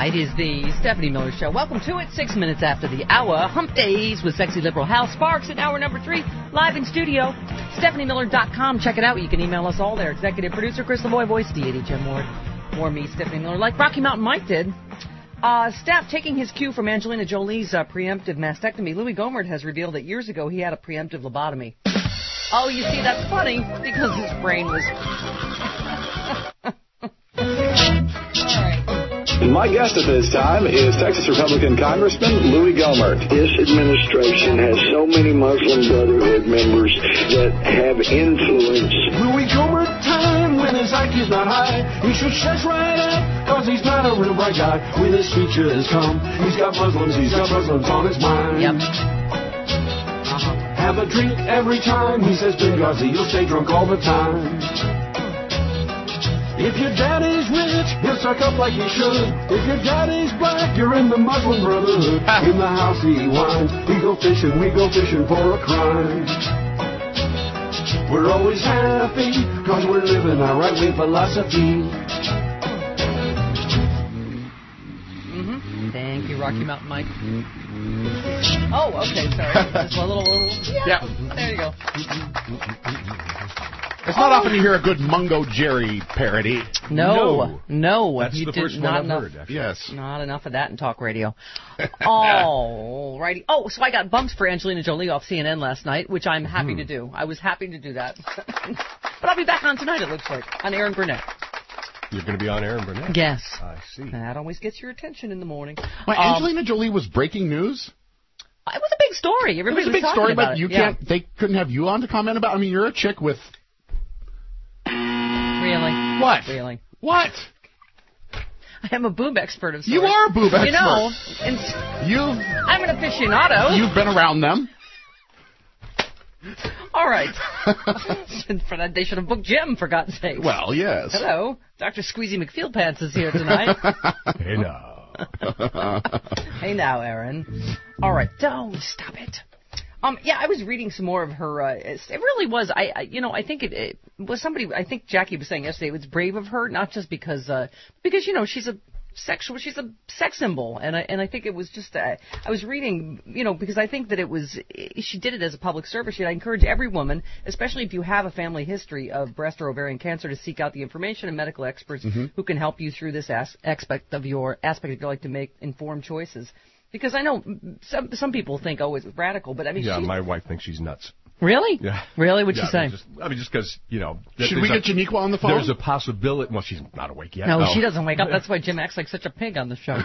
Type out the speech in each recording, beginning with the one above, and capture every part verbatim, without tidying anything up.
It is the Stephanie Miller Show. Welcome to it. Six minutes after the hour. Hump Days with sexy liberal Hal Sparks in hour number three. Live in studio. Stephanie Miller dot com. Check it out. You can email us all there. Executive producer Chris LeBoy, voice D eight H M Ward. Or me, Stephanie Miller, like Rocky Mountain Mike did. Uh, Steph, taking his cue from Angelina Jolie's uh, preemptive mastectomy, Louis Gohmert has revealed that years ago he had a preemptive lobotomy. Oh, you see, that's funny because his brain was... My guest at this time is Texas Republican Congressman Louis Gohmert. This administration has so many Muslim Brotherhood members that have influence. Louis Gohmert time when his I Q's not high. He should shush right up, cause he's not a real bright guy. When his speeches come, he's got Muslims, he's got Muslims on his mind. Yep. Have a drink every time he says Benghazi, you'll stay drunk all the time. If your daddy's rich, he'll suck up like he should. If your daddy's black, you're in the Muslim Brotherhood. In the house he whines, we go fishing, we go fishing for a crime. We're always happy, cause we're living our right-wing philosophy. Mm-hmm. Thank you, Rocky Mountain Mike. Oh, okay, sorry. Just a little, little yeah. yeah. There you go. It's not oh. often you hear a good Mungo Jerry parody. No, no. no That's you the did first not one I've enough, heard, actually. Yes. Not enough of that in talk radio. All righty. Oh, so I got bumped for Angelina Jolie off C N N last night, which I'm happy hmm. to do. I was happy to do that. But I'll be back on tonight, it looks like, on Aaron Burnett. You're going to be on Aaron Burnett? Yes. I see. That always gets your attention in the morning. Well, um, Angelina Jolie was breaking news? It was a big story. Everybody it was a big was story, about but it. you yeah. can't. They couldn't have you on to comment about. I mean, you're a chick with. Really? What? Really? What? I am a boob expert of sorts. You are a boob expert. You know, and you. I'm an aficionado. You've been around them. All right. For that, they should have booked Jim, for God's sake. Well, yes. Hello. Doctor Squeezy McFieldpants is here tonight. Hey now. Hey now, Aaron. All right. Don't stop it. Um, yeah, I was reading some more of her. Uh, it really was. I, I, you know, I think it, it was somebody. I think Jackie was saying yesterday it was brave of her, not just because, uh, because you know she's a sexual, she's a sex symbol, and I and I think it was just. Uh, I was reading, you know, because I think that it was. She did it as a public service. I encourage every woman, especially if you have a family history of breast or ovarian cancer, to seek out the information and medical experts mm-hmm. who can help you through this as- aspect of your aspect of your life to make informed choices. Because I know some some people think, oh, it's radical, but I mean, yeah, she's... my wife thinks she's nuts. Really? Yeah. Really? What'd yeah, she say? I mean, just, I mean, just because you know. Should we get Janiqua on the phone? There's a possibility. Well, she's not awake yet. No, no. she doesn't wake up. That's why Jim acts like such a pig on the show.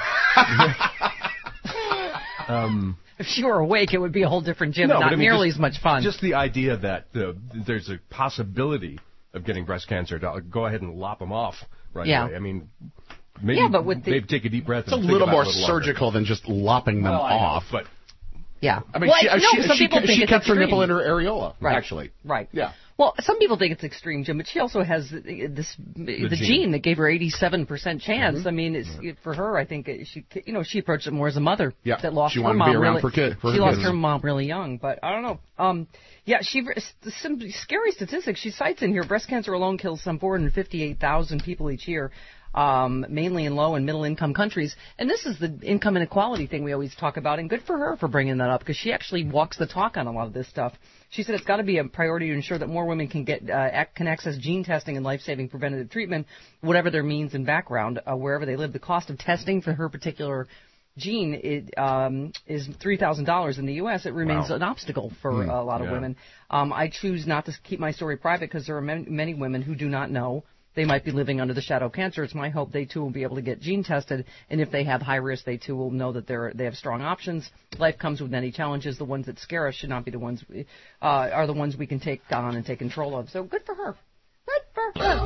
um, if she were awake, it would be a whole different Jim. No, not I mean, nearly just, as much fun. Just the idea that uh, there's a possibility of getting breast cancer. To go ahead and lop them off right yeah. away. I mean. Maybe, yeah, but with the, maybe take a deep breath. It's and a little more a little surgical longer. than just lopping them well, off. Know, but yeah, I mean, well, she, no, she, some she, people she, think she it's kept extreme. her nipple in her areola. Right. Actually, right. Yeah. Well, some people think it's extreme, Jim, but she also has this the, the gene. gene that gave her eighty-seven percent chance. Mm-hmm. I mean, it's, right. for her, I think she, you know, she approached it more as a mother yeah. that lost she her wanted mom to be around really. For kid, for she her lost kids. her mom really young, but I don't know. Um, yeah, she some scary statistics she cites in here. Breast cancer alone kills some four hundred fifty-eight thousand people each year. Um, mainly in low and middle income countries. And this is the income inequality thing we always talk about, and good for her for bringing that up, because she actually walks the talk on a lot of this stuff. She said it's got to be a priority to ensure that more women can get uh, can access gene testing and life-saving preventative treatment, whatever their means and background, uh, wherever they live. The cost of testing for her particular gene it, um, is three thousand dollars in the U S. It remains wow. an obstacle for mm, a lot of yeah. women. Um, I choose not to keep my story private because there are many, many women who do not know they might be living under the shadow of cancer. It's my hope they, too, will be able to get gene tested, and if they have high risk, they, too, will know that they're, they have strong options. Life comes with many challenges. The ones that scare us should not be the ones we, uh, are the ones we can take on and take control of. So good for her. Good for her.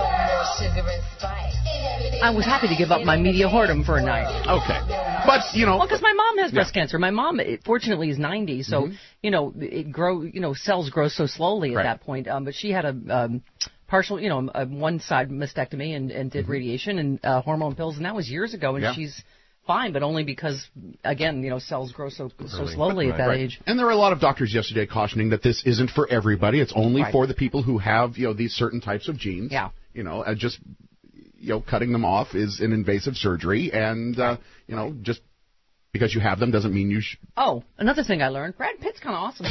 I was happy to give up my media whoredom for a night. Okay. But, you know. Well, because my mom has breast yeah. cancer. My mom, it, fortunately, is ninety, so, mm-hmm. you know, it grow, you know, cells grow so slowly at right. that point. Um, but she had a... Um, partial, you know, a one-side mastectomy and, and did mm-hmm. radiation and uh, hormone pills, and that was years ago, and yeah. she's fine, but only because, again, you know, cells grow so so slowly right, at that right. age. And there were a lot of doctors yesterday cautioning that this isn't for everybody. It's only right. for the people who have, you know, these certain types of genes. Yeah. You know, uh, just, you know, cutting them off is an invasive surgery, and uh, you know, just because you have them doesn't mean you should. Oh, another thing I learned: Brad Pitt's kind of awesome.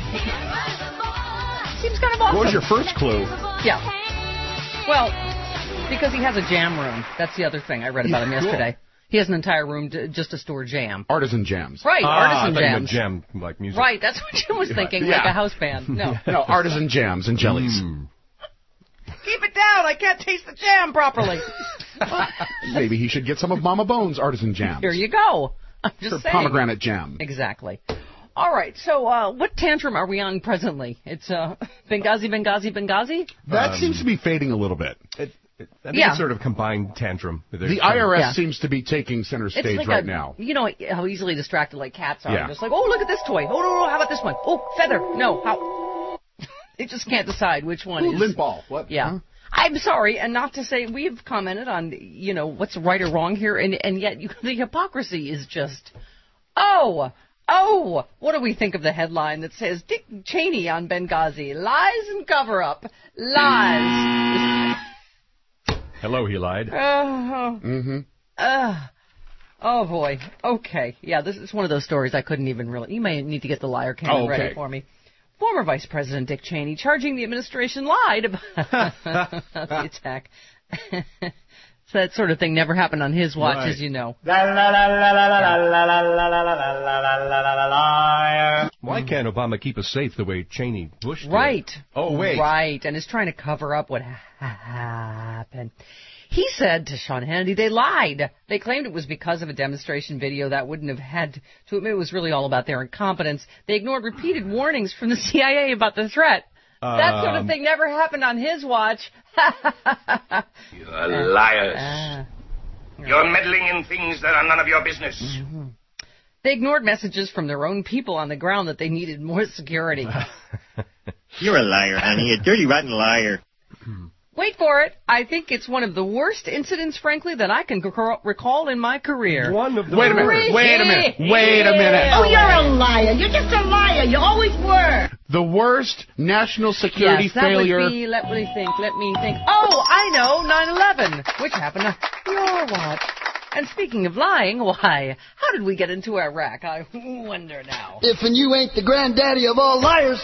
Seems kind of awesome. What was your first clue? Yeah. Well, because he has a jam room. That's the other thing I read about him Yeah, cool. yesterday. He has an entire room to, just to store jam. Artisan jams. Right, Ah, artisan I thought you meant jams. jam like music. Right, that's what Jim was thinking, Yeah. like a house band. No. No, artisan jams and jellies. Mm. Keep it down. I can't taste the jam properly. Maybe he should get some of Mama Bone's artisan jams. Here you go. I'm just Or saying. pomegranate jam. Exactly. All right, so uh, what tantrum are we on presently? It's uh, Benghazi, Benghazi, Benghazi? That Um, seems to be fading a little bit. It, it, I think Yeah. it's sort of combined tantrum. There's The some- I R S Yeah. seems to be taking center It's stage like right a, now. You know how easily distracted like cats are. Yeah. Just like, oh, look at this toy. Oh, no, no, how about this one? Oh, feather. No, how? They just can't decide which one Ooh, is. lint ball. What? Yeah. Huh? I'm sorry, and not to say we've commented on, you know, what's right or wrong here, and and yet you, the hypocrisy is just, oh, oh, what do we think of the headline that says Dick Cheney on Benghazi, lies and cover-up, lies. Hello, he lied. Oh, Mm-hmm. uh, oh boy. Okay, yeah, this is one of those stories I couldn't even really. You may need to get the liar cannon Oh, okay. ready for me. Former Vice President Dick Cheney charging the administration lied about the attack. So that sort of thing never happened on his watch, Right. as you know. Why can't Obama keep us safe the way Cheney Bush did? Right. Oh, wait. Right, and is trying to cover up what ha- happened. He said to Sean Hannity, they lied. They claimed it was because of a demonstration video that wouldn't have had to admit it was really all about their incompetence. They ignored repeated warnings from the C I A about the threat. That sort of Um, thing never happened on his watch. You're liars. Ah. You're meddling in things that are none of your business. They ignored messages from their own people on the ground that they needed more security. You're a liar, honey. A dirty, rotten liar. Wait for it. I think it's one of the worst incidents, frankly, that I can c- recall in my career. One of the Wait a minute. Wait a minute. Wait a minute. Oh, you're a liar. You're just a liar. You always were. The worst national security Yes, that failure. would be, let me think, let me think. Oh, I know, nine eleven, which happened on your watch. And speaking of lying, why, how did we get into Iraq? I wonder now. If and you ain't the granddaddy of all liars.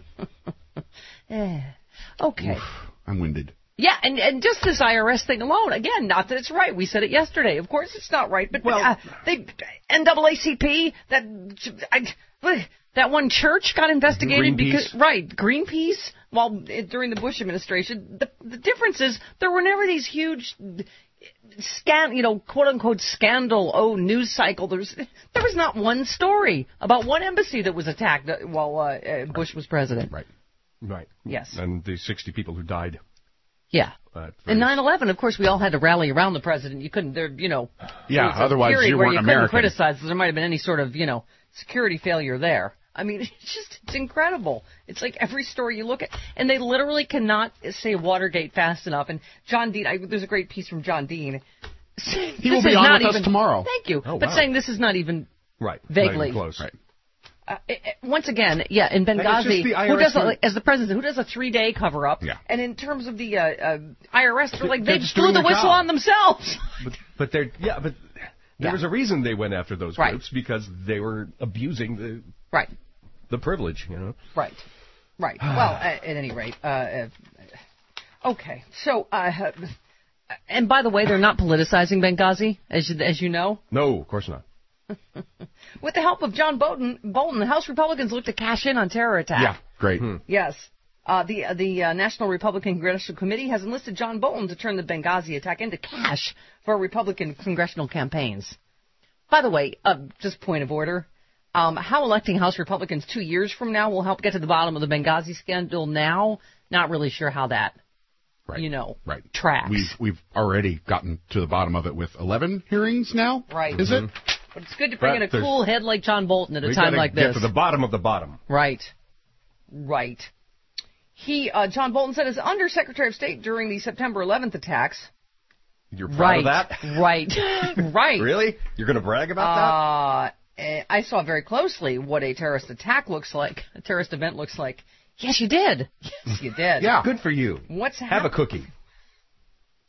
Eh, okay. I'm winded. Yeah, and, and just this I R S thing alone, again, not that it's right. We said it yesterday. Of course it's not right, but Well- uh, they, N double A C P, that, I, that one church got investigated because, Greenpeace. right, Greenpeace, while during the Bush administration, the, the difference is there were never these huge, scan, you know, quote unquote scandal, oh, news cycle. There's, there was not one story about one embassy that was attacked uh, while uh, uh, Bush was president. Right. Right. Yes. And the sixty people who died. Yeah. Uh, In nine eleven, of course, we all had to rally around the president. You couldn't, there, you know. Yeah, there was a otherwise period you where weren't you American. couldn't criticize. There might have been any sort of, you know, security failure there. I mean, it's just, it's incredible. It's like every story you look at, and they literally cannot say Watergate fast enough. And John Dean, I, there's a great piece from John Dean. He will be on with us tomorrow. Thank you. Oh, but wow. saying this is not even Right. Vaguely. Not even close. Right. Uh, it, it- once again, yeah, in it's just Benghazi, the I who R S does a, who- as the president, who does a three-day cover-up? Yeah. And in terms of the uh, uh, I R S, they're like They're they just blew doing the their whistle job. on themselves. But, but they're, yeah, but there Yeah. was a reason they went after those Right. groups because they were abusing the Right, the privilege, you know. right, right. well, at, at any rate, uh, uh, okay. So, uh, and by the way, they're not politicizing Benghazi, as you, as you know. No, of course not. With the help of John Bolton, Bolton, the House Republicans look to cash in on terror attack. Yeah, great. Yes. Uh, the uh, the uh, National Republican Congressional Committee has enlisted John Bolton to turn the Benghazi attack into cash for Republican congressional campaigns. By the way, uh, just point of order, um, how electing House Republicans two years from now will help get to the bottom of the Benghazi scandal now, not really sure how that, Right. you know, Right. tracks. We've we've already gotten to the bottom of it with eleven hearings now. Right. Is it? But it's good to bring Right, in a there's- cool head like John Bolton at a We time gotta like get this. to the bottom of the bottom. Right. Right. He, uh, John Bolton said as Undersecretary of State during the September eleventh attacks. You're proud Right. of that? Right. Right. Really? You're going to brag about Uh, eh, I saw very closely what a terrorist attack looks like, a terrorist event looks like. Yes, you did. Yes, you did. that? Yeah. Good for you. What's Have a happening? cookie.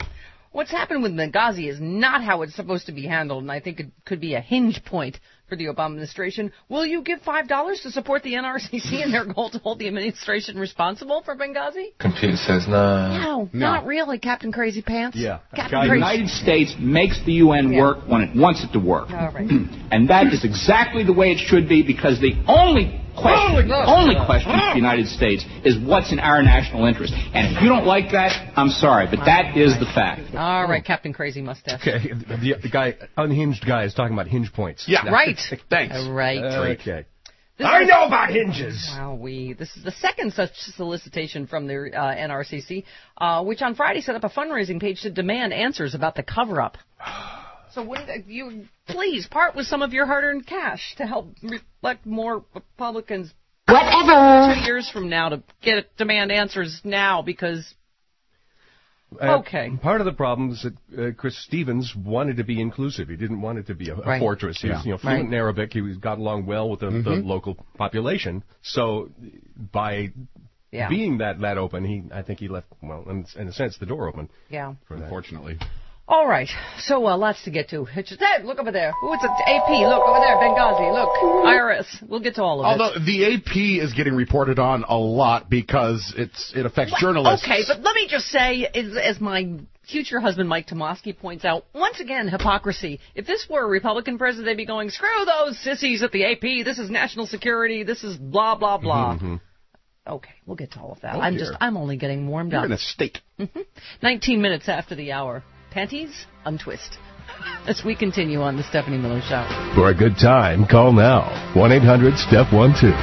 What's happened with Benghazi is not how it's supposed to be handled, and I think it could be a hinge point for the Obama administration. Will you give five dollars to support the N R C C in their goal to hold the administration responsible for Benghazi? Computer says no. No, no. Not really, Captain Crazy Pants. Yeah. Captain The Crazy. United States makes the U N Yeah. work when it wants it to work. All right. And that is exactly the way it should be, because the only question, the only question for the United States is what's in our national interest. And if you don't like that, I'm sorry, but that is the fact. All right, Captain Crazy Mustache. Okay, the, the guy, unhinged guy, is talking about hinge points. Yeah. Right. Thanks. All right. Okay. This I is- know about hinges. Wow, we. This is the second such solicitation from the uh, N R C C, uh, which on Friday set up a fundraising page to demand answers about the cover-up. So wouldn't you please part with some of your hard-earned cash to help reflect more Republicans Whatever. two years from now to get demand answers now because. Uh, Okay. Part of the problem is that uh, Chris Stevens wanted to be inclusive. He didn't want it to be a, a Right. fortress. He was, Yeah. you know, fluent Right. in Arabic. He was, got along well with the, Mm-hmm. the local population. So by Yeah. being that, that open, he I think he left, well, in, in a sense, the door open. Yeah. For that. Unfortunately. All right. So uh, lots to get to. It's just, hey, look over there. Oh, it's an A P. Look over there. Benghazi. Look. I R S. We'll get to all of it. Although the A P is getting reported on a lot because it's it affects journalists. Okay, but let me just say, as, as my future husband Mike Tomoski points out, once again, hypocrisy. If this were a Republican president, they'd be going, screw those sissies at the A P. This is national security. This is blah, blah, blah. Mm-hmm. Okay, we'll get to all of that. Oh, I'm dear. just, I'm only getting warmed You're up. in a state. nineteen minutes after the hour. Panties, untwist. As we continue on the Stephanie Miller Show. For a good time, call now. one eight hundred step one two.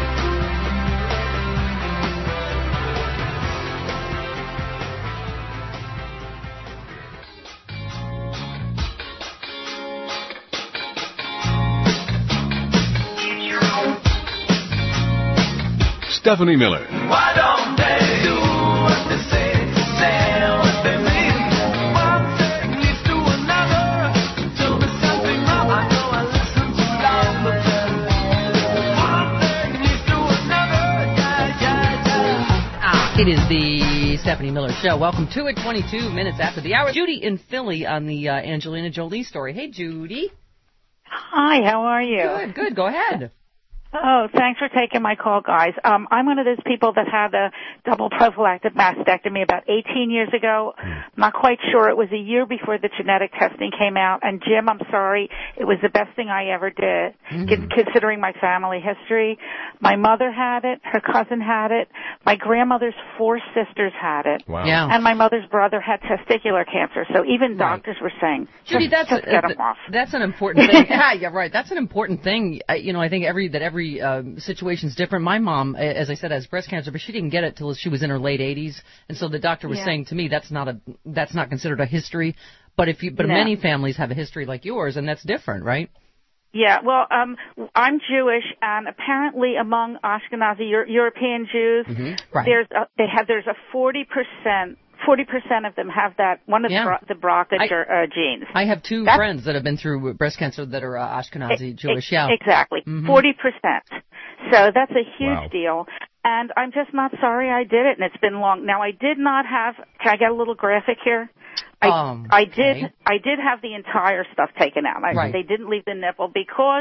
Stephanie Miller. Why don't they do what they say, say what they mean? One thing leads to another. Tell me something wrong. I know I listen too long, but one thing leads to another. Yeah, yeah, yeah. Ah, it is the Stephanie Miller Show. Welcome to it. twenty-two minutes after the hour. Judy in Philly on the uh, Angelina Jolie story. Hey, Judy. Hi, how are you? Good, good. Go ahead. Oh, thanks for taking my call, guys. Um, I'm one of those people that had a double prophylactic mastectomy about eighteen years ago. I'm not quite sure. It was a year before the genetic testing came out. And, Jim, I'm sorry. It was the best thing I ever did, mm-hmm. considering my family history. My mother had it. Her cousin had it. My grandmother's four sisters had it. Wow. Yeah. And my mother's brother had testicular cancer. So even Right. doctors were saying, Judy, just, that's just a, get uh, them off. That's an important thing. Yeah, yeah, right. That's an important thing. I, you know, I think every that every uh, situation's different. My mom, as I said, has breast cancer, but she didn't get it till she was in her late eighties, and so the doctor was Yeah. saying to me that's not a that's not considered a history. But if you, but No. many families have a history like yours, and that's different, right? Yeah, well, um, I'm Jewish, and apparently among Ashkenazi Euro- European Jews, Mm-hmm. Right. there's a, they have there's a forty percent. Forty percent of them have that one of Yeah. the, bra- the B R C A I- uh, genes. I have two That's- friends that have been through breast cancer that are uh, Ashkenazi E- Jewish. e- Yeah, exactly, Mhm. forty percent. So that's a huge Wow. deal, and I'm just not sorry I did it, and it's been long. Now I did not have. Can I get a little graphic here? I, Um, I okay. did. I did have the entire stuff taken out. I, Right. They didn't leave the nipple because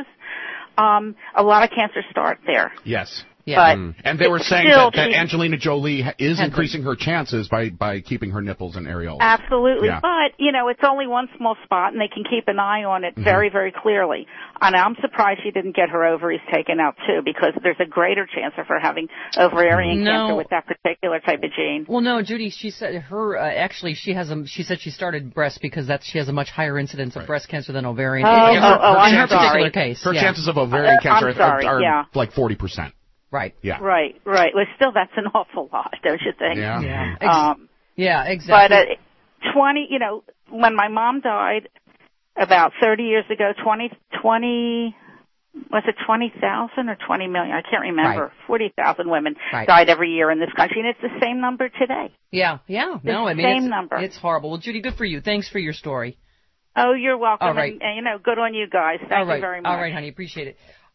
um, a lot of cancer start there. Yes. Yeah. But And they were saying still, that, that she- Angelina Jolie ha- is Had increasing her chances by, by keeping her nipples and areolas. Absolutely. Yeah. But, you know, it's only one small spot, and they can keep an eye on it Mm-hmm. very, very clearly. And I'm surprised she didn't get her ovaries taken out, too, because there's a greater chance of her having ovarian No. cancer with that particular type of gene. Well, no, Judy. She said her uh, actually she has a. She said she started breast because that's she has a much higher incidence of breast cancer than ovarian. Oh, in, in oh, her, oh, in I'm her sorry. particular case, Her yeah. chances of ovarian Uh, cancer I'm sorry, are, are yeah. like forty percent. Right. Yeah. Right, right. Well, still, that's an awful lot, don't you think? Yeah. Yeah. Ex- Um, yeah. but Exactly. uh, twenty, you know, when my mom died about thirty years ago, twenty, twenty, was it twenty thousand or twenty million? I can't remember. Right. forty thousand women Right. died every year in this country, and it's the same number today. yeah. Yeah. the No, I mean same it's, number. it's horrible. Well, Judy, good for you. Thanks for your story. Oh, you're welcome. All right. And, and, you know, good on you guys. Thank All right. you very much. All right, honey. Appreciate it.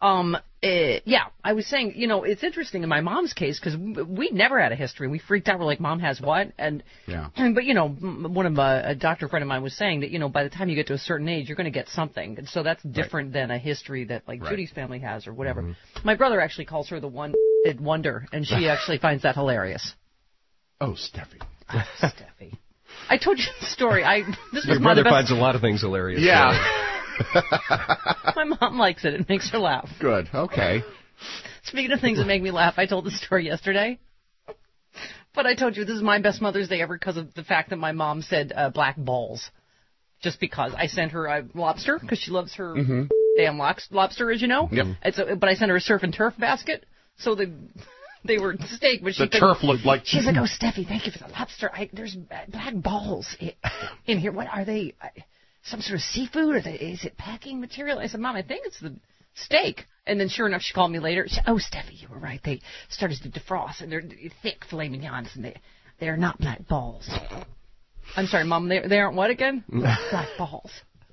Um, uh, yeah, I was saying, you know, it's interesting in my mom's case because we never had a history. We freaked out. We're like, Mom has what? And, yeah. and but, you know, one of my, a doctor friend of mine was saying that, you know, by the time you get to a certain age, you're going to get something. And so that's different right. than a history that, like, right. Judy's family has or whatever. Mm-hmm. My brother actually calls her the one wonder, and she actually finds that hilarious. Oh, Steffi. Oh, Steffi. I told you the story. I this Your was brother my best... finds a lot of things hilarious. Yeah. My mom likes it. It makes her laugh. Good. Okay. Speaking of things that make me laugh, I told the story yesterday. But I told you this is my best Mother's Day ever because of the fact that my mom said uh, black balls. Just because I sent her a lobster because she loves her mm-hmm. damn lobster, as you know. Yep. It's a, but I sent her a surf and turf basket, so the. They were steak, but she the turf looked like. She's like, "Oh, Steffi, thank you for the lobster. I, there's black balls in here. What are they? Some sort of seafood? Or they, is it packing material?" I said, "Mom, I think it's the steak." And then, sure enough, she called me later. She said, "Oh, Steffi, you were right. They started to defrost, and they're thick filet mignons, and they they are not black balls." I'm sorry, Mom. They they aren't what again? Black balls.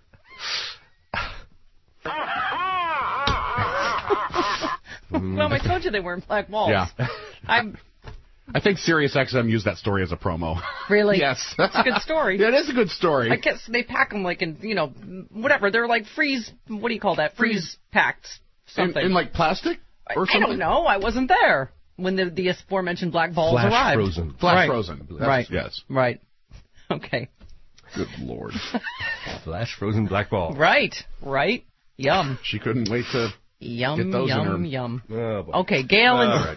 Well, I told you they weren't black balls. Yeah. I'm. I think Sirius X M used that story as a promo. Really? Yes. That's a good story. Yeah, it is a good story. I guess they pack them like in, you know, whatever. They're like freeze, what do you call that? Freeze packed something. In, in like plastic or something? I don't know. I wasn't there when the, the aforementioned black balls Flash arrived. frozen. Flash right. frozen. That's, right. Yes. Right. Okay. Good Lord. Flash frozen black ball. Right. Right. Yum. She couldn't wait to yum, get those yum, in her. Yum, oh, okay, Gail and... All right.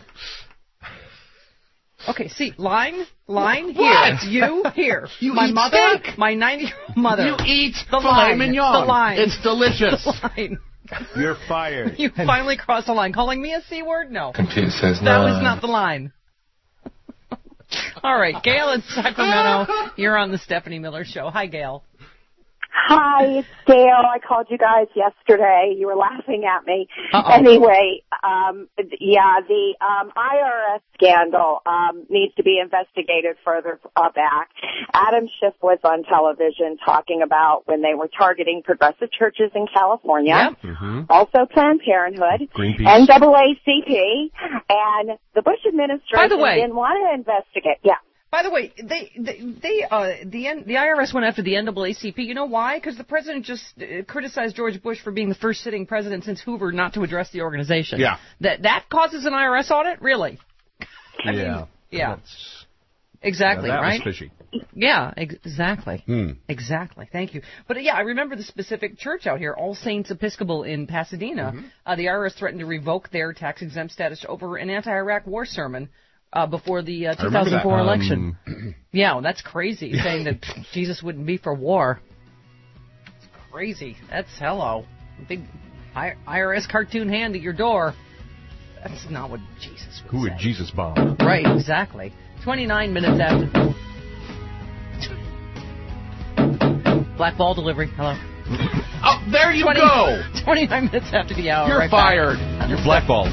Okay, see, line, line, what? here. You, here. You my eat mother, steak. my ninety-year-old mother. You eat the filet line, mignon. The line. It's delicious. The line. You're fired. You finally crossed the line. Calling me a C word? No. Computer says that no. was not the line. All right, Gail in Sacramento, you're on the Stephanie Miller Show. Hi, Gail. Hi, it's Gail. I called you guys yesterday. You were laughing at me. Uh-oh. Anyway, um, yeah, the um, I R S scandal um, needs to be investigated further uh, back. Adam Schiff was on television talking about when they were targeting progressive churches in California, yep. mm-hmm. also Planned Parenthood, Greenpeace, N double A C P, and the Bush administration By the way, didn't want to investigate. Yeah. By the way, they they, they uh, the the I R S went after the N double A C P. You know why? Because the president just uh, criticized George Bush for being the first sitting president since Hoover not to address the organization. Yeah. That that causes an I R S audit, really? I yeah. Mean, yeah. That's, exactly. yeah, that right. was fishy. Yeah. Ex- exactly. Hmm. Exactly. Thank you. But uh, yeah, I remember the specific church out here, All Saints Episcopal in Pasadena. Mm-hmm. Uh, the I R S threatened to revoke their tax exempt status over an anti-Iraq war sermon. Uh, before the uh, two thousand four election. Um, yeah, well, that's crazy, saying that Jesus wouldn't be for war. It's crazy. That's hello. Big I R S cartoon hand at your door. That's not what Jesus would Who say. would Jesus bomb? Right, exactly. twenty-nine minutes after... Black ball delivery. Hello. Oh, there you twenty, go! twenty-nine minutes after the hour. You're right fired. Back. You're blackballed.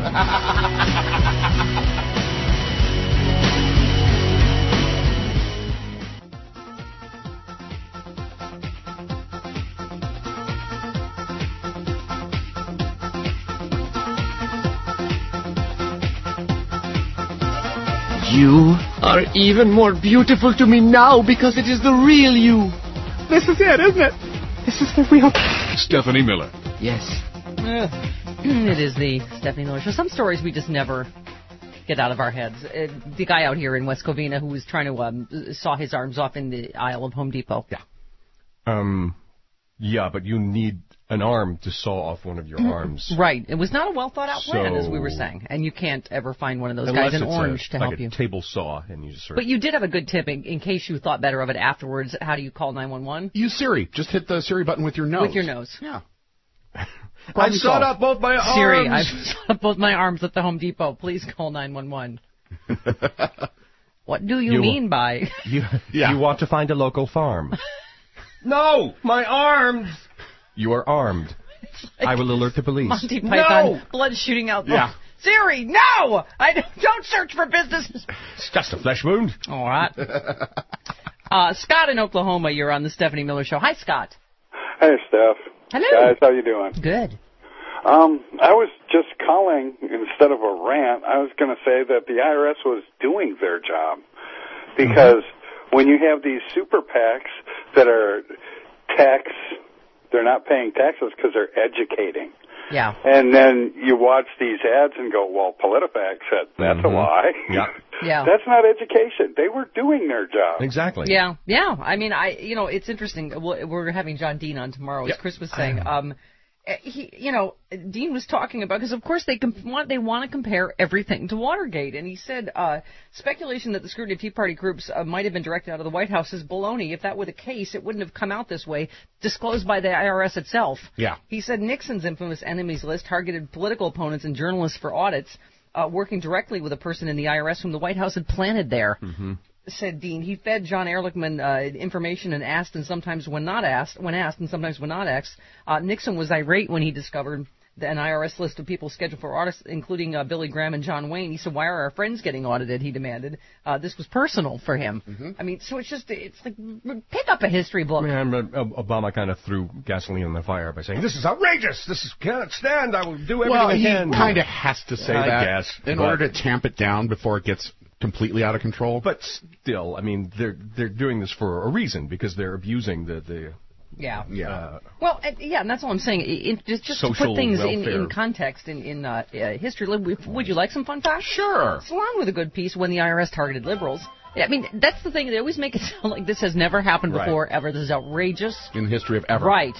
You are even more beautiful to me now because it is the real you. This is it, isn't it? This is the real... Stephanie Miller. Yes. Uh, it is the Stephanie Miller Show. Some stories we just never get out of our heads. Uh, the guy out here in West Covina who was trying to um, saw his arms off in the aisle of Home Depot. Yeah. Um, yeah, but you need an arm to saw off one of your arms. Right. It was not a well thought out plan, So- as we were saying, and you can't ever find one of those Unless guys in it's orange a, to like help a you. table saw, and you just sort But of... you did have a good tip in, in case you thought better of it afterwards. How do you call nine one one? Use Siri. Just hit the Siri button with your nose. With your nose. Yeah. I've Problem sawed solved. off both my arms. Siri, I've sawed off both my arms at the Home Depot. Please call nine one one. What do you, You- mean by? You, Yeah. you want to find a local farm. No! My arms! You are armed. Like I will alert the police. Monty Python, No! blood shooting out. Yeah. Siri, no! I don't, don't search for business. It's just a flesh wound. All right. uh, Scott in Oklahoma, you're on the Stephanie Miller Show. Hi, Scott. Hey, Steph. Hello. Guys, how you doing? Good. Um, I was just calling instead of a rant. I was going to say that the I R S was doing their job because mm-hmm. when you have these super PACs that are tax, they're not paying taxes because they're educating. Yeah. And then you watch these ads and go, well, PolitiFact said that's mm-hmm. a lie. Yeah. Yeah. That's not education. They were doing their job. Exactly. Yeah. Yeah. I mean, I, you know, it's interesting. We're having John Dean on tomorrow, as yep. Chris was saying. Um, he, you know, Dean was talking about, because of course they comp- want, they want to compare everything to Watergate. And he said, uh, speculation that the scrutiny of Tea Party groups uh, might have been directed out of the White House is baloney. If that were the case, it wouldn't have come out this way, disclosed by the I R S itself. Yeah. He said Nixon's infamous enemies list targeted political opponents and journalists for audits, uh, working directly with a person in the I R S whom the White House had planted there. Mm-hmm. Said Dean. He fed John Ehrlichman uh, information and asked, and sometimes when not asked, when asked, and sometimes when not asked. Uh, Nixon was irate when he discovered an I R S list of people scheduled for audits, including uh, Billy Graham and John Wayne. He said, "Why are our friends getting audited?" He demanded. Uh, this was personal for him. Mm-hmm. I mean, so it's just, it's like, pick up a history book. Man, Obama kind of threw gasoline on the fire by saying, "This is outrageous. This is can't stand. I will do everything well, I can." Well, he kind of has to say I that guess, in order to tamp it down before it gets completely out of control. But still, I mean, they're they're doing this for a reason, because they're abusing the the. Yeah. Yeah. Uh, well, uh, yeah, and that's all I'm saying. It, it, just just to put things in, in context in in uh, uh, history. Would you like some fun facts? Sure. Salon with a good piece when the I R S targeted liberals. I mean, that's the thing. They always make it sound like this has never happened before, right. ever. This is outrageous. In the history of ever. Right.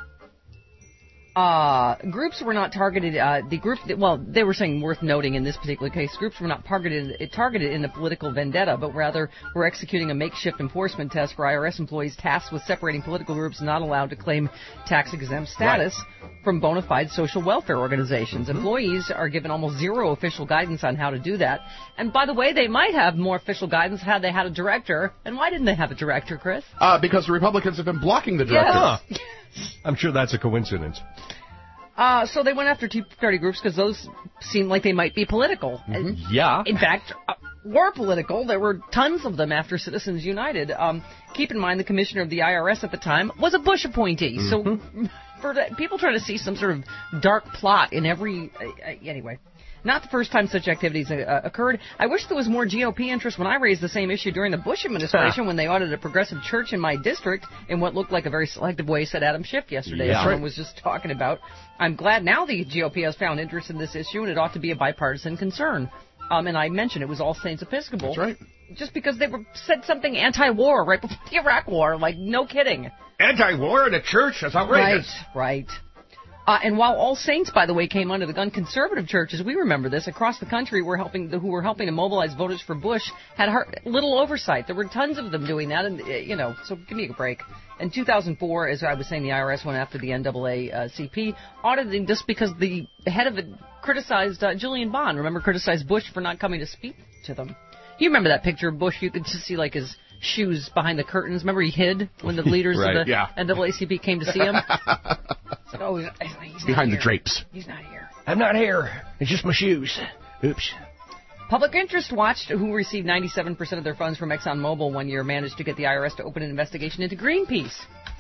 Uh, groups were not targeted, uh, the group, that, well, they were saying worth noting in this particular case, groups were not targeted, targeted in a political vendetta, but rather were executing a makeshift enforcement test for I R S employees tasked with separating political groups not allowed to claim tax-exempt status right. from bona fide social welfare organizations. Mm-hmm. Employees are given almost zero official guidance on how to do that. And by the way, they might have more official guidance had they had a director. And why didn't they have a director, Chris? Uh, because the Republicans have been blocking the director. Yes. I'm sure that's a coincidence. Uh, so they went after Tea Party groups because those seemed like they might be political. Mm-hmm. Yeah. In fact, uh, were political. There were tons of them after Citizens United. Um, keep in mind the commissioner of the I R S at the time was a Bush appointee. Mm-hmm. So for the, people trying to see some sort of dark plot in every... Uh, uh, anyway. Not the first time such activities uh, occurred. I wish there was more G O P interest when I raised the same issue during the Bush administration when they audited a progressive church in my district in what looked like a very selective way, said Adam Schiff yesterday. Yeah. Someone was just talking about. I'm glad now the G O P has found interest in this issue, and it ought to be a bipartisan concern. Um, and I mentioned it was All Saints Episcopal. That's right. Just because they were said something anti-war right before the Iraq War. Like, no kidding. Anti-war in a church? That's outrageous. Right, right. Uh, and while All Saints, by the way, came under the gun, conservative churches, we remember this, across the country were helping, who were helping to mobilize voters for Bush, had hard, little oversight. There were tons of them doing that, and, uh, you know, so give me a break. In two thousand four, as I was saying, the I R S went after the N double A C P, auditing just because the head of it criticized uh, Julian Bond. Remember, criticized Bush for not coming to speak to them. You remember that picture of Bush? You could just see, like, his shoes behind the curtains. Remember he hid when the leaders right, of the yeah. N double A C P came to see him? Said, oh, he's, he's behind the here. drapes. He's not here. I'm not here. It's just my shoes. Oops. Public Interest Watch, who received ninety-seven percent of their funds from ExxonMobil one year, managed to get the I R S to open an investigation into Greenpeace.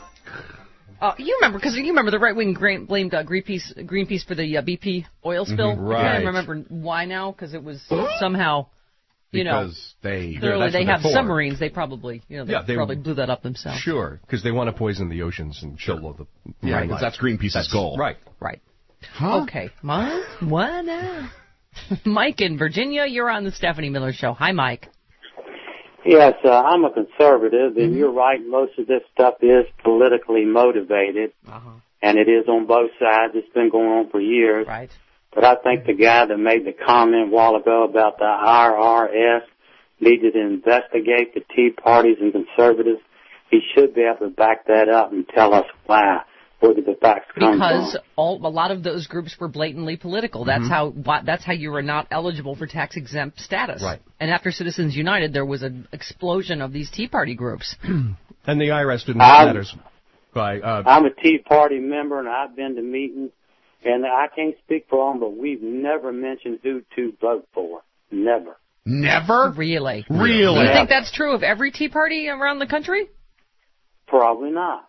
Uh, you remember, because you remember the right-wing gra- blamed uh, Greenpeace, Greenpeace for the uh, B P oil spill? Mm-hmm, right. I can't remember why now, because it was somehow... You because know, they clearly they have for. submarines. They probably, you know, they, yeah, they probably blew that up themselves. Sure, because they want to poison the oceans and chill the yeah, because that's Greenpeace's that's, goal. Right, right. Huh? Okay, Mike, what now? Mike in Virginia, you're on the Stephanie Miller Show. Hi, Mike. Yes, uh, I'm a conservative, and mm-hmm. you're right. Most of this stuff is politically motivated, uh-huh. and it is on both sides. It's been going on for years. Right. But I think the guy that made the comment a while ago about the I R S needed to investigate the Tea Parties and conservatives, he should be able to back that up and tell us why, where did the facts come from. Because all, a lot of those groups were blatantly political. That's mm-hmm. how that's how you were not eligible for tax-exempt status. Right. And after Citizens United, there was an explosion of these Tea Party groups. And the I R S didn't have matters. By, uh, I'm a Tea Party member, and I've been to meetings, and I can't speak for them, but we've never mentioned who to vote for. Never. Never? Really? Really? You think that's true of every Tea Party around the country? Probably not.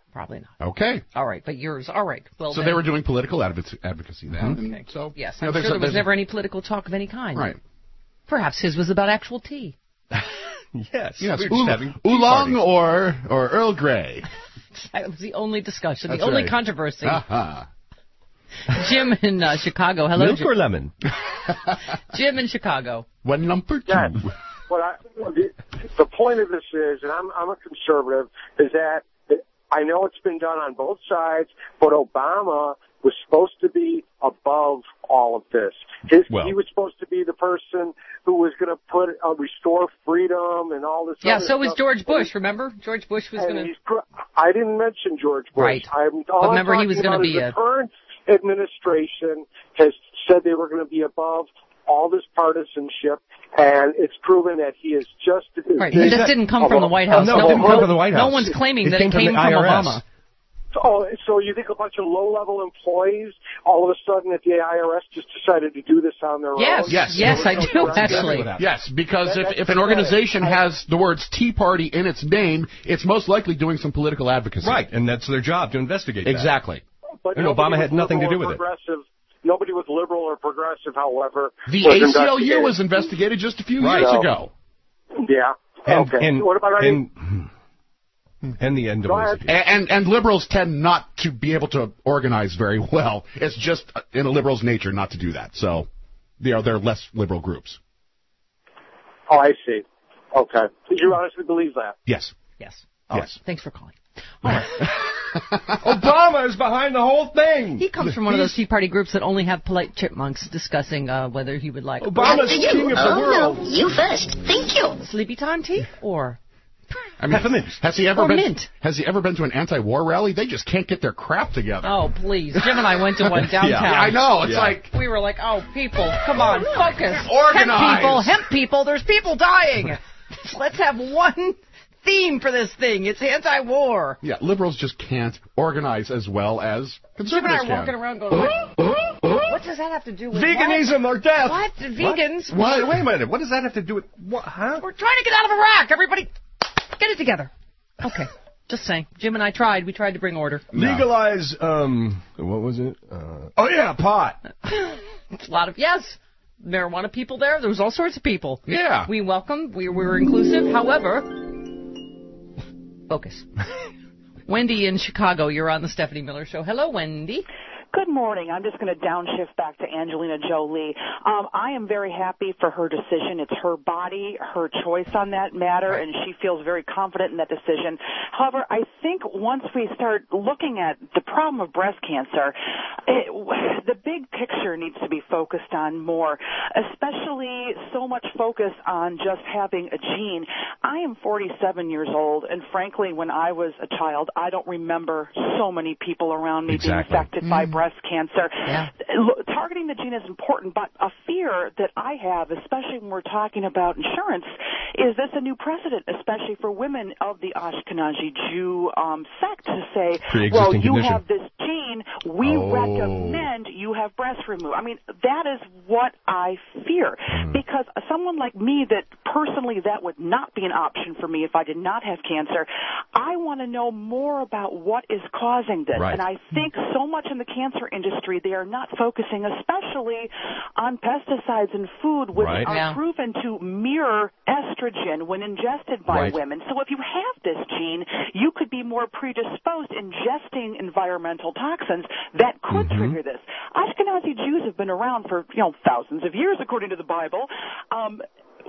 Probably not. Okay. All right, but yours. All right. Well, so then, they were doing political advocacy, advocacy then. Okay. And so yes, you know, I'm there's sure a- there was there's- never any political talk of any kind. Right. Perhaps his was about actual tea. Yes. Yes. We were just Ool- having tea oolong party. or or Earl Grey. That was the only discussion, That's the only right. controversy. Uh-huh. Jim in uh, Chicago. Hello, Milk Jim. or lemon? Jim in Chicago. One number two. Yes. What I, the, the point of this is, and I'm, I'm a conservative, is that I know it's been done on both sides, but Obama was supposed to be above all of this. His, Well. he was supposed to be the person who was going to put uh, restore freedom and all this. Yeah, other so was stuff. George Bush. Remember, George Bush was And going to. he's pr- I didn't mention George Bush. Right. I'm, But all I'm remember, he was talking gonna about be is a- the current administration has said they were going to be above all this partisanship, and it's proven that he is just as Right. big This didn't come of from a- the White House. No, it didn't come from the White No House. one's claiming It that came it from came the from I R S. Obama. Oh, so you think a bunch of low-level employees, all of a sudden, at the I R S, just decided to do this on their Yes, own? Yes. yes, I No do direction? actually. Yes, because That- if, that's if an pathetic. organization I- has the words Tea Party in its name, it's most likely doing some political advocacy. Right, and that's their job to investigate that. Exactly. But And nobody Obama had was nothing to liberal do or with it. progressive. Nobody was liberal or progressive, however. The was A C L U investigated. was investigated just a few Right. years So- ago. Yeah. And, okay. and, what about any? and, and the N Go ahead. double A C P. And, and and liberals tend not to be able to organize very well. It's just in a liberal's nature not to do that. So, you know, they're less liberal groups. Oh, I see. Okay. You honestly believe that? Yes. Yes. Yes. Thanks for calling. All right. Obama is behind the whole thing. He comes from one of those Tea Party groups that only have polite chipmunks discussing uh, whether he would like Obama's king of the world. Oh, no, you first. Thank you. Sleepy Time tea or I mean, Peppermint. has he ever Or been? mint. Has he ever been to an anti-war rally? They just can't get their crap together. oh please, Jim and I went to one downtown. Yeah, I know. It's Yeah. like We were like, oh people, come on, focus. Organize. Hemp people, hemp people. There's people dying. Let's have one theme for this thing. It's anti-war. yeah, liberals just can't organize as well as Jim and conservatives I are can. walking around going, what, what does that have to do with Veganism or death. What? What? Vegans? What? Wait a minute. What does that have to do with what? Huh? We're trying to get out of Iraq. Everybody, get it together. Okay, just saying. Jim and I tried. We tried to bring order. Legalize. Um. What was it? Uh, oh yeah, pot. It's a lot of yes. Marijuana people there. There was all sorts of people. Yeah. We welcome. We, we were inclusive. However, focus. Wendy in Chicago. You're on the Stephanie Miller Show. Hello, Wendy. Good morning. I'm just going to downshift back to Angelina Jolie. Um, I am very happy for her decision. It's her body, her choice on that matter, and she feels very confident in that decision. However, I think once we start looking at the problem of breast cancer, it, the big picture needs to be focused on more, especially so much focus on just having a gene. I am forty-seven years old, and frankly, when I was a child, I don't remember so many people around me Exactly. being affected by Mm. breast cancer. Yeah. Lo- Targeting the gene is important, but a fear that I have, especially when we're talking about insurance, is this a new precedent, especially for women of the Ashkenazi Jew um, sect, to say, well, Pre-existing you condition. have this gene, we Oh. recommend you have breast removed. I mean, that is what I fear, Hmm. because someone like me that personally that would not be an option for me if I did not have cancer, I want to know more about what is causing this. Right. And I think so much in the cancer industry, they are not focusing especially on pesticides in food, which Right. are Yeah. proven to mirror estrogen when ingested by Right. women. So if you have this gene, you could be more predisposed ingesting environmental toxins that could Mhm. trigger this. Ashkenazi Jews have been around for, you know, thousands of years, according to the Bible. Um,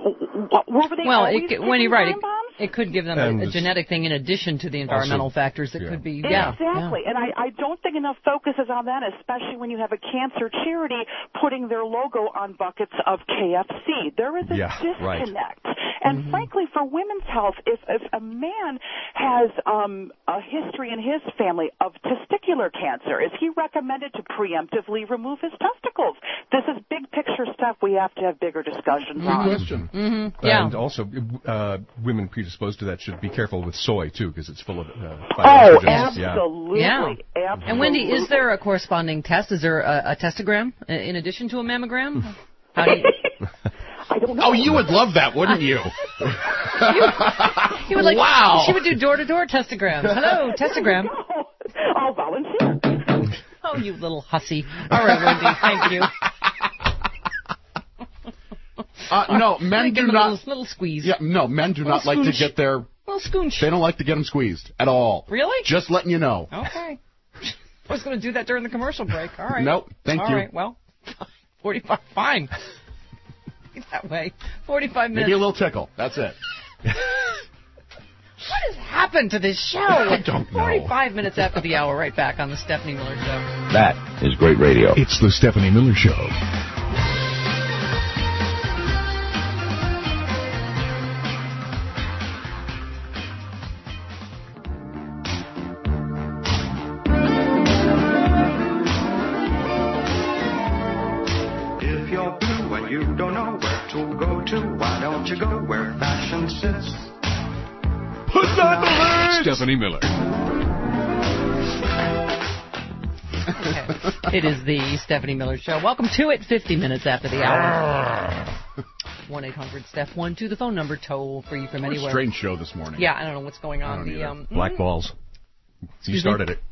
were they Well, always it, could- taking when you're right, time it, bombs? it could give them And a, a this- genetic thing in addition to the environmental Also- factors that yeah. could be. Yeah. Exactly. And I, I don't think enough focus is on that, especially when you have a cancer charity putting their logo on buckets of K F C. There is a Yeah, right. disconnect. And frankly, for women's health, if, if a man has um, a history in his family of testicular cancer, is he recommended to preemptively remove his testicles? This is big picture stuff we have to have bigger discussions Good on. question. Mm-hmm. Yeah. And also, uh, women predisposed to that should be careful with soy too, because it's full of uh, Oh, phytoestrogens. Yeah. absolutely. Yeah. Absolutely. And Wendy, is there a corresponding test? Is there a, a testogram uh, in addition to a mammogram? How do you, I don't know. Oh, you would love that, wouldn't you? you would like, Wow. She would do door-to-door testograms. Hello, testogram. I'll volunteer. Oh, you little hussy. All right, Wendy, thank you. Uh, no, men do Give them not. a little, little squeeze. Yeah, no, men do not like to scoonch. get their. Little scoonch. They don't like to get them squeezed at all. Really? Just letting you know. Okay. I was going to do that during the commercial break. All right. Nope, thank All you. All right, well, forty-five, fine. That way. forty-five minutes. Maybe a little tickle. That's it. What has happened to this show? I don't know. forty-five minutes after the hour, right back on the Stephanie Miller Show. That is great radio. It's the Stephanie Miller Show. If you're blue and you don't know where to go to, why don't you go where fashion sits? Put on the list! Stephanie Miller. Okay. It is the Stephanie Miller Show. Welcome to it, fifty minutes after the hour. one eight hundred Steph one two, the phone number, toll free from What a anywhere. strange show this morning. Yeah, I don't know what's going on. I don't The either. um, Black balls. You started it.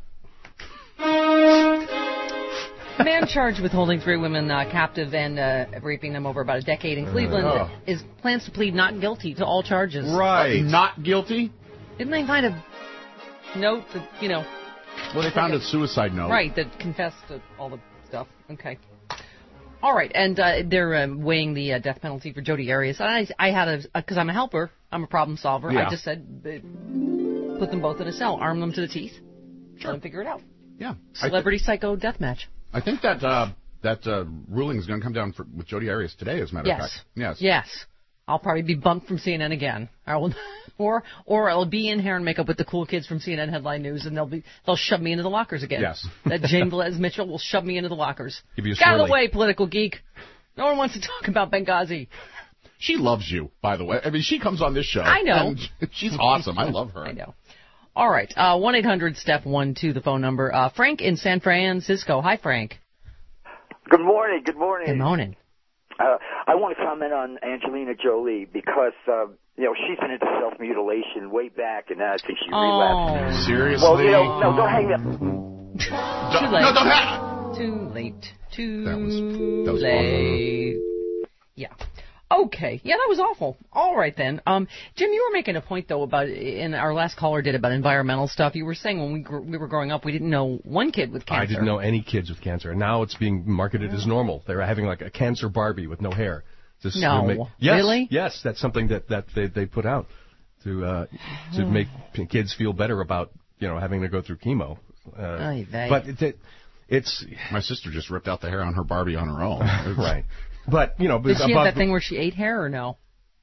A man charged with holding three women uh, captive and uh, raping them over about a decade in Cleveland Oh. is plans to plead not guilty to all charges. Right. Uh, not guilty? Didn't they find a note that, you know... Well, they found a suicide note. Right, that confessed to all the stuff. Okay. All right, and uh, they're um, weighing the uh, death penalty for Jodi Arias. I, I had a... Because I'm a helper. I'm a problem solver. Yeah. I just said, uh, put them both in a cell. Arm them to the teeth. Sure. Let them figure it out. Yeah. Celebrity Psycho death match. I think that uh, that uh, ruling is going to come down for, with Jodi Arias today, as a matter Yes. of fact. Yes. Yes. I'll probably be bumped from C N N again. I will, or or I'll be in hair and makeup with the cool kids from C N N Headline News, and they'll be they'll shove me into the lockers again. Yes. That Jane Velez Mitchell will shove me into the lockers. Give you a Get out of the swirly. way, political geek. No one wants to talk about Benghazi. She loves you, by the way. I mean, she comes on this show. I know. And she's awesome. I love her. I know. All right. Uh, one eight hundred Steph one two, the phone number. Uh, Frank in San Francisco. Hi, Frank. Good morning. Good morning. Good morning. Uh, I want to comment on Angelina Jolie because, uh, you know, she's been into self-mutilation way back, and I think she relapsed. Oh. Seriously? Well, you know, no, don't hang up. Too late. No, don't have. Too late. Too That was, that was late. Yeah. Okay. Yeah, that was awful. All right, then. Um, Jim, you were making a point, though, about, in our last caller did about environmental stuff. You were saying when we gr- we were growing up, we didn't know one kid with cancer. I didn't know any kids with cancer. And now it's being marketed as normal. They're having like a cancer Barbie with no hair. Just to No. make, yes, Really? Yes, that's something that, that they, they put out to uh, to make p- kids feel better about, you know, having to go through chemo. Uh, Ay, vey. but it, it, it's... My sister just ripped out the hair on her Barbie on her own. Right. But, you know... Did she have above that thing where she ate hair or no?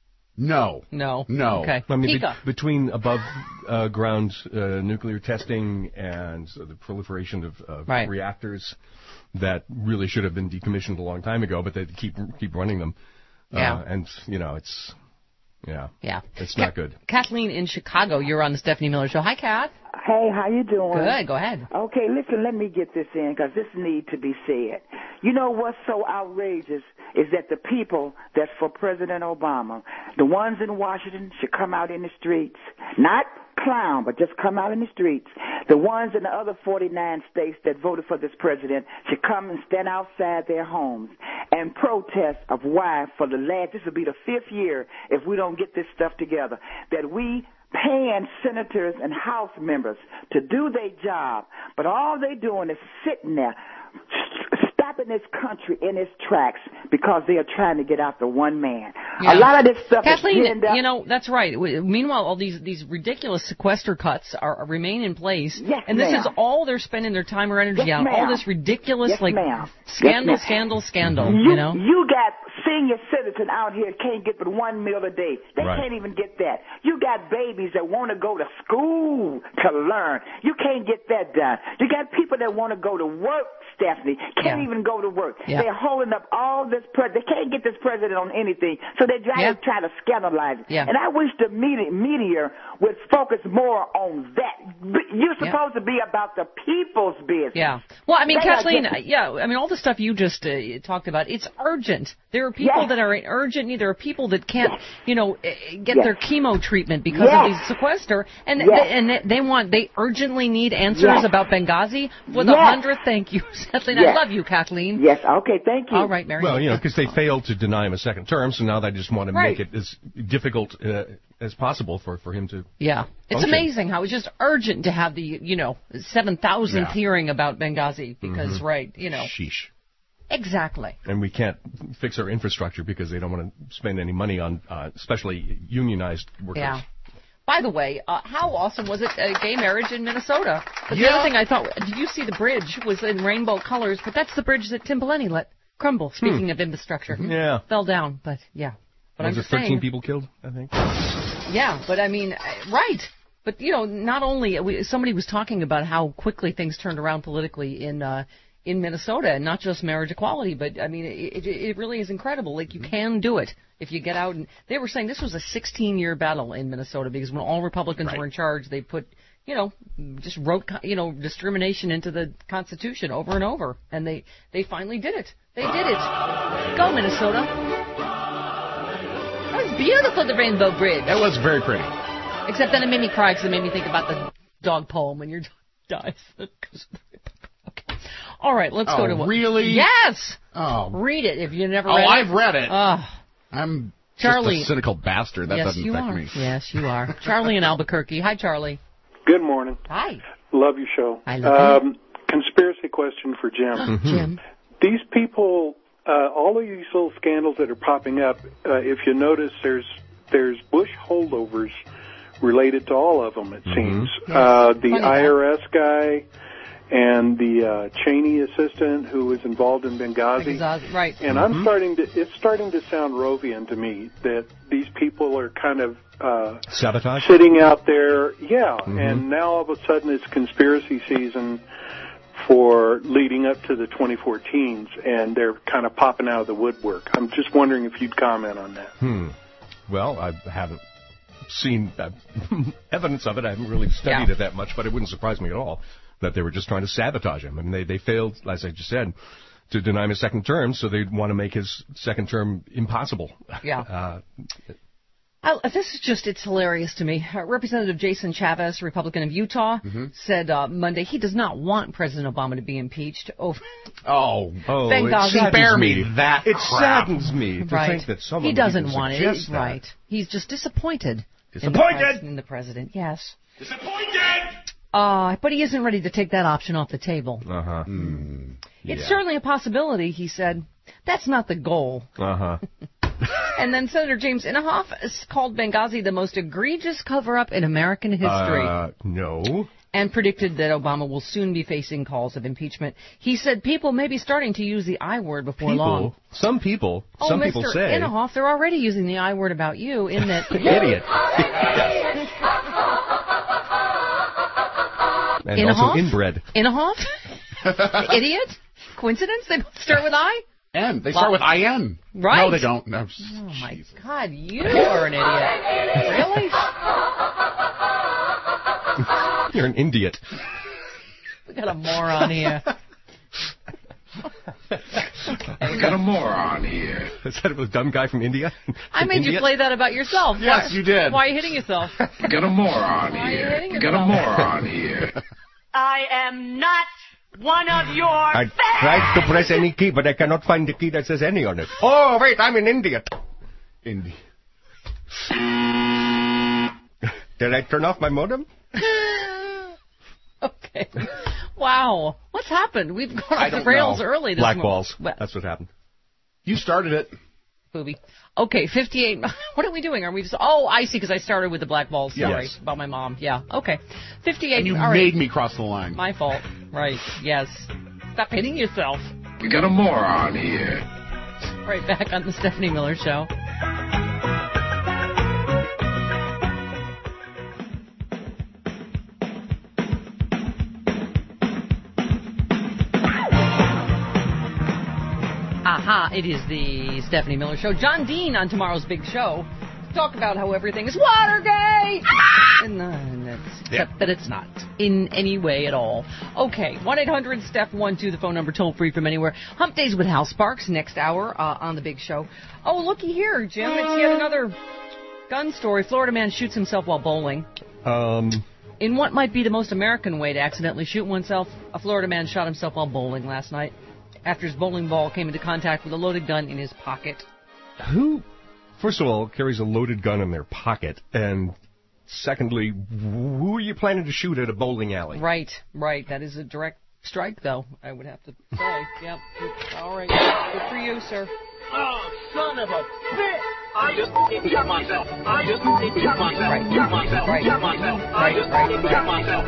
No. No. No. Okay. I mean, be- Pika. between above uh, ground uh, nuclear testing and uh, the proliferation of, of Right. reactors that really should have been decommissioned a long time ago, but they keep keep running them. Yeah. Uh, and, you know, it's... Yeah. Yeah. It's not good. Kathleen in Chicago, you're on the Stephanie Miller Show. Hi, Kath. Hey, how you doing? Good. Go ahead. Okay, listen, let me get this in because this needs to be said. You know what's so outrageous is that the people that's for President Obama, the ones in Washington should come out in the streets, not clown, but just come out in the streets. The ones in the other forty-nine states that voted for this president should come and stand outside their homes and protest of why for the last, this will be the fifth year if we don't get this stuff together, that we paying senators and House members to do their job, but all they doing is sitting there stopping this country in its tracks because they are trying to get after one man. Yeah. A lot of this stuff Kathleen, is up. you know, that's right. W- Meanwhile, all these these ridiculous sequester cuts are remain in place, Yes, and this ma'am. is all they're spending their time or energy Yes, on. All ma'am. this ridiculous, Yes, like ma'am. scandal, Yes, ma'am. scandal, scandal. You, You know. you got senior citizens out here can't get but one meal a day. They Right. can't even get that. You got babies that want to go to school to learn. You can't get that done. You got people that want to go to work, Stephanie, can't Yeah. even go to work. Yeah. They're holding up all this pre- They can't get this president on anything, so they're trying Yeah. to try to scandalize it. Yeah. And I wish the media, media would focus more on that. You're Yeah. supposed to be about the people's business. Yeah. Well, I mean, They are Kathleen, just- uh, yeah, I mean, all the stuff you just uh, talked about, it's urgent. There are people Yes. that are in urgent need. There are people that can't, Yes. you know, eh, get Yes. their chemo treatment because Yes. of these sequester, and Yes. they, and they, they want, they urgently need answers Yes. about Benghazi. For the Yes. hundredth, thank you, Kathleen. Yes. I love you, Kathleen. Yes, okay, thank you. All right, Mary. Well, you know, because they failed to deny him a second term, so now they just want to Right. make it as difficult uh, as possible for, for him to. Yeah. It's function. amazing how it's just urgent to have the, you know, seven thousandth Yeah. hearing about Benghazi because, Mhm. right, you know. Sheesh. Exactly. And we can't fix our infrastructure because they don't want to spend any money on, uh, especially unionized workers. Yeah. By the way, uh, how awesome was it, uh, gay marriage in Minnesota? But the Yeah. other thing I thought, did you see the bridge was in rainbow colors, but that's the bridge that Tim Pawlenty let crumble, speaking Hmm. of infrastructure. Yeah. Fell down, but yeah. But was I'm it just thirteen saying, people killed, I think? yeah, but I mean, uh, right. But, you know, not only, we, somebody was talking about how quickly things turned around politically in uh, in Minnesota, and not just marriage equality, but, I mean, it, it, it really is incredible. Like, you can do it if you get out. And they were saying this was a sixteen-year battle in Minnesota because when all Republicans Right. were in charge, they put, you know, just wrote, co- you know, discrimination into the Constitution over and over. And they, they finally did it. They did it. Go, Minnesota. That was beautiful, the Rainbow Bridge. That was very pretty. Except then it made me cry because it made me think about the dog poem when your dog dies. Okay. All right, let's go Oh, to what? really? Yes. Oh. Read it if you never Oh, read it. I've read it. Oh. I'm Charlie. just a cynical bastard. That yes, doesn't you affect are. me. Yes, you are. Charlie in Albuquerque. Hi, Charlie. Good morning. Hi. Love your show. I love um, Conspiracy question for Jim. Jim. These people, uh, all of these little scandals that are popping up, uh, if you notice, there's there's Bush holdovers related to all of them, it seems. Yes. Uh, the Funny I R S guy and the uh, Cheney assistant who was involved in Benghazi. Benghazi, right. And I'm starting to, it's starting to sound Rovian to me that these people are kind of uh, Sabotage? sitting out there, yeah, Mhm. and now all of a sudden it's conspiracy season for leading up to the twenty fourteens, and they're kind of popping out of the woodwork. I'm just wondering if you'd comment on that. Hmm. Well, I haven't seen uh, evidence of it. I haven't really studied Yeah. it that much, but it wouldn't surprise me at all that they were just trying to sabotage him. I mean, they, they failed, as I just said, to deny him a second term, so they want to make his second term impossible. Yeah. Uh, I, this is just, it's hilarious to me. Uh, Representative Jason Chavez, Republican of Utah, said uh, Monday he does not want President Obama to be impeached over Oh, oh, Benghazi. it saddens Spare me. me that It crap. saddens me to right. think that someone he would doesn't even want it. suggest that. Right. He's just disappointed. In the, Disappointed! pres- in the president, yes. Disappointed! Uh, but he isn't ready to take that option off the table. Uh-huh. It's Yeah. certainly a possibility, he said. That's not the goal. Uh-huh. And then Senator James Inhofe has called Benghazi the most egregious cover-up in American history. Uh, no. And predicted that Obama will soon be facing calls of impeachment. He said people may be starting to use the I word before People, long. some people, Oh, some Mister people say. Inhofe, they're already using the I word about you in that... Idiot. And Inhofe? also inbred. Inhofe? Idiot? Coincidence? They both start with I? N. They start with I N. Right. No, they don't. No, Oh, my God, you are an idiot. Really? You're an idiot. We got a moron here. We got a moron here. Is that a dumb guy from India? I From made India? you play that about yourself. Yes, Why- you did. Why are you hitting yourself? We got a moron Why are you hitting We got a yourself? moron here. I am not one of your I tried to press any key, but I cannot find the key that says any on it. Oh, wait, I'm an idiot. Indy. Did I turn off my modem? Okay. Wow. What's happened? We've gone I off the don't rails know. early this Black morning. balls. Well, That's what happened. You started it. Booby. Okay, fifty-eight. What are we doing? Are we just... Oh, I see, because I started with the black balls. Sorry. Yes. About my mom. Yeah. Okay. fifty-eight. And you All made right. me cross the line. My fault. Right. Yes. Stop hitting yourself. We got a moron here. Right back on the Stephanie Miller Show. Aha, it is the Stephanie Miller Show. John Dean on tomorrow's big show. talk about how everything is Watergate! And, uh, and that's, except that it's not in any way at all. Okay, one eight hundred Steph one two, the phone number, toll free from anywhere. Hump Days with Hal Sparks next hour uh, on the big show. Oh, looky here, Jim. It's yet another gun story. Florida man shoots himself while bowling. Um... In what might be the most American way to accidentally shoot oneself, a Florida man shot himself while bowling last night after his bowling ball came into contact with a loaded gun in his pocket. Who, first of all, carries a loaded gun in their pocket? And secondly, who are you planning to shoot at a bowling alley? Right, right. That is a direct strike, though, I would have to say. Yep. All right. Good for you, sir. Oh, son of a bitch! I just need to get myself. I just need to get myself. Right. Get myself. Right. Get myself. I Right. just Right. need to get myself.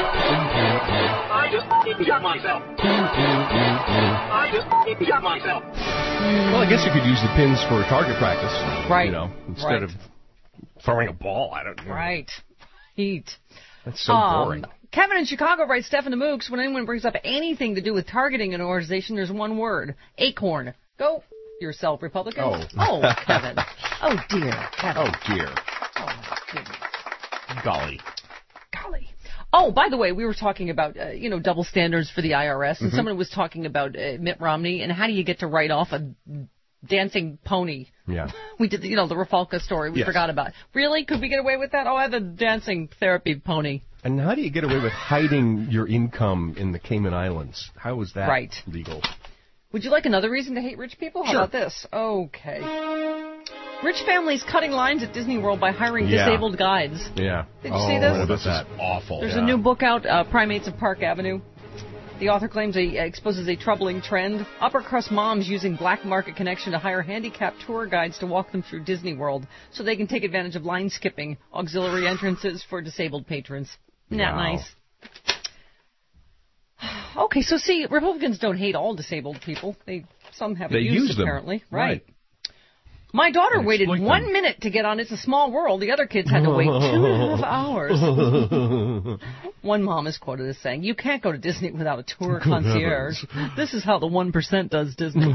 I just need to get myself. I just need to get myself. Well, I guess you could use the pins for target practice. Right. You know, instead Right. of throwing a ball at it. Right. Heat. That's so Um, boring. Kevin in Chicago writes, Stephen the Mooks, when anyone brings up anything to do with targeting an organization, there's one word. Acorn. Go yourself, Republicans. Oh. Oh, Kevin. Oh, dear. Kevin. Oh, dear. Oh, my goodness. Golly. Golly. Oh, by the way, we were talking about, uh, you know, double standards for the I R S, and Mhm. someone was talking about uh, Mitt Romney, and how do you get to write off a dancing pony? Yeah. We did, you know, the Rafalka story we Yes. forgot about. Really? Could we get away with that? Oh, I have a dancing therapy pony. And how do you get away with hiding your income in the Cayman Islands? How is that Right. legal? Would you like another reason to hate rich people? How Sure. about this? Okay. Rich families cutting lines at Disney World by hiring Yeah. disabled guides. Yeah. Did you oh, see this? This This is awful. There's Yeah. a new book out, uh, Primates of Park Avenue. The author claims he exposes a troubling trend. Upper-crust moms using black market connection to hire handicapped tour guides to walk them through Disney World so they can take advantage of line skipping, auxiliary entrances for disabled patrons. Isn't that Wow. nice? Okay, so see, Republicans don't hate all disabled people. They some have They abused, use them. apparently. Right. My daughter And waited exploit one them. minute to get on It's a Small World. The other kids had to wait two and a half hours. One mom is quoted as saying, "You can't go to Disney without a tour Good concierge. heavens. This is how the one percent does Disney."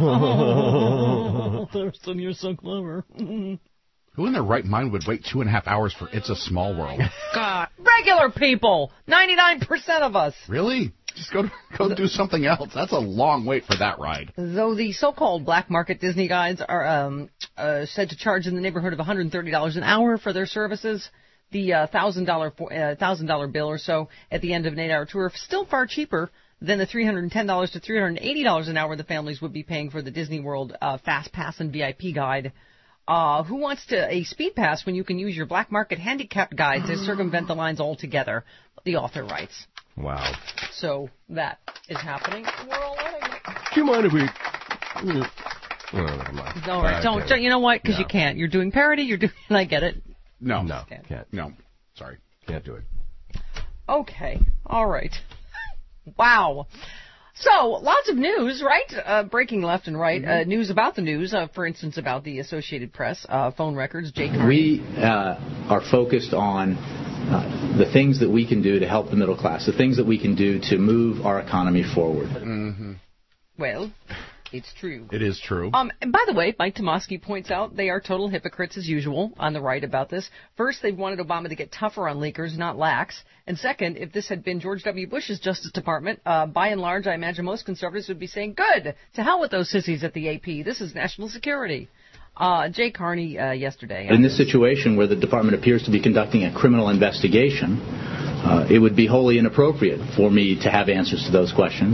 Oh, Thurston, you're so clever. Who in their right mind would wait two and a half hours for It's a Small World? God, regular people, ninety-nine percent of us. Really? Just go go do something else. That's a long wait for that ride. Though the so-called black market Disney guides are um, uh, said to charge in the neighborhood of one hundred thirty dollars an hour for their services, the uh, one thousand dollars uh, one thousand dollars bill or so at the end of an eight-hour tour is still far cheaper than the three hundred ten dollars to three hundred eighty dollars an hour the families would be paying for the Disney World uh, Fast Pass and V I P guide. Uh, who wants to a speed pass when you can use your black market handicapped guide to circumvent the lines altogether? The author writes. Wow. So that is happening. We're all letting it. Do you mind if we... Oh, never mind. All right, don't, Okay. don't. You know what? Because No. you can't. You're doing parody. You're doing. I get it. No. No, Can't. can't. No. Sorry. Can't do it. Okay. All right. Wow. So, lots of news, right? Uh, breaking left and right. Uh, news about the news, uh, for instance, about the Associated Press, uh, phone records, Jay Carney. We uh, are focused on uh, the things that we can do to help the middle class, the things that we can do to move our economy forward. Mm-hmm. Well, it's true. It is true. Um, and by the way, Mike Tomasky points out they are total hypocrites as usual on the right about this. First, they wanted Obama to get tougher on leakers, not lax. And second, if this had been George W. Bush's Justice Department, uh, by and large, I imagine most conservatives would be saying, good, to hell with those sissies at the A P. This is national security. Uh, Jay Carney uh, yesterday. In this situation where the department appears to be conducting a criminal investigation, uh, it would be wholly inappropriate for me to have answers to those questions.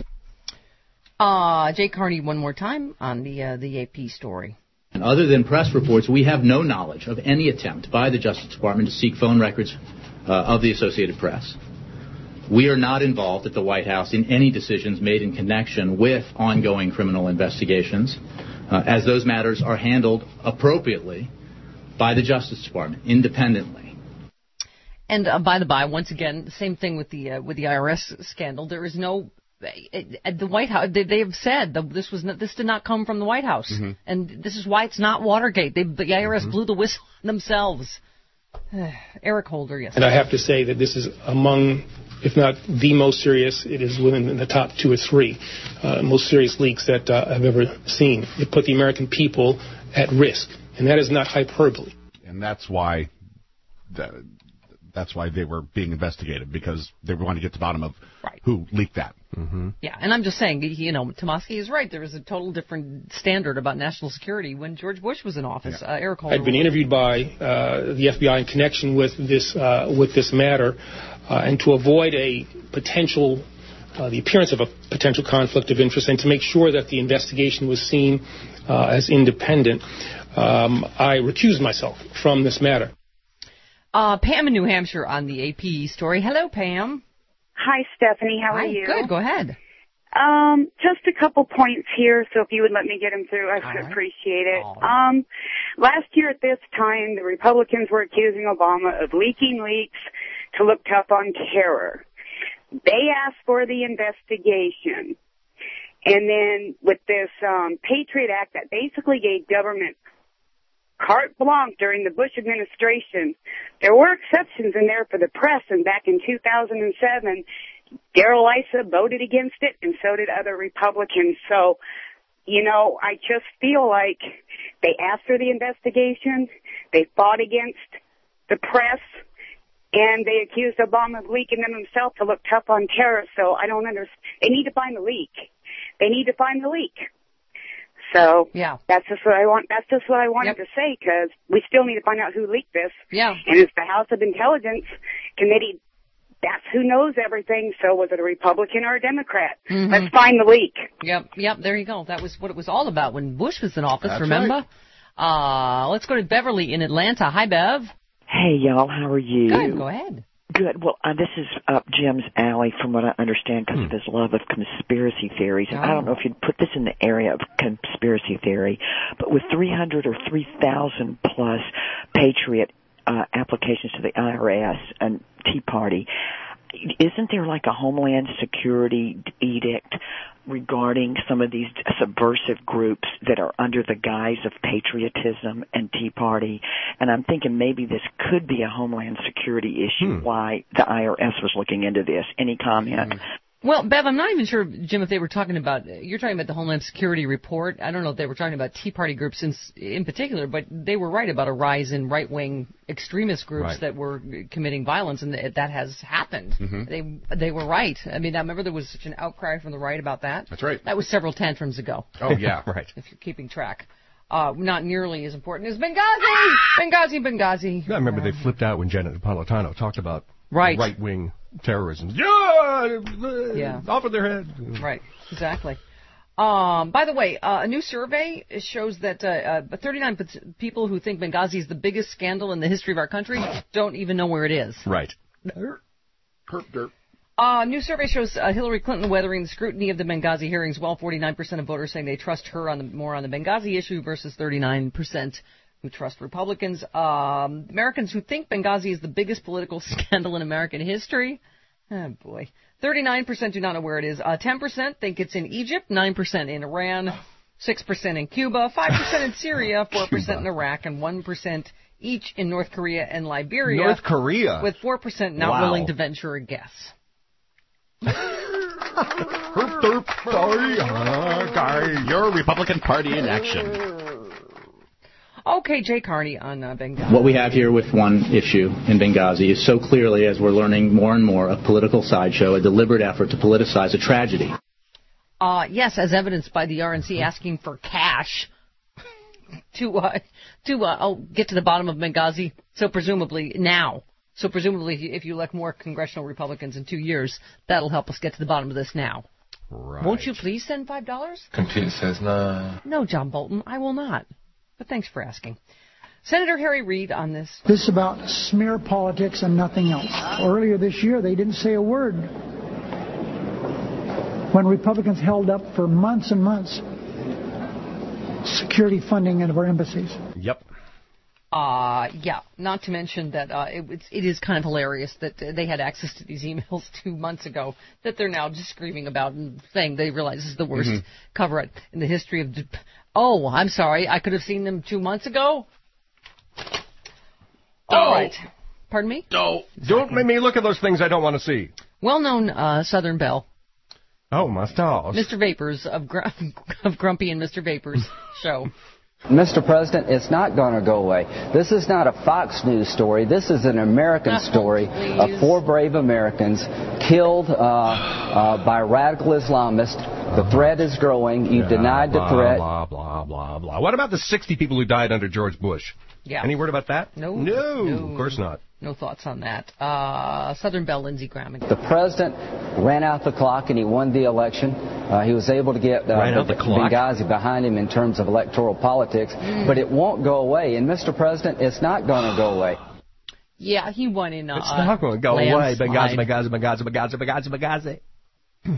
Uh, Jay Carney one more time on the uh, the A P story. And other than press reports, we have no knowledge of any attempt by the Justice Department to seek phone records uh, of the Associated Press. We are not involved at the White House in any decisions made in connection with ongoing criminal investigations, uh, as those matters are handled appropriately by the Justice Department, independently. And uh, by the by, once again, the same thing with the uh, with the I R S scandal. There is no at the White House. They, they have said that this was not, this did not come from the White House, Mm-hmm. and this is why it's not Watergate. They, the I R S Mm-hmm. blew the whistle themselves. Eric Holder, yes. And I have to say that this is among, if not the most serious, it is within the top two or three uh, most serious leaks that uh, I've ever seen. It put the American people at risk, and that is not hyperbole. And that's why the, that's why they were being investigated, because they wanted to get to the bottom of right. who leaked that. Mm-hmm. Yeah, and I'm just saying, you know, Tomasky is right. There was a total different standard about national security when George Bush was in office. Yeah. Uh, Eric Holder. I'd been interviewed by uh, the F B I in connection with this uh, with this matter, uh, and to avoid a potential, uh, the appearance of a potential conflict of interest, and to make sure that the investigation was seen uh, as independent, um, I recused myself from this matter. Uh, Pam in New Hampshire on the A P story. Hello, Pam. Hi, Stephanie. How Hi, are you? Good. Go ahead. Um, just a couple points here, so if you would let me get them through, I would right. appreciate it. Right. Um, last year at this time, the Republicans were accusing Obama of leaking leaks to look tough on terror. They asked for the investigation. And then with this um, Patriot Act that basically gave government carte blanche during the Bush administration, there were exceptions in there for the press, and back in two thousand seven, Darrell Issa voted against it, and so did other Republicans. So, you know, I just feel like they asked for the investigation, they fought against the press, and they accused Obama of leaking them himself to look tough on terror. So I don't understand. They need to find the leak. They need to find the leak. So yeah, that's just what I want. That's just what I wanted yep. to say, because we still need to find out who leaked this. Yeah, and it's the House of Intelligence Committee. That's who knows everything. So was it a Republican or a Democrat? Mm-hmm. Let's find the leak. Yep, yep. There you go. That was what it was all about when Bush was in office. That's remember? Right. Uh, let's go to Beverly in Atlanta. Hi, Bev. Hey, y'all. How are you? Good. Go ahead. Good. Well, uh, this is up Jim's alley, from what I understand, because hmm. of his love of conspiracy theories. And oh. I don't know if you'd put this in the area of conspiracy theory, but with three hundred or three thousand plus Patriot uh, applications to the I R S and Tea Party, isn't there like a Homeland Security edict regarding some of these subversive groups that are under the guise of patriotism and Tea Party? And I'm thinking maybe this could be a Homeland Security issue, hmm. why the I R S was looking into this. Any comment? Hmm. Well, Bev, I'm not even sure, Jim, if they were talking about, you're talking about the Homeland Security report. I don't know if they were talking about Tea Party groups in, in particular, but they were right about a rise in right-wing extremist groups right. that were committing violence, and that has happened. Mm-hmm. They they were right. I mean, I remember there was such an outcry from the right about that. That's right. That was several tantrums ago. Oh, yeah, right. If you're keeping track. Uh, not nearly as important as Benghazi! Benghazi, Benghazi. I remember they flipped out when Janet Napolitano talked about right. right-wing terrorism. Yeah! yeah. Off of their head. Right, exactly. Um, by the way, uh, a new survey shows that uh, uh, thirty-nine people who think Benghazi is the biggest scandal in the history of our country don't even know where it is. Right. Herp, derp. A uh, new survey shows uh, Hillary Clinton weathering the scrutiny of the Benghazi hearings well. forty-nine percent of voters saying they trust her on the, more on the Benghazi issue versus thirty-nine percent who trust Republicans. Um, Americans who think Benghazi is the biggest political scandal in American history. Oh, boy. thirty-nine percent do not know where it is. Uh, ten percent think it's in Egypt, nine percent in Iran, six percent in Cuba, five percent in Syria, four percent in Iraq, and one percent each in North Korea and Liberia. North Korea? With four percent not wow. willing to venture a guess. Your Republican Party in action. Okay, Jay Carney on uh, Benghazi. What we have here with one issue in Benghazi is so clearly, as we're learning more and more, a political sideshow, a deliberate effort to politicize a tragedy. Uh, yes, as evidenced by the R N C asking for cash to uh, to uh, oh, get to the bottom of Benghazi. So presumably now. So presumably, if you elect more congressional Republicans in two years, that'll help us get to the bottom of this now. Right. Won't you please send five dollars? Compete says no. No, John Bolton, I will not. But thanks for asking. Senator Harry Reid on this. This is about smear politics and nothing else. Earlier this year, they didn't say a word. When Republicans held up for months and months security funding of our embassies. Yep. Uh, yeah, not to mention that uh, it, it's, it is kind of hilarious that uh, they had access to these emails two months ago that they're now just screaming about and saying they realize this is the worst mm-hmm. cover-up in the history of... Oh, I'm sorry, I could have seen them two months ago? No. All right. Pardon me? No. Don't make me look at those things I don't want to see. Well-known uh, Southern Belle. Oh, my stars. Mister Vapors of, Gr- of Grumpy and Mister Vapors show. Mister President, it's not going to go away. This is not a Fox News story. This is an American story of four brave Americans killed uh, uh, by radical Islamists. The threat is growing. You Yeah, denied the blah, threat. Blah, blah, blah, blah. What about the sixty people who died under George Bush? Yeah. Any word about that? No. No, No. of course not. No thoughts on that. Uh, Southern Belle, Lindsey Graham. The president ran out the clock and he won the election. Uh, he was able to get uh, Ran out the clock. Benghazi behind him in terms of electoral politics, Mm. but it won't go away. And Mister President, it's not going to go away. Yeah, he won in uh, It's not going to go away. landslide. Benghazi, Benghazi, Benghazi, Benghazi, Benghazi, Benghazi.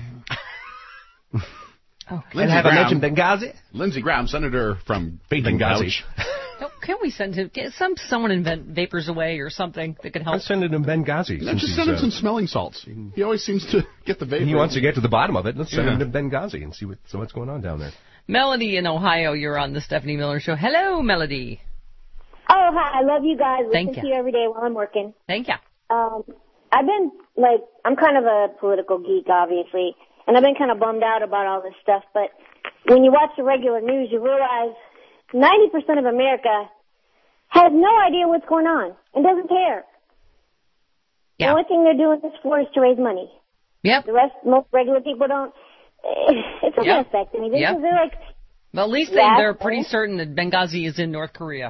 Okay. Lindsey Have I Graham, mentioned Benghazi? Lindsey Graham, senator from Benghazi. Benghazi. No, can we send him? Get some someone invent vapors away or something that could help? I'm sending him Benghazi. Let's since just he's, send him uh, some smelling salts. He always seems to get the vapor. He wants to get to the bottom of it. Let's send Yeah. him to Benghazi and see what, so what's going on down there. Melody in Ohio, you're on the Stephanie Miller Show. Hello, Melody. Oh, hi. I love you guys. Thank Listen to you. you every day while I'm working. Thank you. Um, I've been, like, I'm kind of a political geek, obviously, and I've been kind of bummed out about all this stuff, but when you watch the regular news, you realize ninety percent of America has no idea what's going on and doesn't care. Yeah. The only thing they're doing this for is to raise money. Yep. The rest, most regular people don't, it doesn't Yep. affect anything. Yep. They're like, Well, at least they, Yeah. they're pretty certain that Benghazi is in North Korea.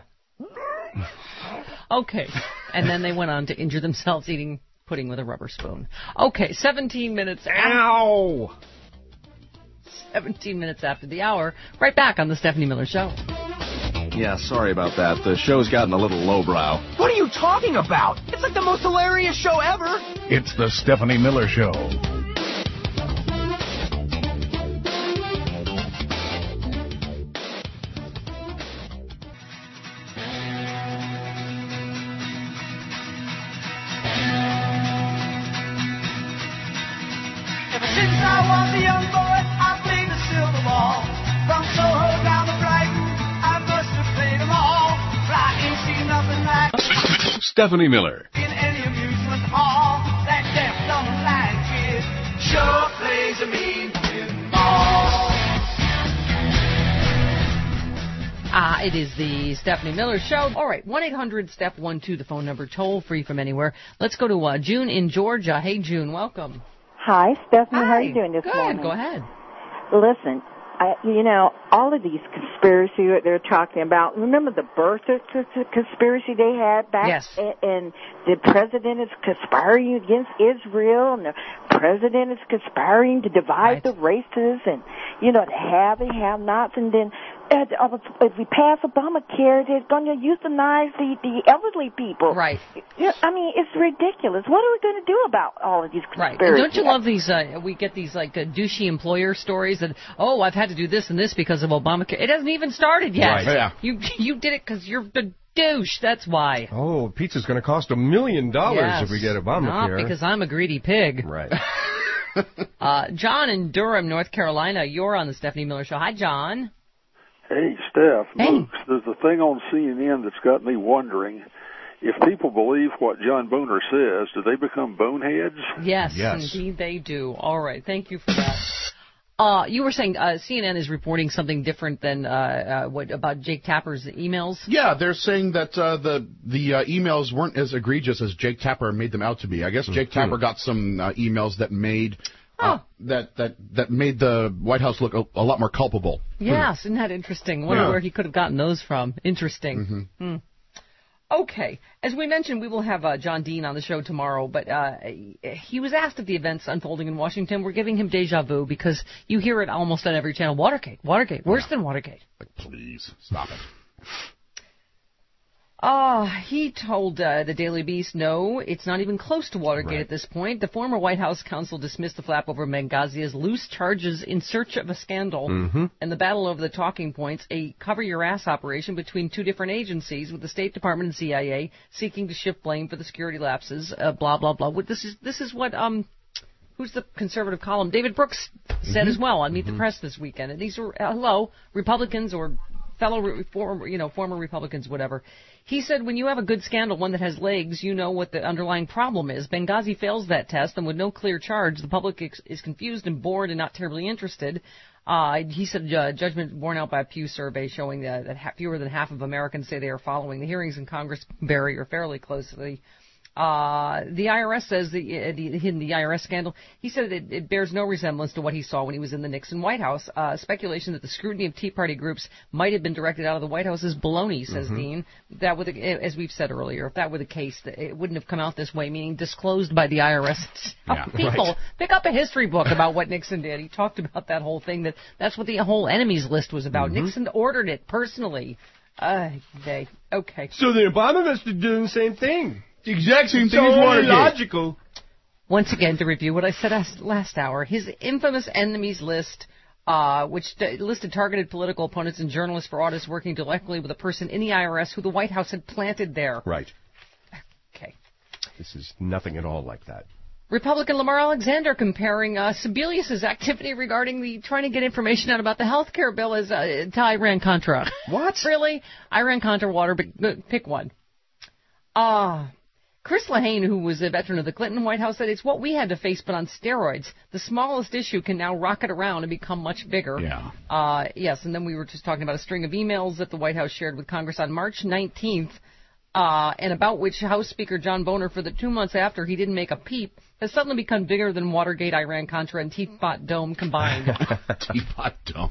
Okay. And then they went on to injure themselves eating pudding with a rubber spoon. Okay, seventeen minutes. Ow! seventeen minutes after the hour. Right back on the Stephanie Miller Show. Yeah, sorry about that. The show's gotten a little lowbrow. What are you talking about? It's like the most hilarious show ever. It's the Stephanie Miller Show. Ever since I was a young boy, I played the silver ball. From Soho down to Brighton, I must have played them all. But I ain't seen nothing like Stephanie Miller. in any amusement hall. That deaf, dumb, blind kid sure plays a mean pinball. Ah, it is the Stephanie Miller Show. All right, one eight hundred step one two, the phone number, toll free from anywhere. Let's go to uh, June in Georgia. Hey, June, welcome. Hi, Stephanie. How are Hi. you doing this Good, morning? go ahead. Listen, I, you know, all of these conspiracy that they're talking about. Remember the birth of c- c- conspiracy they had back? Yes. And, and the president is conspiring against Israel, and the president is conspiring to divide the races, and you know, the have and have-nots, and then uh, if we pass Obamacare, they're going to euthanize the the elderly people. Right. Yeah, I mean, it's ridiculous. What are we going to do about all of these Right. conspiracies? And don't you love these, uh, we get these like uh, douchey employer stories that, oh, I've had to do this and this because of Obamacare. It hasn't even started yet. Right. Yeah. You you did it because you're the douche. That's why. Oh, pizza's going to cost a million dollars Yes. if we get Obamacare. Not because I'm a greedy pig. Right. uh, John in Durham, North Carolina, you're on the Stephanie Miller Show. Hi, John. Hey, Steph. Hey. Luke, there's a thing on C N N that's got me wondering, if people believe what John Boehner says, do they become boneheads? Yes, Yes. indeed they do. All right, thank you for that. Uh, you were saying uh, C N N is reporting something different than uh, uh, what about Jake Tapper's emails? Yeah, they're saying that uh, the the uh, emails weren't as egregious as Jake Tapper made them out to be. I guess Jake Mm-hmm. Tapper got some uh, emails that made uh, that that that made the White House look a, a lot more culpable. Yes, isn't that interesting? Wonder Yeah. where he could have gotten those from. Interesting. Hmm. Okay. As we mentioned, we will have uh, John Dean on the show tomorrow, but uh, he was asked if the events unfolding in Washington were giving him deja vu because you hear it almost on every channel. Watergate, Watergate, worse than Watergate. Like, please, stop it. Uh, he told uh, the Daily Beast, no, it's not even close to Watergate Right. at this point. The former White House counsel dismissed the flap over Benghazi as loose charges in search of a scandal. Mm-hmm. And the battle over the talking points, a cover-your-ass operation between two different agencies, with the State Department and C I A seeking to shift blame for the security lapses, uh, blah, blah, blah. What- This is this is what, um, who's the conservative column? David Brooks said Mm-hmm. as well on Meet the Press this weekend. And these were, uh, hello, Republicans or fellow, re- former, you know, former Republicans, whatever. He said, when you have a good scandal, one that has legs, you know what the underlying problem is. Benghazi fails that test, and with no clear charge, the public ex- is confused and bored and not terribly interested. Uh, he said uh, judgment borne out by a Pew survey showing that, that ha- fewer than half of Americans say they are following the hearings in Congress very or fairly closely. Uh, the I R S says the, uh, the in the I R S scandal, he said it, it bears no resemblance to what he saw when he was in the Nixon White House. Uh, speculation that the scrutiny of Tea Party groups might have been directed out of the White House is baloney, says Mhm. Dean. That would, as we've said earlier, if that were the case, it wouldn't have come out this way, meaning disclosed by the I R S. Yeah, People, right. pick up a history book about what Nixon did. He talked about that whole thing. That that's what the whole enemies list was about. Mhm. Nixon ordered it personally. Uh, they okay. So the Obama must have done the same thing. The exact same thing so as Watergate. logical. Once again, to review what I said last, last hour, his infamous enemies list, uh, which d- listed targeted political opponents and journalists for audits working directly with a person in the I R S who the White House had planted there. Right. Okay. This is nothing at all like that. Republican Lamar Alexander comparing uh, Sebelius's activity regarding the trying to get information out about the health care bill as uh, to Iran-Contra. What? Really? Iran-Contra water, but uh, pick one. Ah. Uh, Chris Lehane, who was a veteran of the Clinton White House, said it's what we had to face, but on steroids. The smallest issue can now rocket around and become much bigger. Yeah. Uh, yes, and then we were just talking about a string of emails that the White House shared with Congress on March nineteenth, uh, and about which House Speaker John Boehner, for the two months after he didn't make a peep, has suddenly become bigger than Watergate, Iran-Contra, and Teapot Dome combined. Teapot Dome.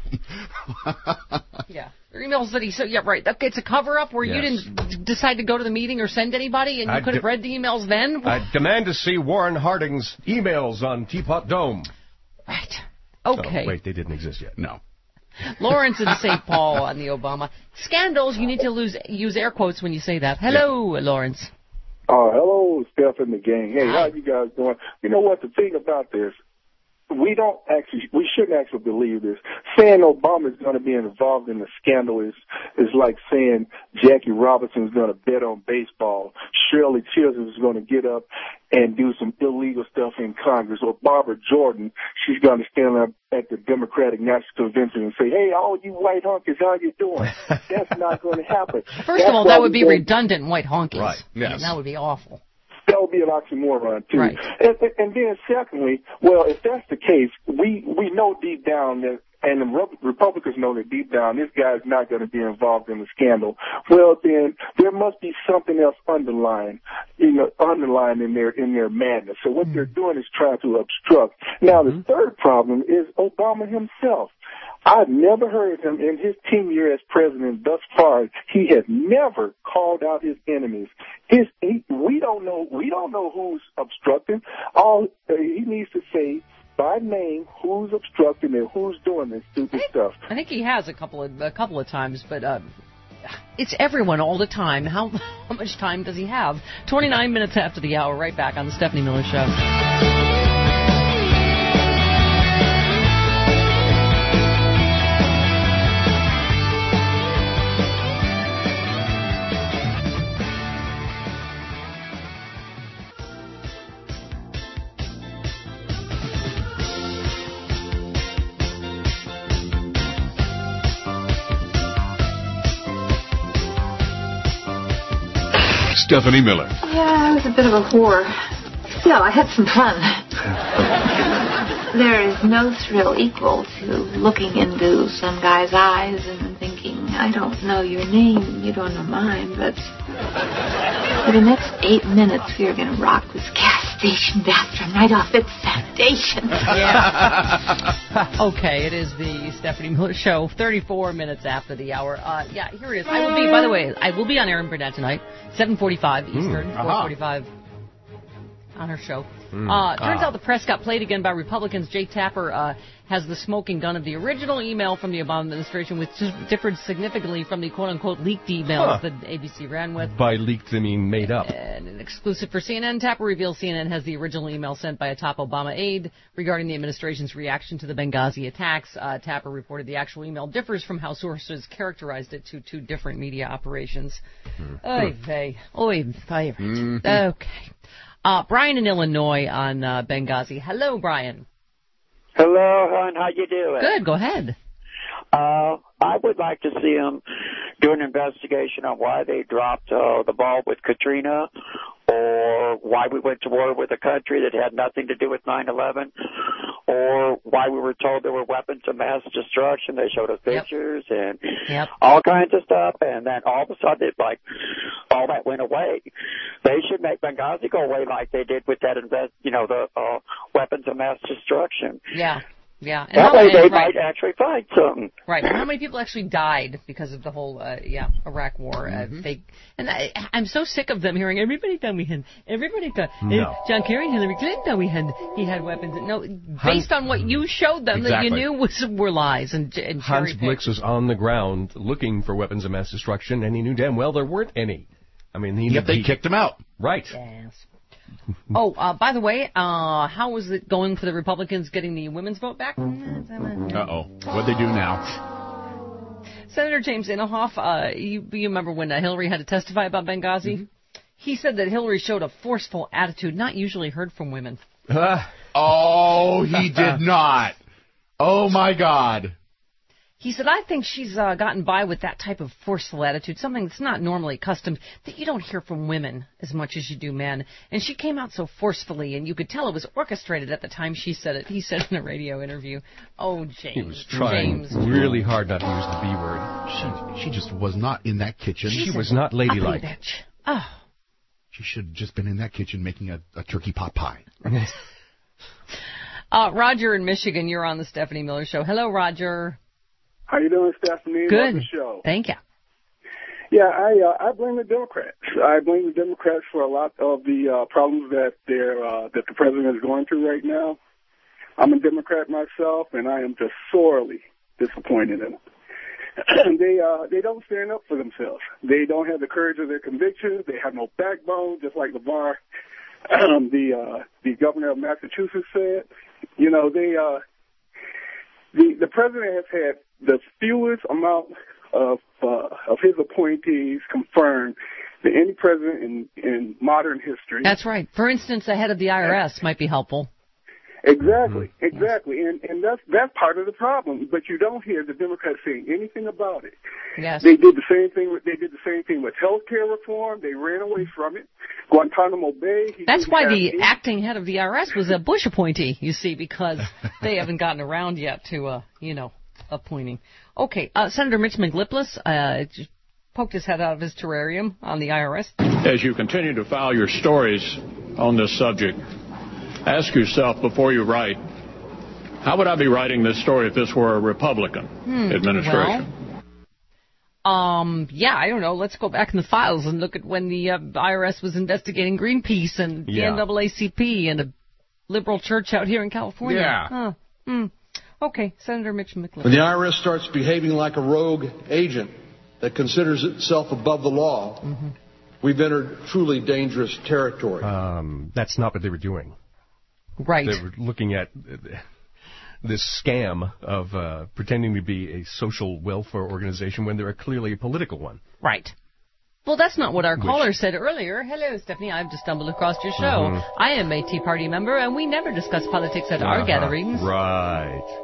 Yeah. There are emails that he said, yeah, right, okay, it's a cover-up where Yes. you didn't d- decide to go to the meeting or send anybody, and you I could have de- read the emails then? I demand to see Warren Harding's emails on Teapot Dome. Right. Okay. Oh, wait, they didn't exist yet. No. Lawrence in Saint Paul on the Obama. Scandals, you need to lose, use air quotes when you say that. Hello, Lawrence. Oh, hello, Steph and the gang. Hey, how you guys doing? You know what, the thing about this, we don't actually, we shouldn't actually believe this. Saying Obama is going to be involved in the scandal is, is like saying Jackie Robinson is going to bet on baseball. Shirley Chisholm is going to get up and do some illegal stuff in Congress. Or Barbara Jordan, she's going to stand up at the Democratic National Convention and say, hey, all you white honkies, how you doing? That's not going to happen. First That's of all, why that would we be don't- redundant white honkies. Right, yes. I mean, that would be awful. That would be an oxymoron, too. Right. And, and then, secondly, well, if that's the case, we, we know deep down that, and the Re- Republicans know that deep down this guy's not going to be involved in the scandal. Well, then there must be something else underlying, you know, underlying in their in their madness. So what they're doing is trying to obstruct. Now, the third problem is Obama himself. I've never heard him in his ten year as president thus far. He has never called out his enemies. His, he, we don't know. We don't know who's obstructing. All uh, he needs to say by name who's obstructing and who's doing this stupid stuff. I think he has a couple of a couple of times, but um, it's everyone all the time. How how much time does he have? twenty-nine minutes after the hour. Right back on the Stephanie Miller Show. Stephanie Miller. Yeah, I was a bit of a whore. Still, I had some fun. There is no thrill equal to looking into some guy's eyes and thinking, I don't know your name, you don't know mine, but for the next eight minutes we are going to rock this gas station bathroom right off its foundation. Yeah. Okay, it is the Stephanie Miller Show, thirty-four minutes after the hour. Uh, yeah, here it is. I will be, by the way, I will be on Aaron Burnett tonight, seven forty-five Eastern, Mm, four forty-five on her show. Mm, uh, turns ah. out the press got played again by Republicans. Jay Tapper uh, has the smoking gun of the original email from the Obama administration, which just differed significantly from the quote-unquote leaked emails Huh. that A B C ran with. By leaked, I mean made up. And an exclusive for C N N, Tapper reveals C N N has the original email sent by a top Obama aide regarding the administration's reaction to the Benghazi attacks. Uh, Tapper reported the actual email differs from how sources characterized it to two different media operations. Oy vey. Oy vey. Mm-hmm. Okay. Uh, Brian in Illinois on uh, Benghazi. Hello, Brian. Hello, hon. How you doing? Good. Go ahead. Uh, I would like to see them do an investigation on why they dropped uh, the ball with Katrina, or why we went to war with a country that had nothing to do with nine eleven, or why we were told there were weapons of mass destruction. They showed us pictures yep. and yep. all kinds of stuff, and then all of a sudden, it, like, all that went away. They should make Benghazi go away like they did with that, invest, you know, the uh, weapons of mass destruction. Yeah. Yeah. And that how, way they and, right. might actually find something. Right. And how many people actually died because of the whole, uh, yeah, Iraq war? Mm-hmm. Uh, they, and I, I'm so sick of them hearing everybody thought we had, everybody thought, no. uh, John Kerry and Hillary Clinton thought we had, he had weapons. No, based on what you showed them exactly. that you knew was were lies and, and Hans Blix was on the ground looking for weapons of mass destruction, and he knew damn well there weren't any. I mean, he yep, they he, kicked him out. Right. Yes. Oh, uh, by the way, uh, how was it going for the Republicans getting the women's vote back? Uh-oh. What'd they do now? Senator James Inhofe, uh, you, you remember when uh, Hillary had to testify about Benghazi? Mm-hmm. He said that Hillary showed a forceful attitude not usually heard from women. Oh, he did not. Oh, my God. He said, I think she's uh, gotten by with that type of forceful attitude, something that's not normally accustomed, that you don't hear from women as much as you do men. And she came out so forcefully, and you could tell it was orchestrated at the time she said it. He said in a radio interview, oh, James. He was trying James. really hard not to use the B word. She, she just was not in that kitchen. She's she was not ladylike. Bitch. Oh. She should have just been in that kitchen making a, a turkey pot pie. uh, Roger in Michigan, you're on the Stephanie Miller Show. Hello, Roger. How you doing, Stephanie? Good. Love the show. Thank you. Yeah, I uh, I blame the Democrats. I blame the Democrats for a lot of the uh, problems that they're uh, that the president is going through right now. I'm a Democrat myself, and I am just sorely disappointed in them. they uh, they don't stand up for themselves. They don't have the courage of their convictions. They have no backbone, just like LeVar, um, the uh, the governor of Massachusetts said. You know, they uh, the the president has had the fewest amount of uh, of his appointees confirmed than any president in, in modern history. That's right. For instance, the head of the I R S might be helpful. Exactly, exactly, and and that's that's part of the problem. But you don't hear the Democrats saying anything about it. Yes, they did the same thing. With, they did the same thing with health care reform. They ran away from it. Guantanamo Bay. He that's why the eight. acting head of the I R S was a Bush appointee. You see, because they haven't gotten around yet to uh, you know. appointing. Okay, uh, Senator Mitch McGlipless uh, just poked his head out of his terrarium on the I R S. As you continue to file your stories on this subject, ask yourself before you write, how would I be writing this story if this were a Republican hmm, administration? Well, um, yeah, I don't know. Let's go back in the files and look at when the uh, I R S was investigating Greenpeace and yeah. the N double A C P and a liberal church out here in California. Yeah. Huh. Hmm. Okay, Senator Mitch McGlipless. When the I R S starts behaving like a rogue agent that considers itself above the law, mm-hmm. we've entered truly dangerous territory. Um, that's not what they were doing. Right. They were looking at this scam of uh, pretending to be a social welfare organization when they're clearly a political one. Right. Well, that's not what our Which, caller said earlier. Hello, Stephanie. I've just stumbled across your show. Mm-hmm. I am a Tea Party member, and we never discuss politics at uh-huh. our gatherings. Right.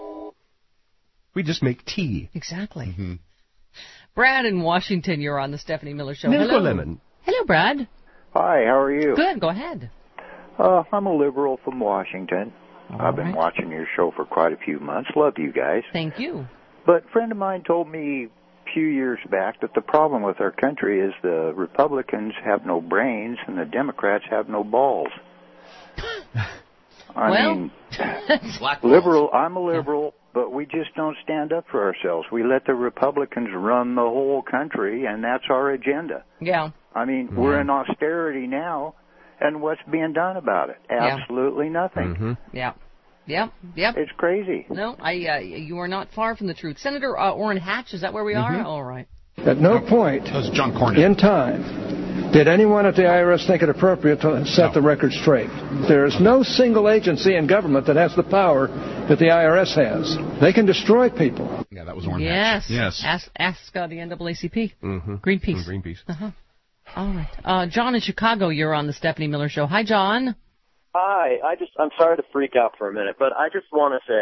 We just make tea. Exactly. Mm-hmm. Brad in Washington, you're on the Stephanie Miller Show. Milk Hello. or lemon? Hello, Brad. Hi, how are you? Good, go ahead. Uh, I'm a liberal from Washington. All I've been right. watching your show for quite a few months. Love you guys. Thank you. But a friend of mine told me a few years back that the problem with our country is the Republicans have no brains and the Democrats have no balls. I well, mean, liberal, I'm a liberal, but we just don't stand up for ourselves. We let the Republicans run the whole country, and that's our agenda. Yeah. I mean, Mm-hmm. we're in austerity now, and what's being done about it? Absolutely yeah. nothing. Mm-hmm. Yeah. Yep, yep. It's crazy. No, I. Uh, you are not far from the truth. Senator uh, Orrin Hatch, is that where we are? Mm-hmm. All right. At no point John in time did anyone at the I R S think it appropriate to set no. the record straight. There is no single agency in government that has the power that the I R S has. They can destroy people. Yeah, that was Orrin Yes. Hatch. Yes. Ask, ask uh, the N double A C P. Mm-hmm. Greenpeace. Greenpeace. Uh-huh. All right. Uh, John in Chicago, you're on the Stephanie Miller Show. Hi, John. Hi. I just, I'm sorry to freak out for a minute, but I just want to say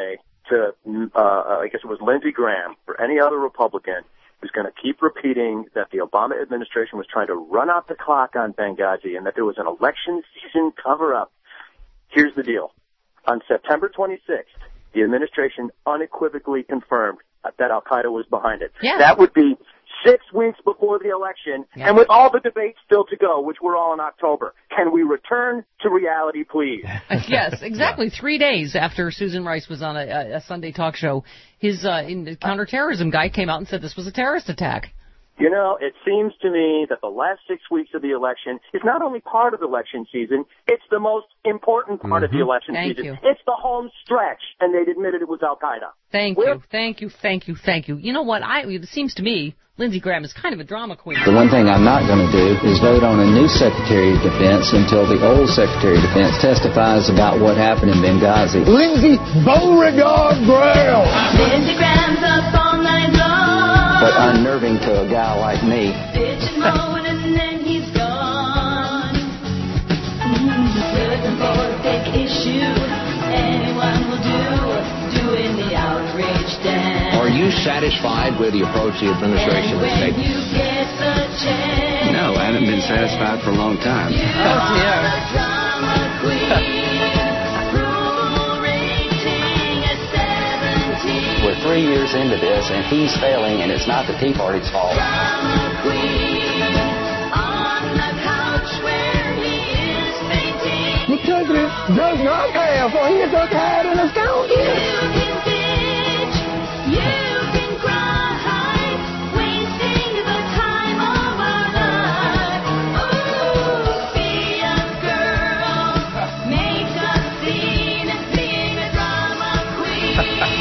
to, uh, I guess it was Lindsey Graham or any other Republican who's going to keep repeating that the Obama administration was trying to run out the clock on Benghazi and that there was an election season cover-up. Here's the deal. On September twenty-sixth, the administration unequivocally confirmed that Al-Qaeda was behind it. Yeah. That would be six weeks before the election, yeah. and with all the debates still to go, which we're all in October. Can we return to reality, please? Yes, exactly. Yeah. Three days after Susan Rice was on a, a Sunday talk show, his uh, in, counterterrorism guy came out and said this was a terrorist attack. You know, it seems to me that the last six weeks of the election is not only part of the election season, it's the most important part mm-hmm. of the election Thank season. You. It's the home stretch, and they'd admitted it was Al-Qaeda. Thank We're- you, thank you, thank you, thank you. You know what? I it seems to me Lindsey Graham is kind of a drama queen. The one thing I'm not going to do is vote on a new Secretary of Defense until the old Secretary of Defense testifies about what happened in Benghazi. Lindsey Beauregard Graham! Lindsey Graham's up all night long. But unnerving to a guy like me. Bitchin' mowing and then he's gone. Mm, looking for a big issue. Anyone will do, doing the outrage dance. Are you satisfied with the approach the administration has when taken? you get the chance. No, I haven't been satisfied for a long time. You oh, dear. Are the drama queen. Rule rating at seventeen. We're three years into this, and he's failing, and it's not the Tea Party's fault. Drama queen. On the couch where he is fainting. The president does not have, for he is a cat in a scone. You can bitch. You can cry. Wasting the time of our life. Ooh, be a girl. Make a scene. Being a drama queen.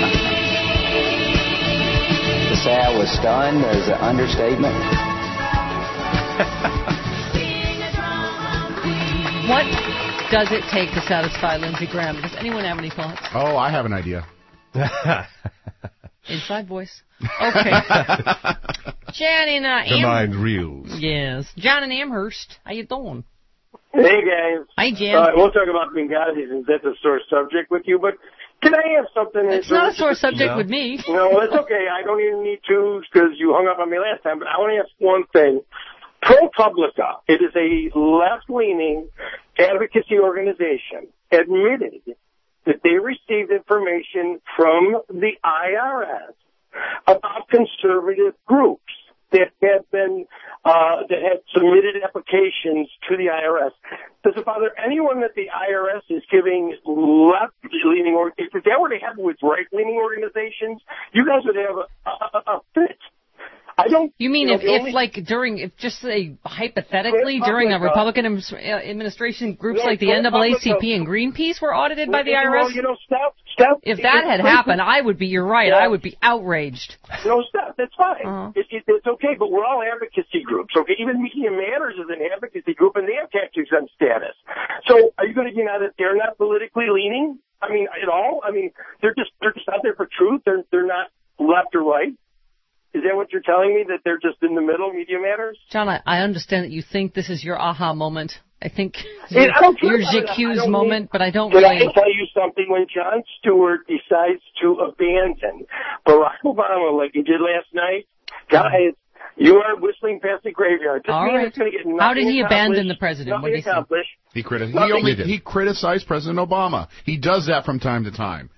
To say I was stunned is an understatement. What does it take to satisfy Lindsey Graham? Does anyone have any thoughts? Oh, I have an idea. Inside voice. Okay. Jan in uh, The Am- mind reels. Yes. John in Amherst. How you doing? Hey, guys. Hi, Jan. Uh, we'll talk about Benghazi since that's a sore subject with you, but can I have something? It's not a sore subject no. with me. No, it's okay. I don't even need to because you hung up on me last time, but I want to ask one thing. ProPublica, it is a left-leaning advocacy organization, admitted that they received information from the I R S about conservative groups that had been uh, that had submitted applications to the I R S. Does it bother anyone that the I R S is giving left-leaning, or if that were to happen with right-leaning organizations, you guys would have a, a, a fit. I don't. You mean you if, know, if only, like during, if just say hypothetically during a Republican administration, groups no, like the N double A C P and Greenpeace were audited by the I R S? Well, you know, stop, stop. If that had happened, I would be. You're right. Yeah. I would be outraged. No, stop. That's fine. Uh-huh. It, it, it's okay, but we're all advocacy groups. Okay, even Media Matters is an advocacy group, and they have tax exempt status. So, are you going to deny that they're not politically leaning? I mean, at all? I mean, they're just they're just out there for truth. They're they're not left or right. Is that what you're telling me, that they're just in the middle, Media Matters? John, I, I understand that you think this is your aha moment. I think It, I don't care your about it. I J'accuse don't moment, need- but I don't Can really... I tell you something? When Jon Stewart decides to abandon Barack Obama like he did last night, guys, you are whistling past the graveyard. This All man right. is going to get How did nothing he abandon accomplished, the president? What Nothing did he say? accomplished. He, criti- he, Nothing only, he did. he criticized President Obama. He does that from time to time.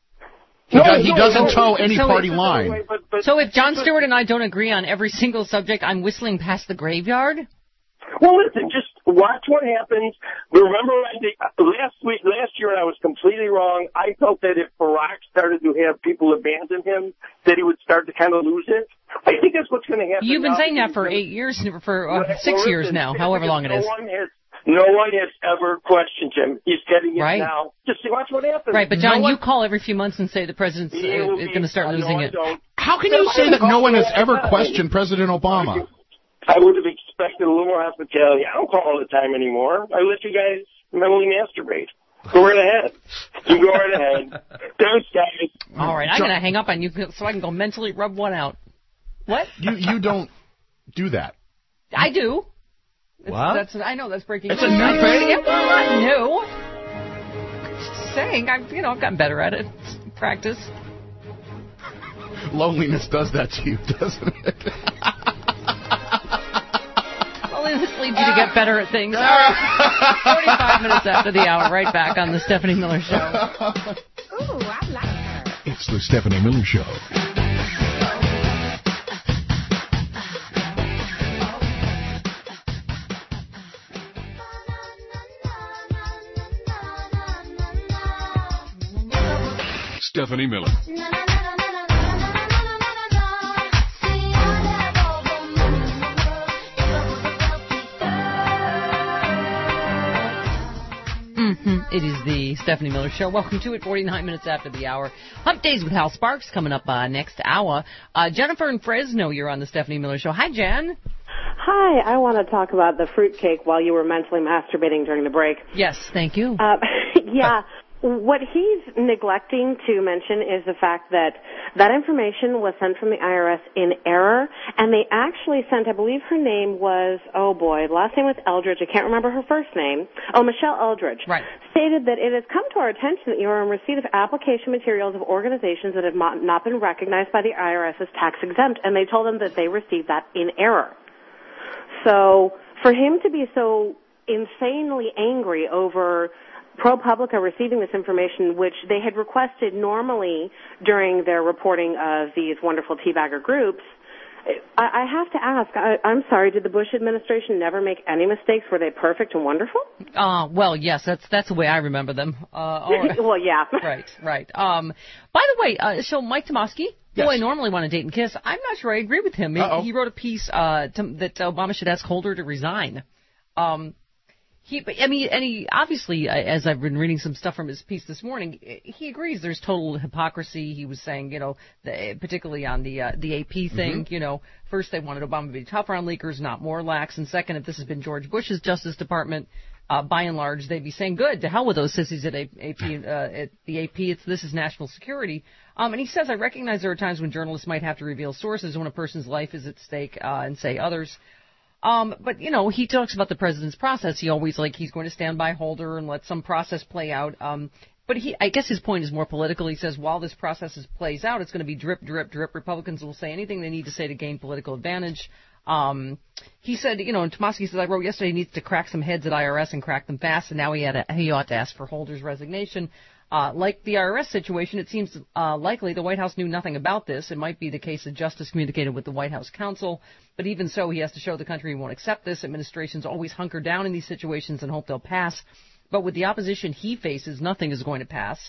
He, No, does, he no, doesn't no. toe any So party it's- line. But, but, So if Jon but- Stewart and I don't agree on every single subject, I'm whistling past the graveyard? Well, listen, just watch what happens. Remember, I did, last week, last year, I was completely wrong. I felt that if Barack started to have people abandon him, that he would start to kind of lose it. I think that's what's going to happen. You've been now. saying that for eight years, for uh, six Well, years listen, now, however long it no is. One has, no one has ever questioned him. He's getting it Right. now. Just watch what happens. Right, but John, no you one, call every few months and say the president's uh, He will is be- going to start I know losing I it. don't. How can you say that no one has ever questioned President Obama? I would have expected a little more hospitality. I don't call all the time anymore. I let you guys mentally masturbate. Go right ahead. You go right ahead. Those guys. All right, I'm going to hang up on you so I can go mentally rub one out. What? You you don't do that. I do. It's, What? That's I know that's breaking. It's a news. new thing? Yeah, well, not new. Just saying, I've you know I've gotten better at it. It's practice. Loneliness does that to you, doesn't it? Loneliness leads you to get better at things. All right. forty-five minutes after the hour, right back on the Stephanie Miller Show. Ooh, I like her. It's the Stephanie Miller Show. Stephanie Miller. Mm-hmm. It is the Stephanie Miller Show. Welcome to it, forty-nine minutes after the hour. Hump Days with Hal Sparks coming up uh, next hour. Uh, Jennifer in Fresno, you're on the Stephanie Miller Show. Hi, Jen. Hi, I want to talk about the fruitcake while you were mentally masturbating during the break. Yes, thank you. Uh, yeah. What he's neglecting to mention is the fact that that information was sent from the I R S in error, and they actually sent, I believe her name was, oh boy, the last name was Eldridge. I can't remember her first name. Oh, Michelle Eldridge. Right. Stated that it has come to our attention that you are in receipt of application materials of organizations that have not, not been recognized by the I R S as tax exempt, and they told them that they received that in error. So for him to be so insanely angry over ProPublica receiving this information, which they had requested normally during their reporting of these wonderful teabagger groups, I, I have to ask, I, I'm sorry, did the Bush administration never make any mistakes? Were they perfect and wonderful? Uh, well, yes, that's that's the way I remember them. Uh, all right. Well, yeah. Right, right. Um, by the way, uh, so Mike Tomasky, who Yes. I normally want to date and kiss, I'm not sure I agree with him. He, Uh-oh. he wrote a piece uh, to, that Obama should ask Holder to resign. Um, He, I mean, and he obviously, as I've been reading some stuff from his piece this morning, he agrees there's total hypocrisy. He was saying, you know, the, particularly on the uh, the A P thing, Mm-hmm. you know, first they wanted Obama to be tougher on leakers, not more lax, and second, if this has been George Bush's Justice Department, uh, by and large, they'd be saying, good, to hell with those sissies at A P, uh, at the A P. It's this is national security. Um, and he says, I recognize there are times when journalists might have to reveal sources when a person's life is at stake, uh, and say others. Um, but, you know, he talks about the president's process. He always, like, he's going to stand by Holder and let some process play out. Um, but he, I guess his point is more political. He says while this process is, plays out, it's going to be drip, drip, drip. Republicans will say anything they need to say to gain political advantage. Um, he said, you know, and Tomasky said, I wrote yesterday he needs to crack some heads at I R S and crack them fast, and now he, had a, he ought to ask for Holder's resignation. Uh, like the I R S situation, it seems uh, likely the White House knew nothing about this. It might be the case that Justice communicated with the White House counsel, but even so, he has to show the country he won't accept this. Administrations always hunker down in these situations and hope they'll pass. But with the opposition he faces, nothing is going to pass.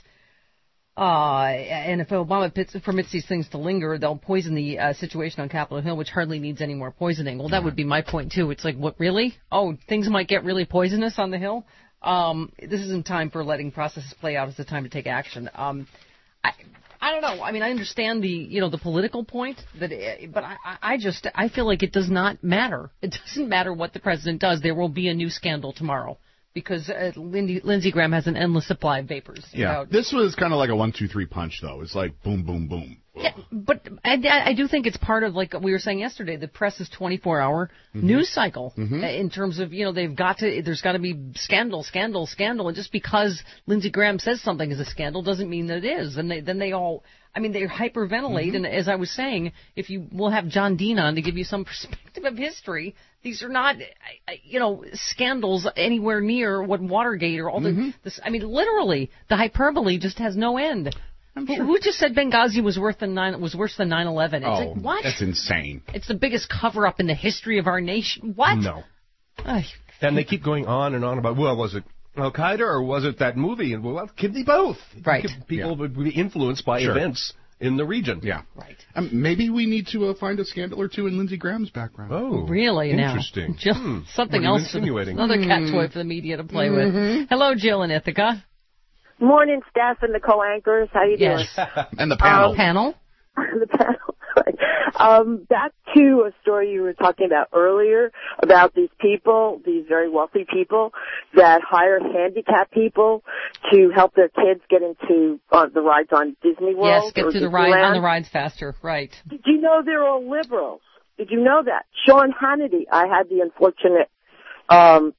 Uh, and if Obama pits, permits these things to linger, they'll poison the uh, situation on Capitol Hill, which hardly needs any more poisoning. Well, that would be my point, too. It's like, what, really? Oh, things might get really poisonous on the Hill? Um, this isn't time for letting processes play out. It's the time to take action. Um, I, I don't know. I mean, I understand the, you know, the political point, that, but I, I just, I feel like it does not matter. It doesn't matter what the president does. There will be a new scandal tomorrow because uh, Lindsey, Lindsey Graham has an endless supply of vapors. Yeah. About, This was kind of like a one, two, three punch, though. It's like boom, boom, boom. yeah, but I, I do think it's part of, like we were saying yesterday, the press's twenty-four hour Mm-hmm. news cycle Mhm. uh, in terms of, you know, they've got to, there's got to be scandal, scandal, scandal. And just because Lindsey Graham says something is a scandal doesn't mean that it is. And they, then they all, I mean, they hyperventilate. Mhm. And as I was saying, if you, we'll have John Dean on to give you some perspective of history. These are not, you know, scandals anywhere near what Watergate or all Mhm. the, this, I mean, literally, the hyperbole just has no end. Who, sure. who just said Benghazi was worse than nine was worse than nine eleven? It's Oh, like, what? that's insane. It's the biggest cover up in the history of our nation. What? No. Ay. And they keep going on and on about, well, was it Al Qaeda or was it that movie? And well, it could be both. Right. Could- People would be influenced by Sure. events in the region. Yeah. Right. Um, maybe we need to uh, find a scandal or two in Lindsey Graham's background. Oh, Really now? interesting. Jill, Hmm. something What are you else. For the, insinuating? another cat Hmm. toy for the media to play Mhm. with. Hello, Jill and Ithaca. Morning, Steph and the co-anchors. How you Yes. And the panel. Um, Panel. doing? The panel. Right. Um, back to a story you were talking about earlier about these people, these very wealthy people that hire handicapped people to help their kids get into uh, the rides on Disney World. Yes, get or to the ride on Disneyland. the rides faster. Right. Did you know they're all liberals? Did you know that? Sean Hannity, I had the unfortunate um,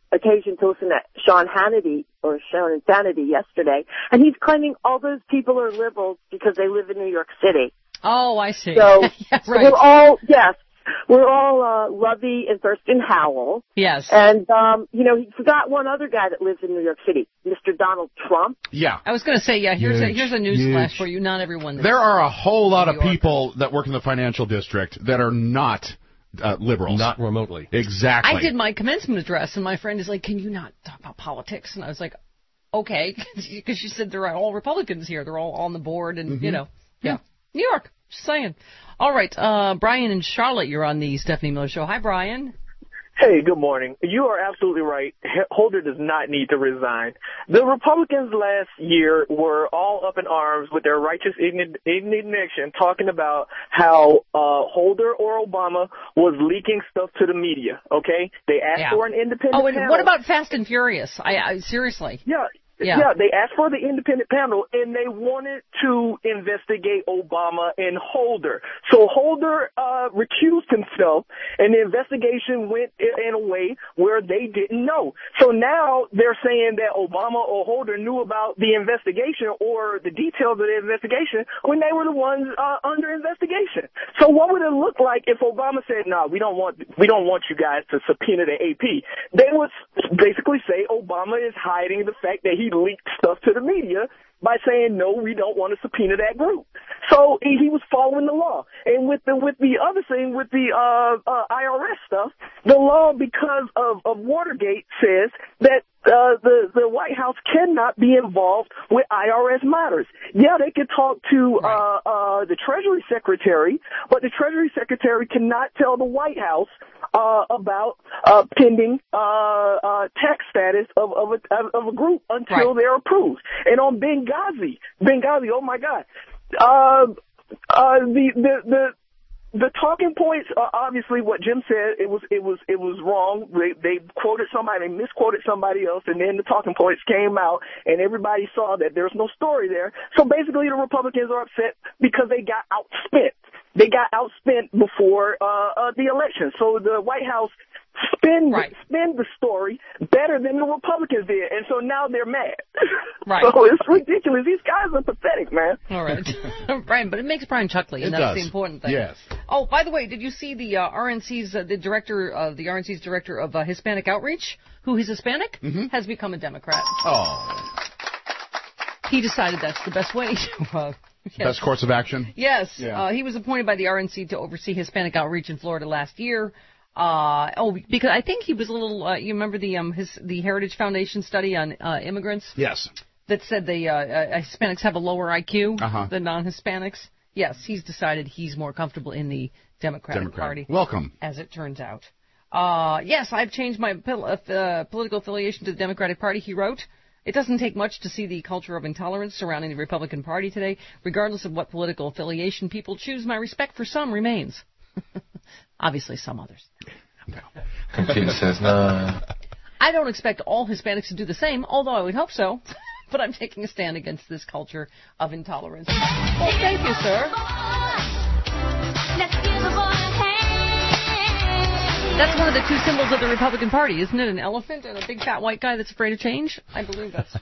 occasion to listen to Sean Hannity or Sean Insanity yesterday, and he's claiming all those people are liberals because they live in New York City. Oh, I see. So yeah, right. we're all, yes, we're all uh, Lovey and Thurston Howell. Yes. And, um, you know, he forgot one other guy that lives in New York City, Mister Donald Trump. Yeah. I was going to say, yeah, here's a, Huge, here's a news flash huge. for you. Not everyone. There are a whole lot of New York. people that work in the financial district that are not uh, liberals. Not remotely. Exactly. I did my commencement address, and my friend is like, can you not talk about politics? And I was like, okay, because she said they're all Republicans here. They're all on the board, and, Mm-hmm. you know, yeah. New York, just saying. All right, uh, Brian in Charlotte, you're on the Stephanie Miller Show. Hi, Brian. Hey, good morning. You are absolutely right. Holder does not need to resign. The Republicans last year were all up in arms with their righteous indignation, talking about how uh, Holder or Obama was leaking stuff to the media, okay? They asked Yeah. for an independent Oh, and panel. what about Fast and Furious? I, I seriously. Yeah. Yeah. Yeah, they asked for the independent panel, and they wanted to investigate Obama and Holder. So Holder uh, recused himself, and the investigation went in a way where they didn't know. So now they're saying that Obama or Holder knew about the investigation or the details of the investigation when they were the ones uh, under investigation. So what would it look like if Obama said, "No, we don't want we don't want you guys to subpoena the A P"? They would basically say Obama is hiding the fact that he leaked stuff to the media by saying, no, we don't want to subpoena that group. So he, he was following the law. And with the with the other thing, with the uh, uh, I R S stuff, the law, because of, of Watergate, says that uh, the, the White House cannot be involved with I R S matters. Yeah, they could talk to uh, uh, the Treasury Secretary, but the Treasury Secretary cannot tell the White House uh, about uh, pending uh, uh, tax status of, of, a, of a group until Right. they're approved. And on Benghazi, Benghazi, oh my God, uh, uh, the the the. The talking points are obviously what Jim said. It was it was it was wrong. They, they quoted somebody, they misquoted somebody else, and then the talking points came out, and everybody saw that there's no story there. So basically, the Republicans are upset because they got outspent. They got outspent before uh, uh, the election. So the White House spin Right. spin the story better than the Republicans did, and so now they're mad. Right. So it's ridiculous. These guys are pathetic, man. All right. Brian, but it makes Brian chuckly, and It that's does. the important thing. Yes. Oh, by the way, did you see the uh, R N C's, uh, the director of the R N C's director of uh, Hispanic Outreach, who is Hispanic, has become a Democrat? Oh. He decided that's the best way to... Uh, yes. Best course of action? Yes. Yeah. Uh, he was appointed by the R N C to oversee Hispanic outreach in Florida last year. Uh, oh, because I think he was a little, uh, you remember the um his the Heritage Foundation study on uh, immigrants Yes. that said they uh, uh, Hispanics have a lower I Q Uh-huh. than non-Hispanics? Yes, he's decided he's more comfortable in the Democratic Democrat. Party. Welcome. As it turns out. Uh, yes, I've changed my pol- uh, uh, political affiliation to the Democratic Party, he wrote. It doesn't take much to see the culture of intolerance surrounding the Republican Party today. Regardless of what political affiliation people choose, my respect for some remains. Obviously, some others. Computer says no. I don't expect all Hispanics to do the same, although I would hope so. But I'm taking a stand against this culture of intolerance. Well, thank you, sir. That's one of the two symbols of the Republican Party, isn't it? An elephant and a big fat white guy that's afraid of change? I believe that's...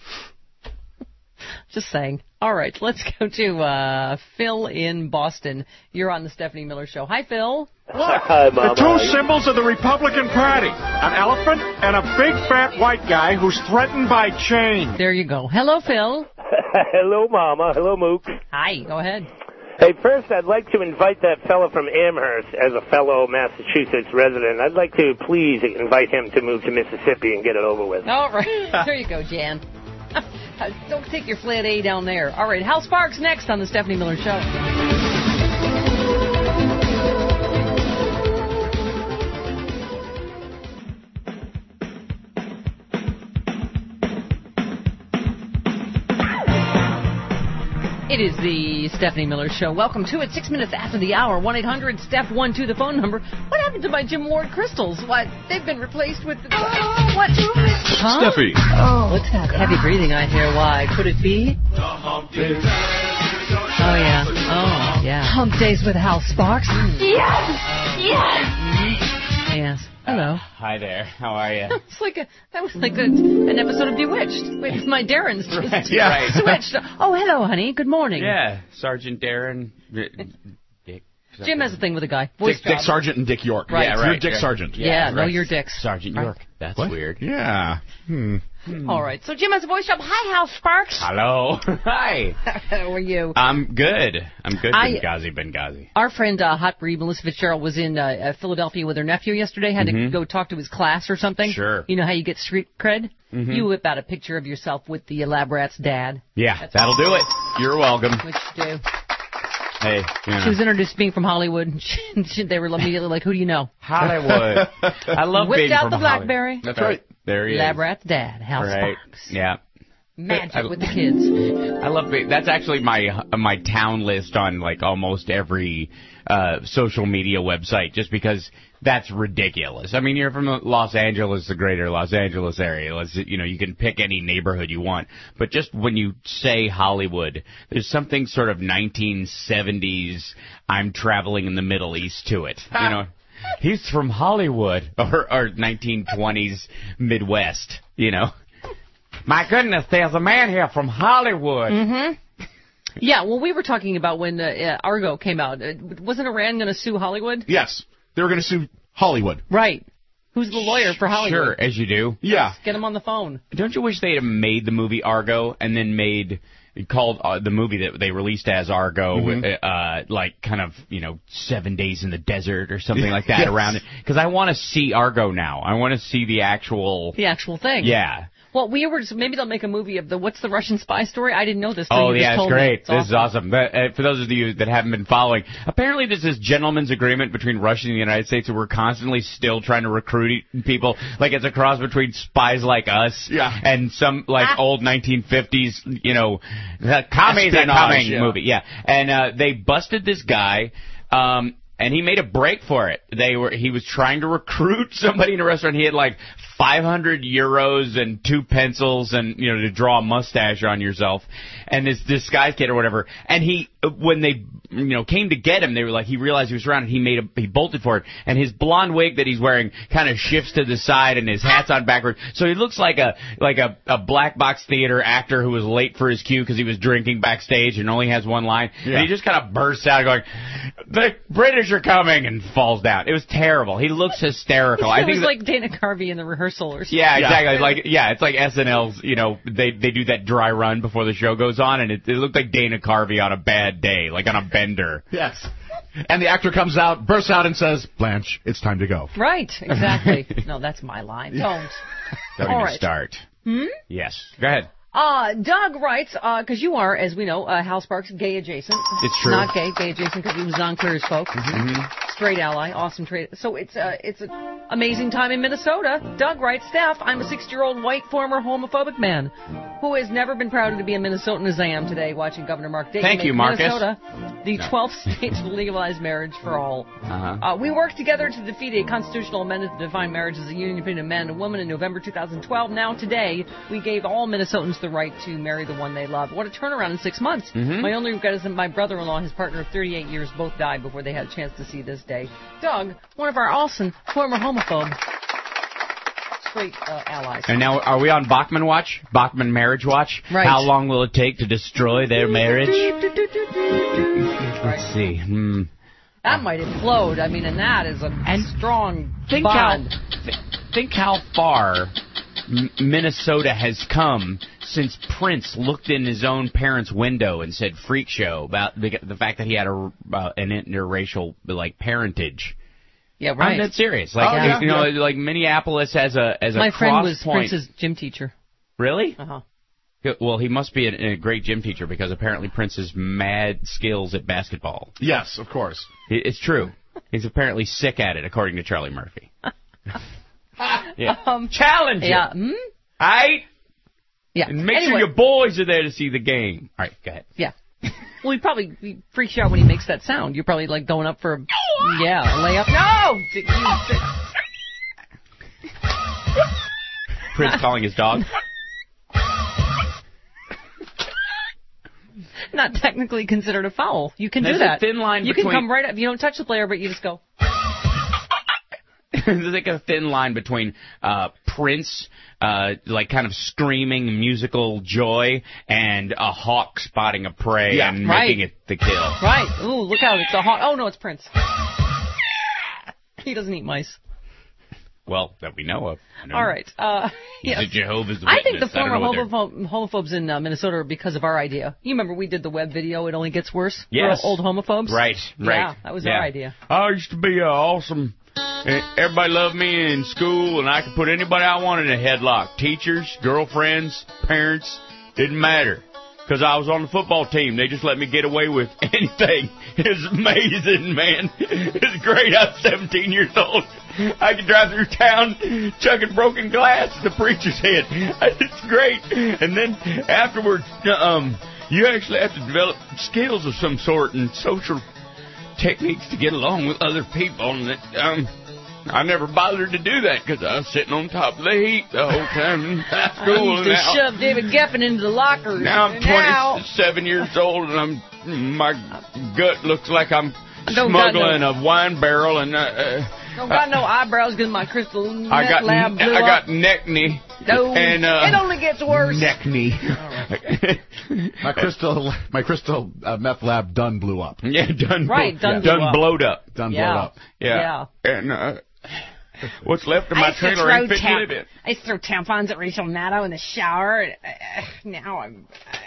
Just saying. All right, let's go to uh, Phil in Boston. You're on the Stephanie Miller Show. Hi, Phil. Hi, Mama. The two symbols of the Republican Party, an elephant and a big fat white guy who's threatened by change. There you go. Hello, Phil. Hello, Mama. Hello, Mook. Hi, go ahead. Hey, first, I'd like to invite that fellow from Amherst as a fellow Massachusetts resident. I'd like to please invite him to move to Mississippi and get it over with. All right. There you go, Jan. Don't take your flat A down there. All right, Hal Sparks next on the Stephanie Miller Show. It is the Stephanie Miller Show. Welcome to it. Six minutes after the hour. one eight hundred Steph one two, the phone number. What happened to my Jim Ward crystals? What? They've been replaced with... The, what? Huh? Steffi. Oh, what's that heavy breathing I hear? Why? Could it be? Oh, yeah. Oh, yeah. Hump days with Hal Sparks. Yes! Yes! Yeah. Yes. Hello. Uh, hi there. How are you? It's like a, that was like a, an episode of Bewitched. Wait, my Darren's just Right, yeah. right. switched. Oh, hello, honey. Good morning. Yeah, Sergeant Darren. Dick. Jim has a thing with a guy. Voice Dick, Dick job. Sargent and Dick York. Right. Yeah, You're right. Dick right. Sargent. Yeah, Yeah, no, right. you're Dick's. Sergeant Right. York. That's What? weird. Yeah. Hmm. All right. So Jim has a voice job. Hi, Hal Sparks. Hello. Hi. How are you? I'm good. I'm good, I- Benghazi, Benghazi. Our friend uh, Hot Breed, Melissa Fitzgerald, was in uh, uh, Philadelphia with her nephew yesterday. Had Mhm. to go talk to his class or something. Sure. You know how you get street cred? Mhm. You whip out a picture of yourself with the uh, lab rat's dad. Yeah, That's that'll do it. You're welcome. What you do. Hey, you know. She was introduced to being from Hollywood. And she, she, they were immediately like, "Who do you know?" Hollywood. I love Whipped being out from the Hollywood. BlackBerry. That's right. There he Lab is. rat's dad, Hal Right. Sparks. Yeah. Magic I- with the kids. I love it. That's actually my my town list on like almost every uh, social media website, just because that's ridiculous. I mean, you're from Los Angeles, the greater Los Angeles area. Let's, you know, you can pick any neighborhood you want, but just when you say Hollywood, there's something sort of nineteen seventies. I'm traveling in the Middle East to it. You know, he's from Hollywood, or or nineteen twenties Midwest. You know. My goodness, there's a man here from Hollywood. Mm-hmm. Yeah, well, we were talking about when uh, uh, Argo came out. Uh, wasn't Iran going to sue Hollywood? Yes. They were going to sue Hollywood. Right. Who's the lawyer for Hollywood? Sure, as you do. Yeah. Get him on the phone. Don't you wish they'd have made the movie Argo and then made called uh, the movie that they released as Argo, Mhm. uh, like kind of, you know, Seven Days in the Desert or something like that Yes. around it? Because I want to see Argo now. I want to see the actual. The actual thing. Yeah. Well, we were maybe they'll make a movie of the what's the Russian spy story? I didn't know this. till Oh, you just yeah, it's told me. great. It's This is awesome. awesome. But, uh, for those of you that haven't been following, apparently there's this gentleman's agreement between Russia and the United States that we're constantly still trying to recruit people. Like, it's a cross between Spies Like Us Yeah. and some, like, old nineteen fifties, you know, the commies are Espionage, coming yeah. movie. Yeah. And uh, they busted this guy. Um, and he made a break for it. They were he was trying to recruit somebody in a restaurant. He had like five hundred euros and two pencils and, you know, to draw a mustache on yourself. And this disguise kit or whatever. And he, when they, you know, came to get him, they were like, he realized he was surrounded. He made a, he bolted for it. And his blonde wig that he's wearing kind of shifts to the side and his hat's on backwards. So he looks like a, like a, a black box theater actor who was late for his cue because he was drinking backstage and only has one line. Yeah. And he just kind of bursts out going, the British are coming, and falls down. It was terrible. He looks hysterical. I It think was that- like Dana Carvey in the rehearsal or something. yeah, exactly. Like, yeah, it's like S N L's, you know, they they do that dry run before the show goes on, and it, it looked like Dana Carvey on a bad day, like on a bender. Yes. And the actor comes out, bursts out, and says, Blanche, it's time to go. Right, exactly. No, that's my line. Don't. Don't All even right. start. Hmm? Yes. Go ahead. Uh, Doug writes, uh, because you are, as we know, uh, Hal Sparks, gay adjacent. It's true. Not gay, gay adjacent, because he was on Clear as Folk. Mhm. Straight ally, awesome trade. So it's uh, it's an amazing time in Minnesota. Doug writes, Steph, I'm a sixty-year-old white former homophobic man who has never been prouder to be a Minnesotan as I am today watching Governor Mark Dayton Thank make you, Marcus. Minnesota the No. twelfth state to legalize marriage for all. Uh-huh. Uh, we worked together to defeat a constitutional amendment to define marriage as a union between a man and a woman in November two thousand twelve. Now, today, we gave all Minnesotans the right to marry the one they love. What a turnaround in six months. Mhm. My only regret is that my brother-in-law and his partner of thirty-eight years both died before they had a chance to see this day. Doug, one of our awesome former homophobe straight uh, allies. And now, are we on Bachman watch? Bachman marriage watch? Right. How long will it take to destroy their marriage? Let's see. Hmm. That might implode. I mean, and that is a strong Think bond. how, th- think how far M- Minnesota has come since Prince looked in his own parents' window and said "freak show" about the, the fact that he had a uh, an interracial like parentage. Yeah, right. I'm dead serious. Like Oh, yeah, you know, yeah. like Minneapolis as a as a My friend cross was point. Prince's gym teacher. Really? Uh-huh. Well, he must be a, a great gym teacher because apparently Prince has mad skills at basketball. Yes, of course. It, it's true. He's apparently sick at it, according to Charlie Murphy. Yeah. Um, Challenge him. Yeah. Hmm? Aight? Yeah. And make Anyway. sure your boys are there to see the game. All right, go ahead. Yeah. Well, he probably he freaks you out when he makes that sound. You're probably like going up for a yeah, a layup. No! Prince calling his dog. Not technically considered a foul. You can There's do a that. thin line You between- can come right up. You don't touch the player, but you just go. there's like a thin line between uh, Prince, uh, like kind of screaming musical joy, and a hawk spotting a prey Yeah, and right. making it the kill. Right. Ooh, look out. It's a hawk. Oh, no, it's Prince. He doesn't eat mice. Well, that we know of. You know. All right. Uh, He's yes. a Jehovah's Witness. I think the I don't former know what homopho- homophobes in uh, Minnesota are because of our idea. You remember we did the web video, It Only Gets Worse? Yes. For old homophobes? Right, right. Yeah, that was Yeah. our idea. I used to be uh, awesome. And everybody loved me in school, and I could put anybody I wanted in a headlock. Teachers, girlfriends, parents, didn't matter. Because I was on the football team. They just let me get away with anything. It was amazing, man. It was great. I was seventeen years old. I could drive through town chucking broken glass at the preacher's head. It's great. And then afterwards, um, you actually have to develop skills of some sort and social techniques to get along with other people. And that, um, I never bothered to do that because I was sitting on top of the heap the whole time in school. I used to now, shove David Geffen into the locker. now I'm Now- twenty-seven years old and I'm my gut looks like I'm Don't got smuggling no- a wine barrel and uh, uh, Don't got no eyebrows because my crystal I meth got lab blew I got up. neckney No, and uh, it only gets worse. Neck knee. my crystal, my crystal uh, meth lab done blew up. Yeah, done. Right, blew, done yeah. blew done up. blowed up. Done Yeah. blowed up. Yeah. And uh, what's left of I my used to trailer ain't throw fit to tam- live in. I used to throw tampons at Rachel Maddow in the shower. And, uh, now I'm.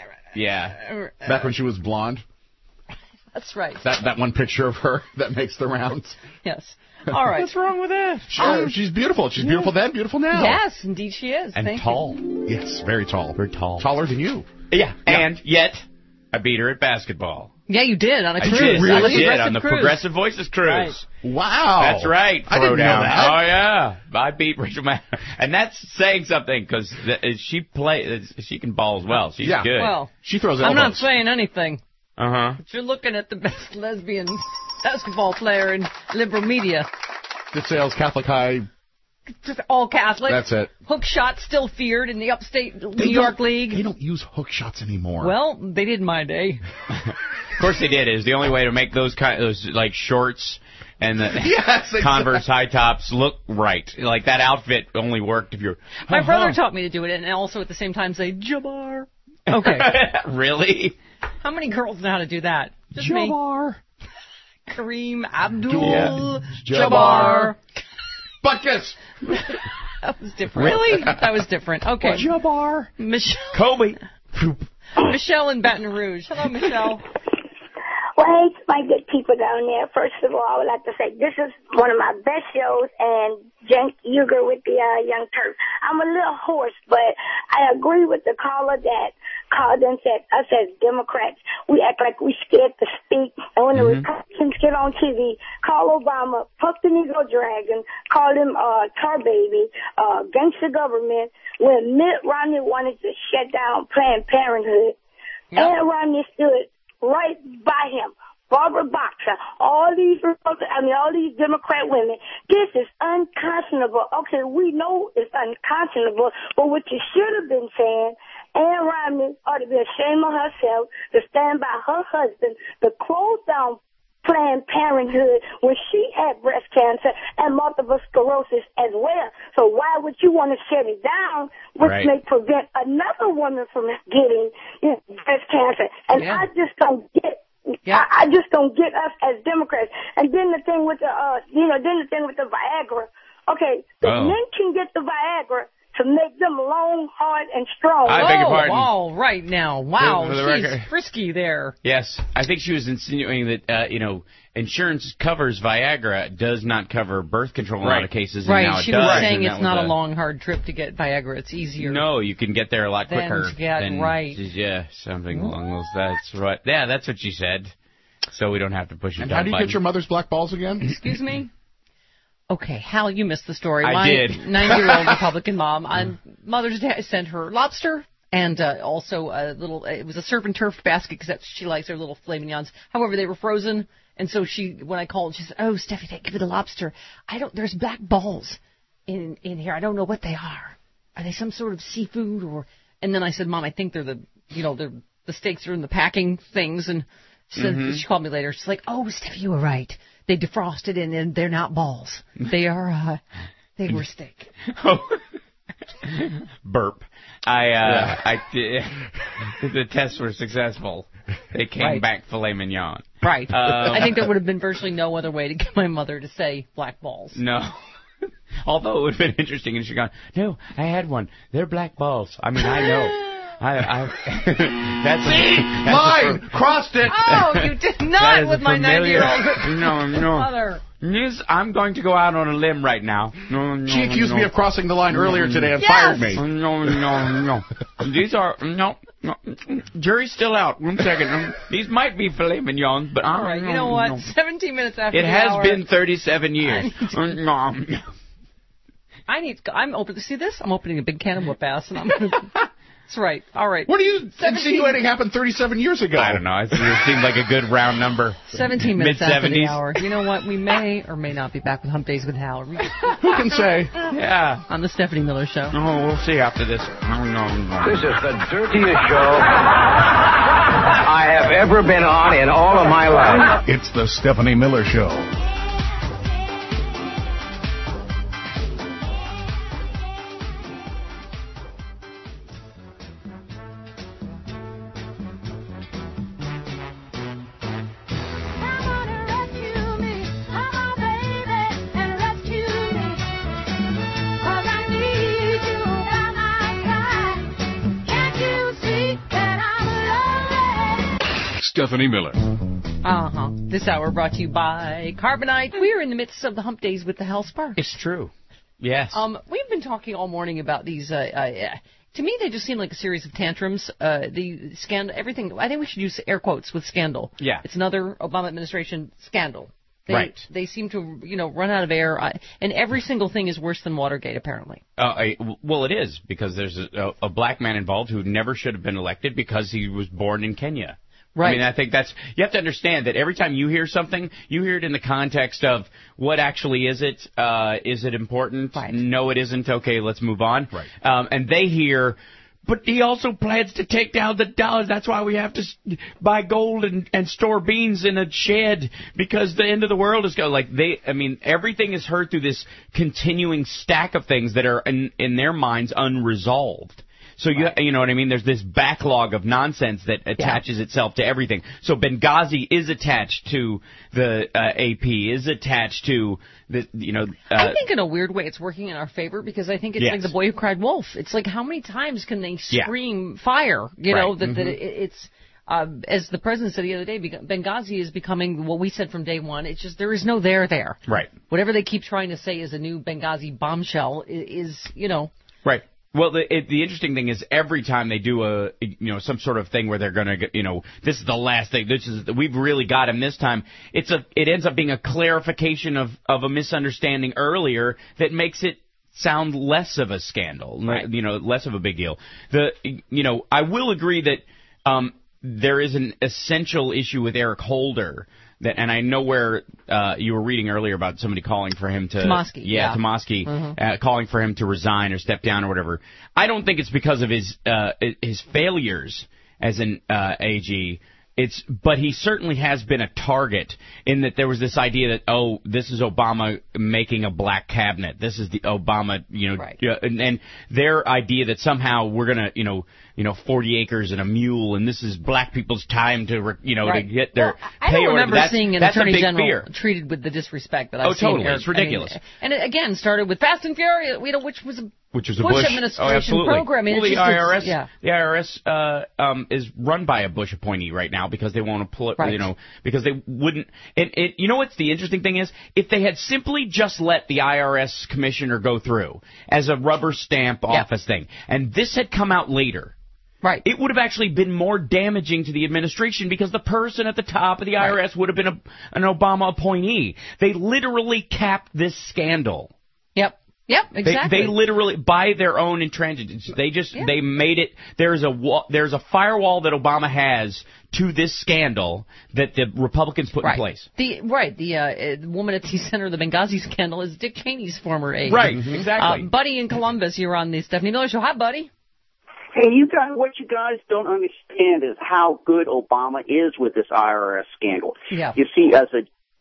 Yeah. Uh, Back when she was blonde. That's right. That that one picture of her that makes the rounds. Yes. All right. What's wrong with that? She, uh, she's beautiful. She's beautiful then, beautiful now. Yes, indeed she is. And Thank tall. You. Yes, very tall. Very tall. Taller than you. Yeah. And yet, I beat her at basketball. Yeah, you did on a I cruise. did. On I a did Progressive on the cruise. Progressive Voices cruise. Right. Wow. That's right. I didn't know Throwdown. that. Oh yeah, I beat Rachel Maddow, and that's saying something because she play. She can ball as well. She's Yeah. good. Well, She throws elbows. I'm not saying anything. Uh huh. But you're looking at the best lesbian basketball player in liberal media. Good sales, Catholic High. Just all Catholic. That's it. Hook shots still feared in the upstate New They York don't- League. They don't use hook shots anymore. Well, they did in my day. Of course they did. It was the only way to make those kind those like shorts and the Yes, exactly. Converse high tops look right. Like that outfit only worked if you're. My Uh-huh. brother taught me to do it, and also at the same time say Jabbar. Okay. Really? How many girls know how to do that? Just me. Jabbar. Kareem Abdul Yeah. Jabbar. Buckets. That was different. Really? That was different. Okay. Jabbar. Michelle. Kobe. Michelle in Baton Rouge. Hello, Michelle. Well, hey, my good people down there. First of all, I would like to say this is one of my best shows, and Cenk Uygur with the uh, Young Turks. I'm a little hoarse, but I agree with the caller that called and said us as Democrats, we act like we scared to speak. And when Mm-hmm. the Republicans get on T V, call Obama, fuck the Negro Dragon, call him uh, tar baby, uh, gangster government. When Mitt Romney wanted to shut down Planned Parenthood, Yep. and Romney stood right by him. Barbara Boxer, all these, I mean, all these Democrat women. This is unconscionable. Okay, we know it's unconscionable, but what you should have been saying, Ann Romney ought to be ashamed of herself to stand by her husband to close down Planned Parenthood when she had breast cancer and multiple sclerosis as well. So why would you want to shut it down, which Right. may prevent another woman from getting, you know, breast cancer? And Yeah. I just don't get. Yeah. I, I just don't get us as Democrats. And then the thing with the, uh, you know, then the thing with the Viagra. Okay, the Oh. men can get the Viagra to make them long, hard, and strong. I beg your Oh, pardon. wow, right now. Wow, For- for the she's record. frisky there. Yes, I think she was insinuating that uh, you know insurance covers Viagra, does not cover birth control in a lot Right. of cases. And now Right, it she does, was saying and it's that not was a long, hard trip to get Viagra. It's easier. No, you can get there a lot Then quicker. to get than, right. Yeah, something along those. That's right. Yeah, that's what she said. So we don't have to push your And dumb how do you button. get your mother's black balls again? Excuse me? Okay, Hal, you missed the story. I My did. ninety-year-old Republican mom on Mother's Day sent her lobster and uh, also a little, it was a surf and turf basket because that's what she likes, her little filet mignons. However, they were frozen. And so she, when I called, she said, oh, Steffi, give me the lobster. I don't, there's black balls in, in here. I don't know what they are. Are they some sort of seafood or, and then I said, Mom, I think they're the, you know, they're, the steaks are in the packing things. And she said, Mhm. she called me later. She's like, oh, Steffi, you were right. they defrosted and, and they're not balls. They are, uh, they were steak. Burp. I, uh, yeah. I, the tests were successful. They came right. back filet mignon. Right. Um, I think there would have been virtually no other way to get my mother to say black balls. No. Although it would have been interesting, and she'd gone, no, I had one. They're black balls. I mean, I know. I, I, that's See? A, that's Line! A, Crossed it! Oh, you did not with my ninety-year-old No, no. mother. Yes, I'm going to go out on a limb right now. No, no, she accused no. me of crossing the line earlier today and yes. fired me. No, no, no. These are, no, no. Jury's still out. One second. These might be filet mignons, but I All right, don't you know know. what? No. seventeen minutes after It the has hour. been thirty-seven years. I need, to, I need to, I'm open to see this. I'm opening a big can of whoop ass, and I'm going to... That's right. All right. What are you insinuating happened thirty-seven years ago? I don't know. It seemed like a good round number. seventeen minutes Mid-seventies. after the hour. You know what? We may or may not be back with Hump Days with Hal. Who can say? Yeah. On the Stephanie Miller Show. Oh, we'll see after this. No, no, no. This is the dirtiest show I have ever been on in all of my life. It's the Stephanie Miller Show. Stephanie Miller. Uh-huh. This hour brought to you by Carbonite. We're in the midst of the Hump Days with the Hal Sparks. It's true. Yes. Um, we've been talking all morning about these. Uh, uh, to me, they just seem like a series of tantrums. Uh, the scandal, everything. I think we should use air quotes with scandal. Yeah. It's another Obama administration scandal. They, right. They seem to, you know, run out of air, uh, and every single thing is worse than Watergate, apparently. Uh, I, well, it is, because there's a, a black man involved who never should have been elected because he was born in Kenya. Right. I mean, I think that's, you have to understand that every time you hear something, you hear it in the context of what actually is it? Uh, is it important? Right. No, it isn't. Okay, let's move on. Right. Um, and they hear, but he also plans to take down the dollars. That's why we have to buy gold and, and store beans in a shed, because the end of the world is going. Like they, I mean, everything is heard through this continuing stack of things that are in, in their minds unresolved. So you you know what I mean? There's this backlog of nonsense that attaches yeah. itself to everything. So Benghazi is attached to the uh, A P, is attached to the you know. Uh, I think in a weird way it's working in our favor, because I think it's yes. like the boy who cried wolf. It's like how many times can they scream yeah. fire? You right. know that, mm-hmm. that it, it's. Uh, as the president said the other day, Benghazi is becoming what we said from day one. It's just there is no there there. Right. Whatever they keep trying to say is a new Benghazi bombshell is, is you know. Right. Well, the it, the interesting thing is every time they do a you know some sort of thing where they're gonna you know this is the last thing, this is we've really got him this time. It's a it ends up being a clarification of of a misunderstanding earlier that makes it sound less of a scandal, right. you know, less of a big deal. The you know I will agree that um there is an essential issue with Eric Holder. That, and I know where uh, you were reading earlier about somebody calling for him to... Tomasky. Yeah, yeah. Tomasky, mm-hmm. uh, calling for him to resign or step down or whatever. I don't think it's because of his uh, his failures as an uh, A G. It's, but he certainly has been a target in that there was this idea that, oh, this is Obama making a black cabinet. This is the Obama, you know, right. uh, and, and their idea that somehow we're going to, you know, you know, forty acres and a mule, and this is black people's time to, you know, right. to get their well, I pay don't order. remember That's, seeing an that's attorney a big general fear. treated with the disrespect that I've oh, seen. totally. Eric, It's ridiculous. I mean, and it, again, started with Fast and Furious, you know, which was a Which was a Bush, Bush administration oh, absolutely. program. I mean, well, it the just, I R S, yeah. the I R S uh, um, is run by a Bush appointee right now because they won't pull it, right. you know, because they wouldn't. And it, you know what's the interesting thing is, if they had simply just let the I R S commissioner go through as a rubber stamp yeah. office thing, and this had come out later. Right. It would have actually been more damaging to the administration because the person at the top of the I R S right. would have been a, an Obama appointee. They literally capped this scandal. Yep. Yep, exactly. They, they literally, by their own intransigence, they just, yeah. they made it, there's a, wall, there's a firewall that Obama has to this scandal that the Republicans put right. in place. The, right, the uh, woman at the center of the Benghazi scandal is Dick Cheney's former aide. Right, mm-hmm. exactly. Uh, Buddy in Columbus, you're on the Stephanie Miller Show. Hi, Buddy. Hey, you guys, what you guys don't understand is how good Obama is with this I R S scandal. Yeah. You see, as a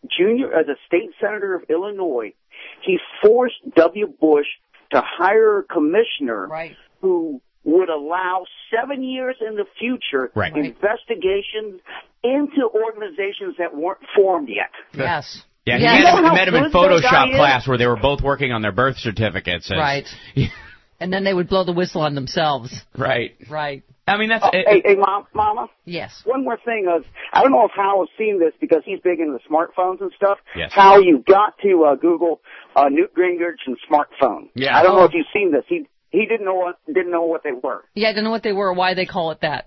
junior, as a state senator of Illinois, he forced W. Bush to hire a commissioner right. who would allow seven years in the future right. investigations into organizations that weren't formed yet. Yes. Yeah, yeah. he You know met, how met him in good that Photoshop guy class is? where they were both working on their birth certificates. As, Right. And then they would blow the whistle on themselves. Right. Right. I mean, that's... Oh, it, hey, hey, Mom, Mama? Yes. One more thing. Uh, I don't know if Hal has seen this because he's big into smartphones and stuff. Yes. Hal, you've got to uh, Google uh, Newt Gingrich and smartphone. Yeah. I don't know Oh. if you've seen this. He he didn't know what didn't know what they were. Yeah, I don't know what they were or why they call it that.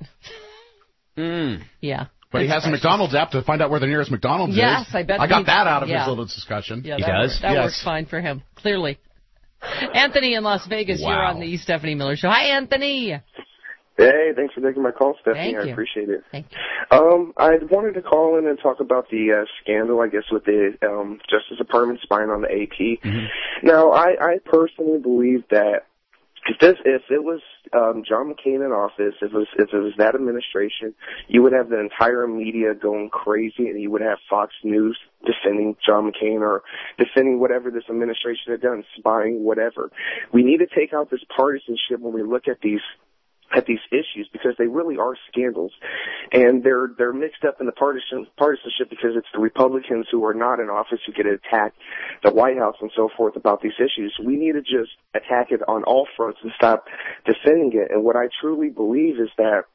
Mm. Yeah. But he It's has a precious. McDonald's app to find out where the nearest McDonald's Yes, is. I bet I got he- that out of yeah. his little discussion. Yeah, He that does? Works, that Yes. works fine for him, clearly. Anthony in Las Vegas, Wow. you're on the Stephanie Miller Show. Hi, Anthony. Hey, thanks for taking my call, Stephanie. Thank I you. appreciate it. Thank you. Um, I wanted to call in and talk about the uh, scandal, I guess, with the um, Justice Department spying on the A P. Mm-hmm. Now, I, I personally believe that if this, if it was um, John McCain in office, if it was, if it was that administration, you would have the entire media going crazy, and you would have Fox News defending John McCain or defending whatever this administration had done, spying, whatever. We need to take out this partisanship when we look at these at these issues because they really are scandals, and they're they're mixed up in the partisan partisanship because it's the Republicans who are not in office who get to attack the White House and so forth about these issues. We need to just attack it on all fronts and stop defending it. And what I truly believe is that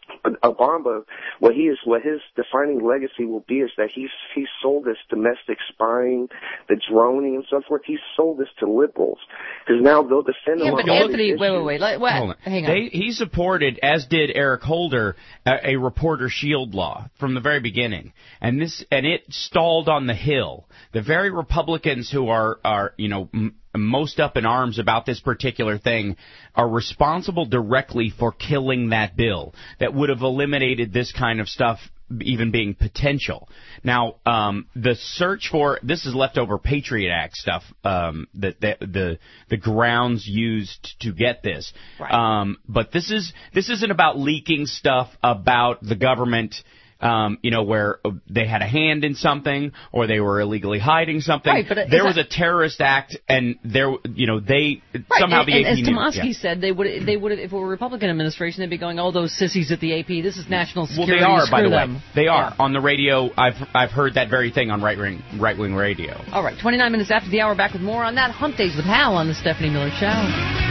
Obama, what he is, what his defining legacy will be is that he's he sold this domestic spying, the droning and so forth. He sold this to liberals because now they'll defend him. Yeah, on but all Anthony, these wait, wait, issues. wait. Let, what? Hold on. Hang on. They, he supported, as did Eric Holder, a, a reporter shield law from the very beginning, and this and it stalled on the Hill. The very Republicans who are are you know. M- most up in arms about this particular thing are responsible directly for killing that bill that would have eliminated this kind of stuff even being potential. Now, um, the search for this is leftover Patriot Act stuff um, that the, the the grounds used to get this. Right. Um, but this is this isn't about leaking stuff about the government. Um, you know, where they had a hand in something or they were illegally hiding something. Right, but is there was that- a terrorist act, and there, you know, they Right, somehow and, the and A P as knew. Tomasky Yeah. said, they would they would if it were a Republican administration, they'd be going, "Oh, those sissies at the A P. This is national Well, security. they are, by Screw the them." way. They are on the radio. I've I've heard that very thing on right wing right wing radio. All right, twenty-nine minutes after the hour, back with more on that. Hump Days with Hal on the Stephanie Miller Show.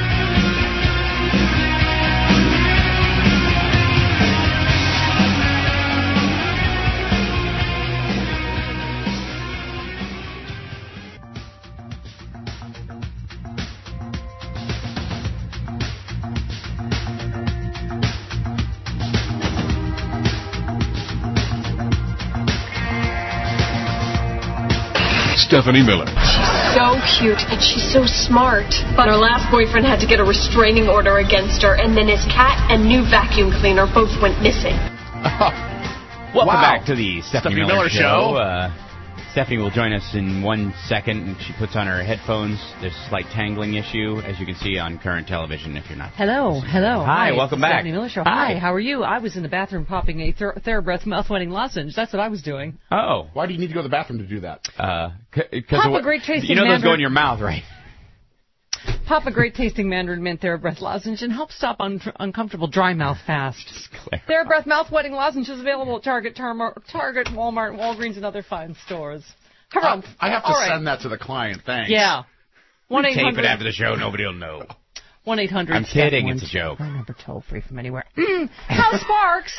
Stephanie Miller. So cute, and she's so smart. But her last boyfriend had to get a restraining order against her, and then his cat and new vacuum cleaner both went missing. Welcome Wow. back to the Stephanie, Stephanie Miller Miller, Show. Show. Uh, Stephanie will join us in one second, and she puts on her headphones. There's a slight tangling issue, as you can see on current television if you're not. Hello, hello. Hi, it's welcome the back. Stephanie Miller Show. Hi. Hi, how are you? I was in the bathroom popping a ther- TheraBreath mouth-wetting lozenge. That's what I was doing. Oh. Why do you need to go to the bathroom to do that? Uh, c- Pop of a what, great tasting You know those go mandarin- in your mouth, right? Pop a great tasting Mandarin Mint TheraBreath lozenge and help stop un- uncomfortable dry mouth fast. TheraBreath mouth-wetting lozenge is available at Target, Tarm- Target, Walmart, Walgreens, and other fine stores. Harumph. I have to All right. send that to the client. Thanks. Yeah. one eight Tape it hundred after the show. Nobody will know. one eight hundred I'm kidding. It's a joke. Phone number toll free from anywhere. Mm, Hal Sparks.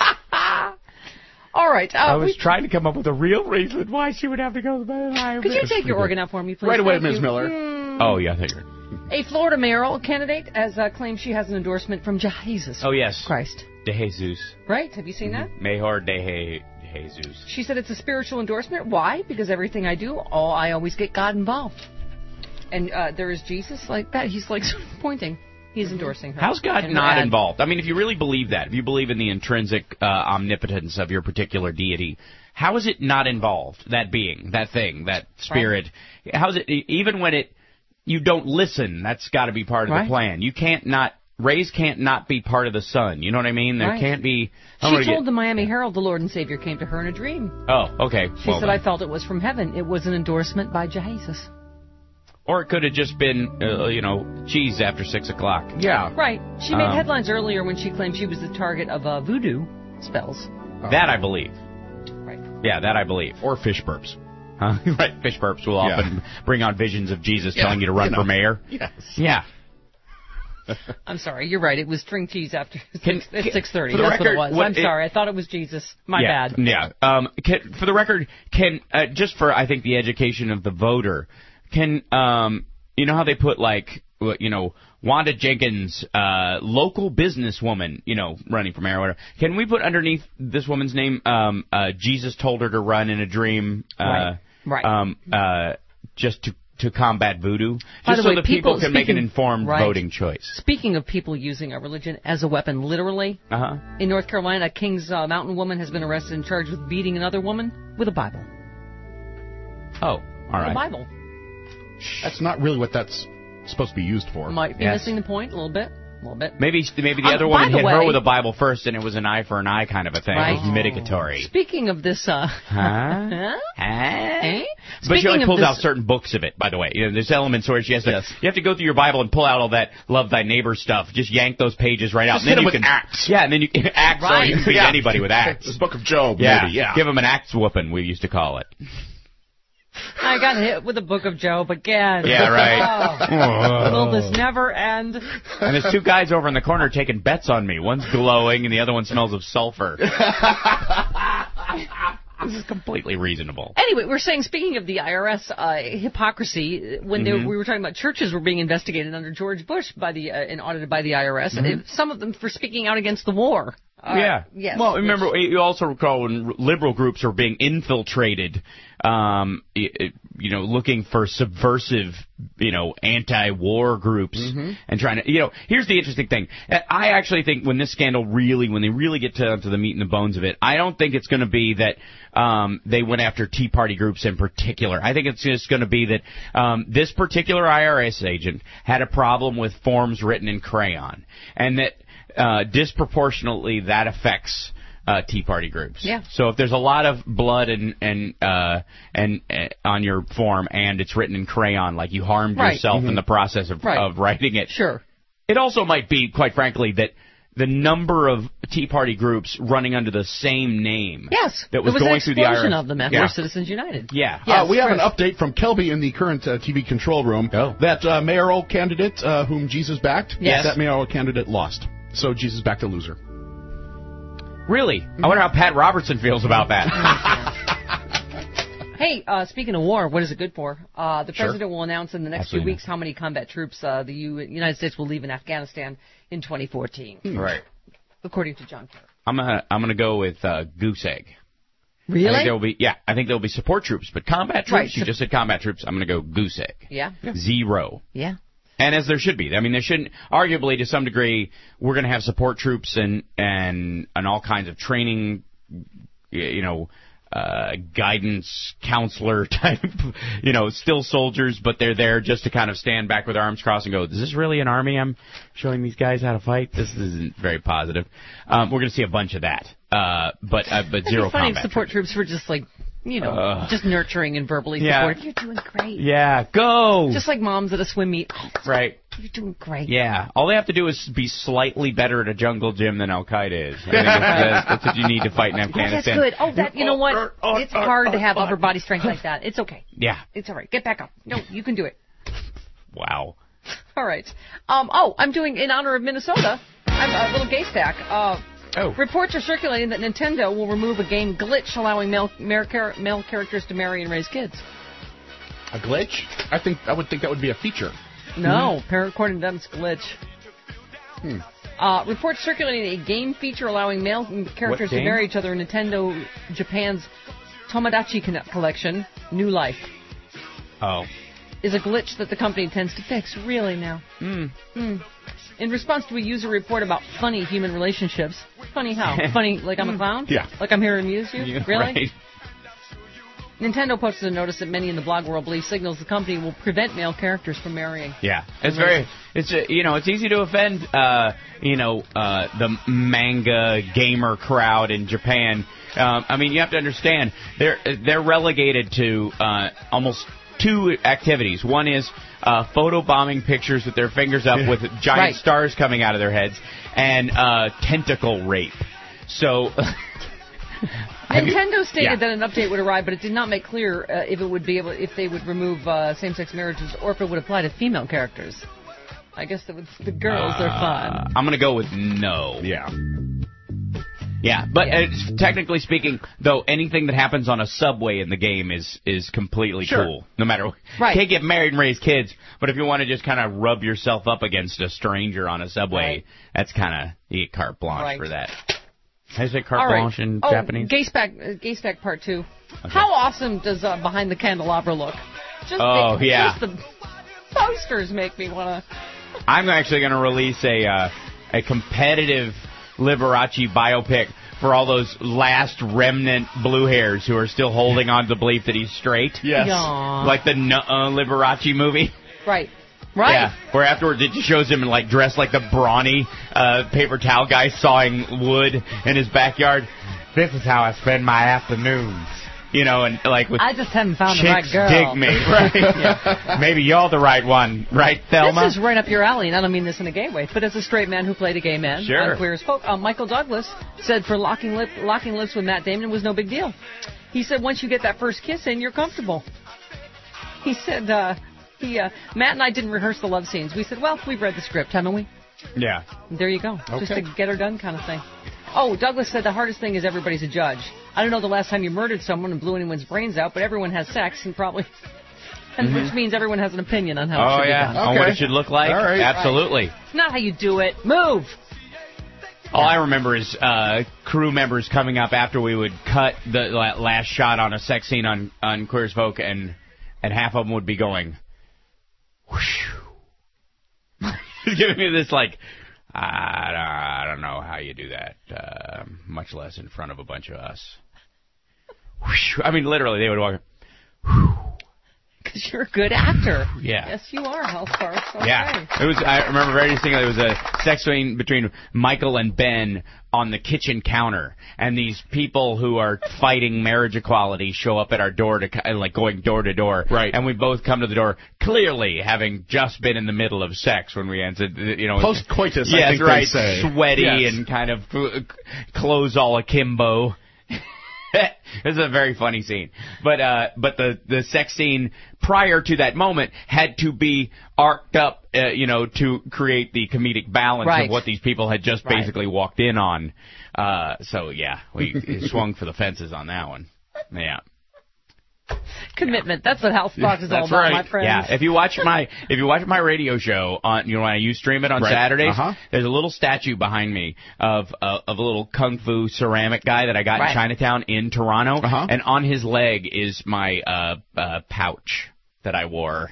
All right. Uh, I was we, trying to come up with a real reason why she would have to go to the bathroom. could you take your organ out for me, please? Right away, Thank Miz you. Miller. Mm. Oh, yeah, I think you're... A Florida mayoral candidate has uh, claimed she has an endorsement from Jesus Oh, yes. Christ. De Jesus. Right? Have you seen that? Mejor de Jesus. She said it's a spiritual endorsement. Why? Because everything I do, all I always get God involved. And uh, there is Jesus like that. He's like sort of pointing. He's endorsing her. How's God in her not ad. involved? I mean, if you really believe that, if you believe in the intrinsic uh, omnipotence of your particular deity, how is it not involved? That being, that thing, that spirit. How is it? Even when it you don't listen, that's got to be part of Right. the plan. You can't not rays can't not be part of the sun. You know what I mean? There Right. can't be. She I'm told gonna get- the Miami Herald the Lord and Savior came to her in a dream. Oh, okay. She well said, then. I felt it was from heaven. It was an endorsement by Jesus. Or it could have just been, uh, you know, cheese after six o'clock. Yeah. Right. She made Um, headlines earlier when she claimed she was the target of uh, voodoo spells. That I believe. Right. Yeah, that I believe. Or fish burps. Huh? Right. Fish burps will Yeah. often bring on visions of Jesus Yeah, telling you to run you know. for mayor. Yes. Yeah. I'm sorry. You're right. It was string cheese after Can- six, at six thirty. for the That's record, what it was. what I'm it- sorry. I thought it was Jesus. My yeah, bad. Yeah. Um, can, for the record, can uh, just for I think the education of the voter, can um, you know how they put like uh, you know Wanda Jenkins, uh, local businesswoman, you know, running for mayor or whatever. Can we put underneath this woman's name, um, uh, Jesus told her to run in a dream, uh, Right. Right. um, uh, just to to combat voodoo, just By the so way, that people, people- can make an speaking- informed right. voting choice. Speaking of people using a religion as a weapon, literally, Uh huh. in North Carolina, a Kings uh, Mountain woman has been arrested and charged with beating another woman with a Bible. Oh, all With right. a Bible. That's not really what that's supposed to be used for. Might be Yes. missing the point a little bit. A little bit. Maybe maybe the Um, other by woman the hit her way- with a Bible first, and it was an eye for an eye kind of a thing. Right. It was mitigatory. Speaking of this, uh, Huh? huh? Eh? But she Speaking only of pulls this- out certain books of it, by the way. You know, there's elements where she has to. You have to go through your Bible and pull out all that love thy neighbor stuff. Just yank those pages right out. Just and then hit 'em you with can Acts. Yeah, and then you can Acts. Or Right. you can beat Yeah. anybody with Acts. The Book of Job, Yeah. maybe. Yeah. Give him an Acts whooping. We used to call it. I got hit with the Book of Job again. Yeah, right. Oh. Will this never end? And there's two guys over in the corner taking bets on me. One's glowing, and the other one smells of sulfur. This is completely reasonable. Anyway, we're saying, speaking of the I R S uh, hypocrisy, when they, Mhm. we were talking about churches were being investigated under George Bush by the uh, and audited by the I R S, Mhm. and some of them for speaking out against the war. Uh, yeah. Yes. Well, remember, you also recall when liberal groups are being infiltrated, um, y- y- you know, looking for subversive, you know, anti-war groups Mhm. and trying to, you know, here's the interesting thing. I actually think when this scandal really, when they really get to, to the meat and the bones of it, I don't think it's going to be that um, they went after Tea Party groups in particular. I think it's just going to be that um, this particular I R S agent had a problem with forms written in crayon, and that uh, disproportionately that affects uh, Tea Party groups. Yeah. So if there's a lot of blood and and uh, and uh, on your form and it's written in crayon, like you harmed Right. yourself Mhm. in the process of Right. of writing it. Sure. It also might be, quite frankly, that the number of Tea Party groups running under the same name. Yes. That was there was going an through the I R S. explosion of them after Yeah. Citizens United. Yeah. Yes, uh, we have Chris. an update from Kelby in the current uh, T V control room that uh, mayoral candidate uh, whom Jesus backed, Yes. that mayoral candidate lost. So Jesus backed a loser. Really? I wonder how Pat Robertson feels about that. Hey, uh, speaking of war, what is it good for? Uh, the Sure. president will announce in the next Absolutely. few weeks how many combat troops uh, the U- United States will leave in Afghanistan in twenty fourteen, Right. according to John Kerry. I'm gonna I'm gonna go with uh, goose egg. Really? I think there will be yeah. I think there will be support troops, but combat troops. Right. You just said combat troops. I'm gonna go goose egg. Yeah. Zero. Yeah. And as there should be. I mean, there shouldn't. Arguably, to some degree, we're going to have support troops and and and all kinds of training. You know, uh, guidance counselor type. You know, still soldiers, but they're there just to kind of stand back with their arms crossed and go, "Is this really an army? I'm showing these guys how to fight. This isn't very positive." Um, we're going to see a bunch of that. Uh, but uh, but It'd zero be funny combat. if support troops were just like, you know, Ugh. just nurturing and verbally Yeah. supportive. You're doing great. Yeah, go. Just like moms at a swim meet. Oh, right. you're doing great. Yeah, all they have to do is be slightly better at a jungle gym than Al Qaeda is. I think that's, that's what you need to fight in Oh, that's Afghanistan. good. Oh, that you know what? It's hard to have upper body strength like that. It's okay. Yeah. It's all right. Get back up. No, you can do it. Wow. All right. Um, oh, I'm doing in honor of Minnesota. I'm a little gay stack. Uh, oh. Reports are circulating that Nintendo will remove a game glitch allowing male, male, char- male characters to marry and raise kids. A glitch? I think I would think that would be a feature. No, par- according to them, it's a glitch. Hmm. Uh, reports circulating a game feature allowing male characters to game? marry each other in Nintendo Japan's Tomodachi Con- collection, New Life, Oh. is a glitch that the company intends to fix. Really now? Hmm. Hmm. In response to a user report about funny human relationships. Funny how? Funny like I'm a clown? Yeah. Like I'm here to amuse you? Yeah, Really? Right. Nintendo posted a notice that many in the blog world believe signals the company will prevent male characters from marrying. Yeah, it's very, it's uh, you know, it's easy to offend, uh, you know, uh, the manga gamer crowd in Japan. Um, I mean, you have to understand they're they're relegated to uh, almost two activities. One is uh, photobombing pictures with their fingers up with giant Right. stars coming out of their heads, and uh, tentacle rape. So. Nintendo stated Yeah. that an update would arrive, but it did not make clear uh, if it would be able, if they would remove uh, same-sex marriages or if it would apply to female characters. I guess the, the girls are fun. I'm going to go with no. Yeah. Yeah, but uh, technically speaking, though, anything that happens on a subway in the game is is completely Sure. cool. No matter what. Right. You can't get married and raise kids, but if you want to just kind of rub yourself up against a stranger on a subway, Right. that's kind of, you get carte blanche Right. for that. How do you say carte All right. blanche in oh, Japanese? Gay Spec, uh, Gay Spec Part two. How awesome does uh, Behind the Candelabra look? Just Oh, the, yeah. Just the posters make me want to... I'm actually going to release a uh, a competitive Liberace biopic for all those last remnant blue hairs who are still holding on to the belief that he's straight. Yes. Yaw. Like the uh, Liberace movie. Right. Right. Yeah, where afterwards it just shows him in, like, dressed like the brawny uh, paper towel guy sawing wood in his backyard. This is how I spend my afternoons. You know, and like with I just haven't found the right chicks girl. dig me, right? Yeah. Maybe you're the right one, right, Thelma? This is right up your alley, and I don't mean this in a gay way, but as a straight man who played a gay man Sure. on Queer as Folk, uh, Michael Douglas said for locking, lip, locking lips with Matt Damon was no big deal. He said once you get that first kiss in, you're comfortable. He said, uh, he, uh, Matt and I didn't rehearse the love scenes. We said, well, we've read the script, haven't we? Yeah. There you go. Just Okay. a get her done kind of thing. Oh, Douglas said the hardest thing is everybody's a judge. I don't know the last time you murdered someone and blew anyone's brains out, but everyone has sex and probably, and Mhm. which means everyone has an opinion on how it Oh, should yeah, be done. on what it should look like? All right. Absolutely. It's not how you do it. Move. All I remember is uh, crew members coming up after we would cut the la- last shot on a sex scene on, on Queer as Folk, and, and half of them would be going, whoosh. Giving me this, like, I don't, I don't know how you do that, uh, much less in front of a bunch of us. Whoosh. I mean, literally, they would walk. Because you're a good actor. Yeah. Yes, you are, Hal Sparks. Okay. Yeah, it was. I remember very distinctly. It was a sex scene between Michael and Ben on the kitchen counter, and these people who are fighting marriage equality show up at our door to ki- like going door to door. Right. And we both come to the door, clearly having just been in the middle of sex when we entered. You know, Post coitus, I yes, think they right. say. Sweaty Yes. and kind of uh, clothes all akimbo. It's a very funny scene, but uh, but the the sex scene prior to that moment had to be arced up, uh, you know, to create the comedic balance Right. of what these people had just Right. basically walked in on. Uh, so yeah, we swung for the fences on that one. Yeah. Commitment. That's what Hal Sparks is all That's about, right. my friends. Yeah, if you watch my if you watch my radio show on, you know, when you stream it on Right. Saturdays, Uh-huh. there's a little statue behind me of uh, of a little kung fu ceramic guy that I got Right. in Chinatown in Toronto, Uh-huh. and on his leg is my uh, uh, pouch that I wore.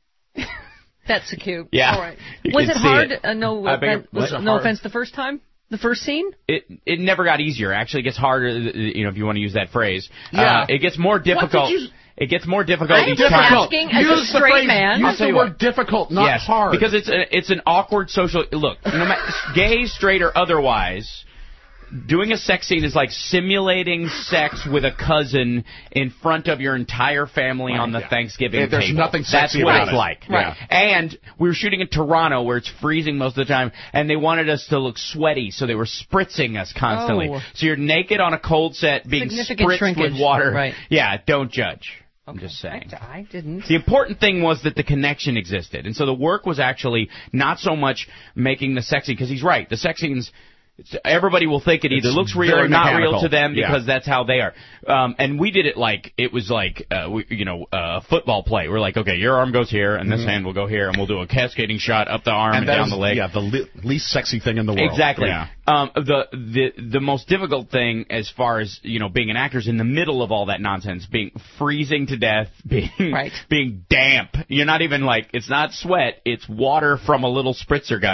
That's so cute. Yeah. All right. You Was can it see hard? it. Uh, no, I beg your- offen- was, was it no hard? offense the first time? The first scene? It it never got easier. Actually, it gets harder. You know, if you want to use that phrase, Yeah. uh, it gets more difficult. you- It gets more difficult I'm each just time. asking as a Use the straight phrase, man. Use I'll tell the you word what. difficult, not yes, hard. because it's a, it's an awkward social look. No matter gay, straight, or otherwise, doing a sex scene is like simulating sex with a cousin in front of your entire family on the yeah. Thanksgiving Yeah, there's table. nothing sexy That's what about it's it. like. Right. And we were shooting in Toronto, where it's freezing most of the time, and they wanted us to look sweaty, so they were spritzing us constantly. Oh. So you're naked on a cold set, being Significant spritzed shrinkage. with water. Right. Yeah, don't judge. I'm just saying. I, I didn't. The important thing was that the connection existed. And so the work was actually not so much making the sex scene, because he's right. The sex scenes, it's- everybody will think it either It's looks real very or not mechanical. real to them, Yeah. because that's how they are. Um, and we did it like, it was like, uh, we, you know, a football play. We're like, okay, your arm goes here, and this Mhm. hand will go here, and we'll do a cascading shot up the arm and, and that down is, the leg. yeah, the le- least sexy thing in the world. Exactly. Yeah. Um, the the the most difficult thing, as far as, you know, being an actor, is in the middle of all that nonsense, being freezing to death, being Right. being damp. You're not even like, it's not sweat, it's water from a little spritzer gun.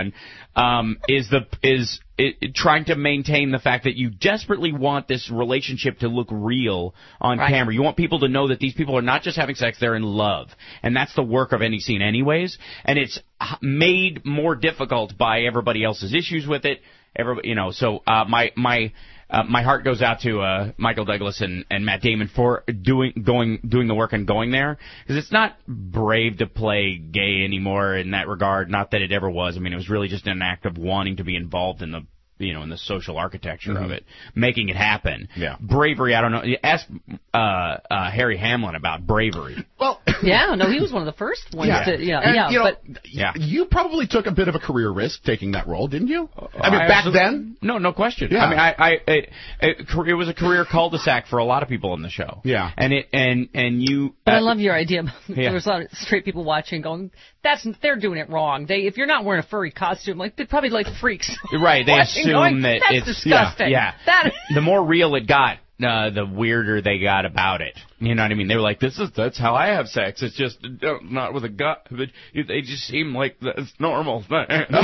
um, is the is it, it trying to maintain the fact that you desperately want this relationship to look real on Right. camera. You want people to know that these people are not just having sex; they're in love, and that's the work of any scene, anyways. And it's h- made more difficult by everybody else's issues with it. Everybody, you know, so uh, my my. Uh, my heart goes out to uh, Michael Douglas and, and Matt Damon for doing going doing the work and going there, because it's not brave to play gay anymore in that regard. Not that it ever was. I mean, it was really just an act of wanting to be involved in the you know in the social architecture Mm-hmm. of it, making it happen. Yeah. Bravery. I don't know. Ask uh, uh, Harry Hamlin about bravery. Well, Yeah, no, he was one of the first ones Yeah. to, yeah, And, yeah, you know, but Yeah. you probably took a bit of a career risk taking that role, didn't you? I mean, I back absol- then. No, no question. Yeah. I mean, I, I, it, it, it was a career cul-de-sac for a lot of people on the show. Yeah. And it, and, and you. But I uh, love your idea. Yeah. There was a lot of straight people watching, going, "That's they're doing it wrong." They, if you're not wearing a furry costume, like they're probably like freaks. Right, they watching, assume going, that That's it's disgusting. Yeah, That the more real it got, uh, the weirder they got about it. You know what I mean? They were like, "This is that's how I have sex. It's just uh, not with a gut." But they just seem like that's normal. Wait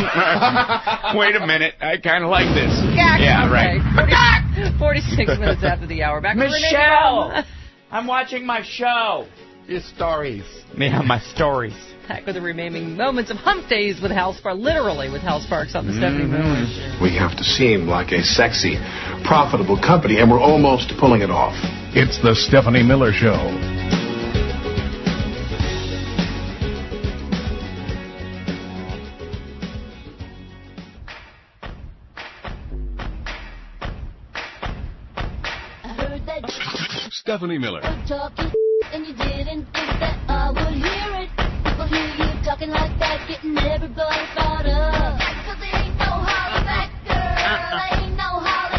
a minute, I kind of like this. Yeah, right. forty-six minutes after the hour. Back with Renee Michelle, Brown. I'm watching my show. Your stories. Yeah, my stories. Back with the remaining moments of Hump Days with Hal Sparks, literally with Hal Sparks on the Stephanie Miller Show. We have to seem like a sexy, profitable company, and we're almost pulling it off. It's the Stephanie Miller Show. Stephanie Miller. Talking and you didn't think that I would hear it. People hear you talking like that, getting everybody fired up. Cause it ain't no holler back, girl. Ain't no holler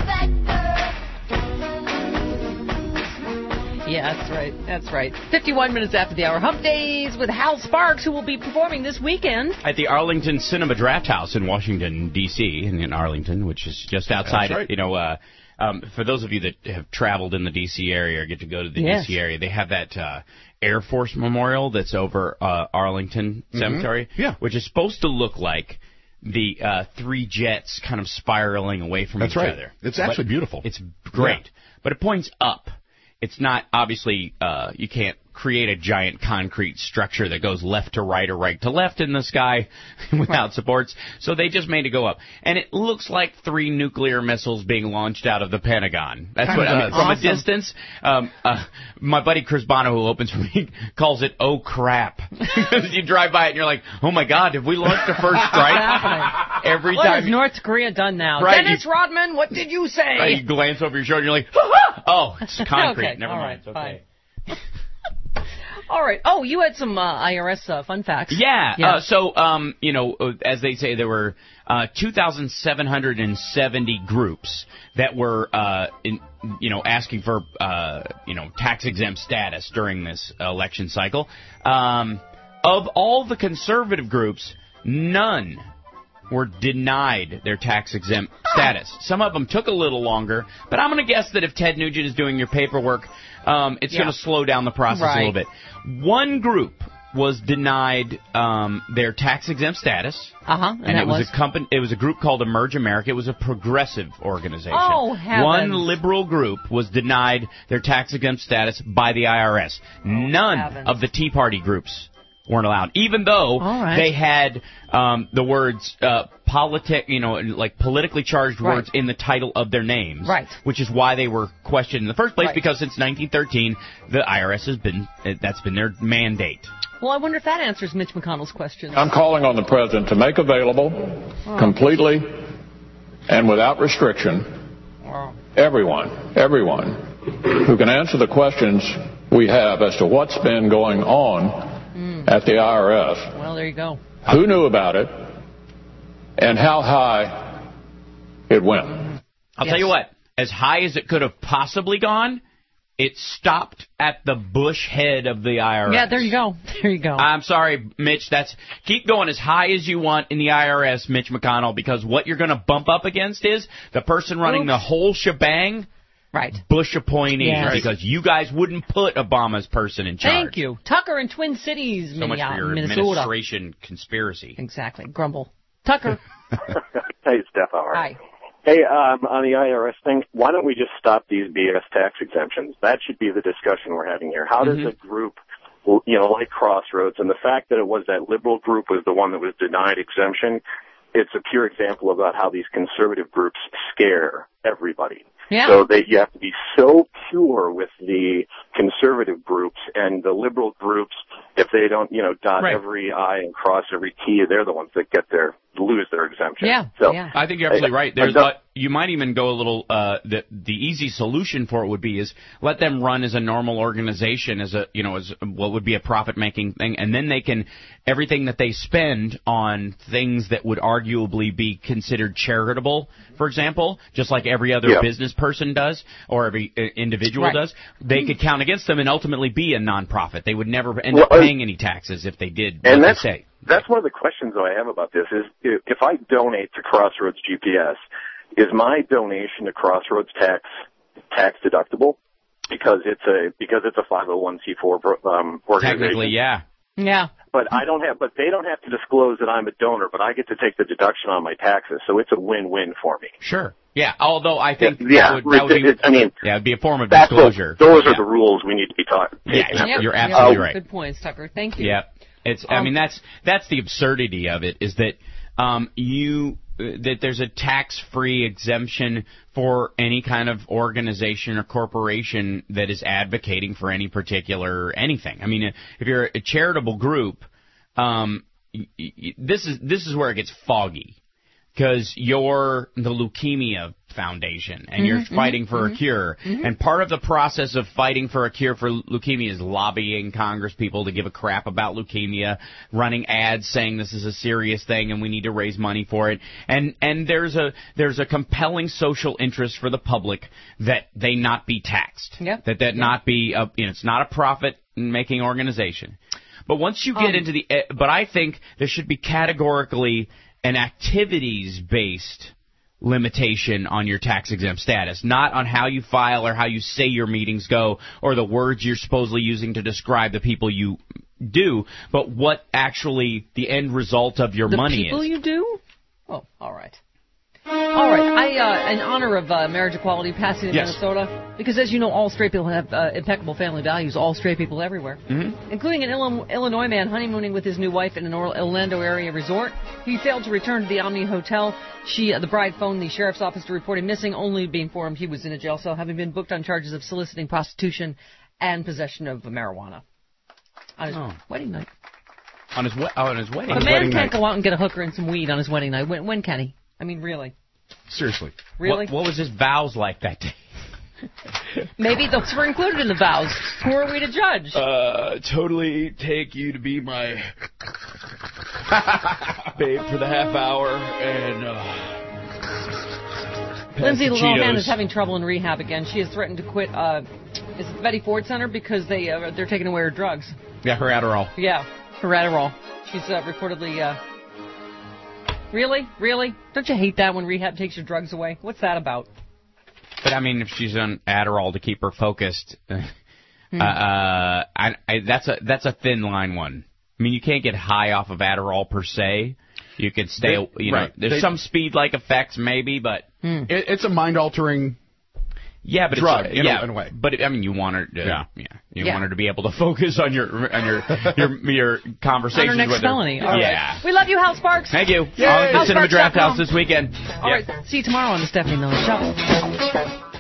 back, girl. Yeah, that's right. That's right. fifty-one minutes after the hour. Hump Days with Hal Sparks, who will be performing this weekend. At the Arlington Cinema Draft House in Washington, D C, in, in Arlington, which is just outside, That's right. you know, uh, um, for those of you that have traveled in the D C area or get to go to the Yes. D C area, they have that uh, Air Force Memorial that's over uh, Arlington Mhm. Cemetery, Yeah. which is supposed to look like the uh, three jets kind of spiraling away from That's each right. other. It's But actually beautiful. It's great, but it points up. It's not, obviously, uh, you can't create a giant concrete structure that goes left to right or right to left in the sky without supports. So they just made it go up. And it looks like three nuclear missiles being launched out of the Pentagon. That's Kinda what I mean. does. From Awesome. a distance, um, uh, my buddy Chris Bono, who opens for me, calls it, "Oh, crap." Because you drive by it and you're like, "Oh, my God, have we launched the first strike?" Every What time has North Korea done now? Right, Dennis you- Rodman, what did you say? Right, you glance over your shoulder and you're like, "Oh, it's concrete. Okay, Never all mind. right, It's okay." All right. Oh, you had some uh, I R S uh, fun facts. Yeah. Yeah. Uh, so, um, you know, uh, as they say, there were uh, two thousand seven hundred seventy groups that were, uh, in, you know, asking for, uh, you know, tax exempt status during this election cycle. Um, of all the conservative groups, none were denied their tax exempt status. Some of them took a little longer, but I'm going to guess that if Ted Nugent is doing your paperwork, um, it's Yeah. going to slow down the process Right. a little bit. One group was denied um, their tax exempt status, Uh huh. And, and that it was, was a company. It was a group called Emerge America. It was a progressive organization. Oh, heavens. One liberal group was denied their tax exempt status by the I R S. None heavens. of the Tea Party groups weren't allowed, even though All right. they had um, the words uh, politic, you know, like politically charged Right. words in the title of their names, Right. which is why they were questioned in the first place. Right. Because since nineteen thirteen, the I R S has been uh, that's been their mandate. Well, I wonder if that answers Mitch McConnell's question. I'm calling on the President to make available, completely and without restriction, everyone, everyone who can answer the questions we have as to what's been going on at the I R S, Well, there you go. who knew about it, and how high it went. I'll Yes. tell you what, as high as it could have possibly gone, it stopped at the Bush head of the I R S. Yeah, there you go. There you go. I'm sorry, Mitch. That's keep going as high as you want in the I R S, Mitch McConnell, because what you're going to bump up against is the person running Oops. the whole shebang, right. Bush appointees, Yes. because you guys wouldn't put Obama's person in charge. Thank you. Tucker in Twin Cities, So much Minneapolis, for your Minnesota. administration conspiracy. Exactly. Grumble. Tucker. Hey, Steph, how are you? Hi. Hey, um, on the I R S thing, why don't we just stop these B S tax exemptions? That should be the discussion we're having here. How Mm-hmm. does a group, you know, like Crossroads, and the fact that it was that liberal group was the one that was denied exemption, it's a pure example about how these conservative groups scare everybody. Yeah. So that you have to be so pure with the conservative groups, and the liberal groups, if they don't, you know, dot Right. every I and cross every T, they're the ones that get their lose their exemption. Yeah, So yeah. I think you're absolutely I- right. There's, I don't- uh, you might even go a little. Uh, the the easy solution for it would be is let them run as a normal organization, as a you know as what would be a profit making thing, and then they can everything that they spend on things that would arguably be considered charitable, for example, just like every other Yeah. business person does or every uh, individual Right. does, they could count against them and ultimately be a nonprofit. They would never end Well, up uh, paying any taxes if they did And what that's they say. that's one of the questions that I have about this is if if I donate to Crossroads G P S, is my donation to Crossroads tax tax deductible because it's a because it's a five oh one c four um, organization? Technically, yeah. Yeah. But I don't have, but they don't have to disclose that I'm a donor, but I get to take the deduction on my taxes, so it's a win-win for me. Sure. Yeah. Although I think Yeah, that would, that would be, it- I mean, yeah, it'd be a form of That's what, disclosure. those are Yeah. the rules we need to be taught. Yeah, taken after. you're Yep. absolutely Yep. right. Good points, Tucker. Thank you. Yeah. It's. I Um, mean, that's that's the absurdity of it is that um, you uh, that there's a tax-free exemption for any kind of organization or corporation that is advocating for any particular anything. I mean, if you're a charitable group, um, y- y- this is this is where it gets foggy. Because you're the Leukemia Foundation, and you're Mhm, fighting mhm, for mhm, a cure. mhm. And part of the process of fighting for a cure for leukemia is lobbying Congress people to give a crap about leukemia, running ads saying this is a serious thing and we need to raise money for it. And and there's a there's a compelling social interest for the public that they not be taxed. Yep. That that not be a, you know, it's not a profit-making organization. But once you get Um, into the, uh, but I think there should be categorically an activities-based limitation on your tax-exempt status, not on how you file or how you say your meetings go or the words you're supposedly using to describe the people you do, but what actually the end result of your the money people is. you do? Oh, all right. All right. I, uh, in honor of uh, marriage equality passing in Yes. Minnesota, because as you know, all straight people have uh, impeccable family values, all straight people everywhere, Mm-hmm. including an Illi- Illinois man honeymooning with his new wife in an Or- Orlando area resort. He failed to return to the Omni Hotel. She, uh, the bride, phoned the sheriff's office to report him missing, only to be informed he was in a jail cell, having been booked on charges of soliciting prostitution and possession of marijuana on his Oh. wedding night. On his we- oh, on his wedding. A man can't go out and get a hooker and some weed on his wedding night. When, when can he? I mean, really. Seriously. Really? What, what was his vows like that day? Maybe those were included in the vows. Who are we to judge? Uh, totally take you to be my babe for the half hour and uh, Lindsay pass the Lohan Cheetos. is having trouble in rehab again. She has threatened to quit. Uh, is it the Betty Ford Center because they uh, they're taking away her drugs? Yeah, her Adderall. Yeah, her Adderall. She's uh, reportedly. Uh, really, really? Don't you hate that when rehab takes your drugs away? What's that about? But I mean, if she's on Adderall to keep her focused, uh, Hmm. uh, I, I, that's a that's a thin line one. I mean, you can't get high off of Adderall per se. You can stay, They- you know, right. there's They- some speed-like effects maybe, but It, it's a mind-altering yeah, but drug it's, in, yeah, a, in a way. But I mean, you want her, to, Yeah. yeah, you Yeah. want her to be able to focus on your on your your, your On conversations her next with her. felony. All right. Yeah. We love you, Hal Sparks. Thank you. Yay. I'll Cinema Hal Sparks Draft dot com. House this weekend. All Yep. right. See you tomorrow on the Stephanie Miller Show.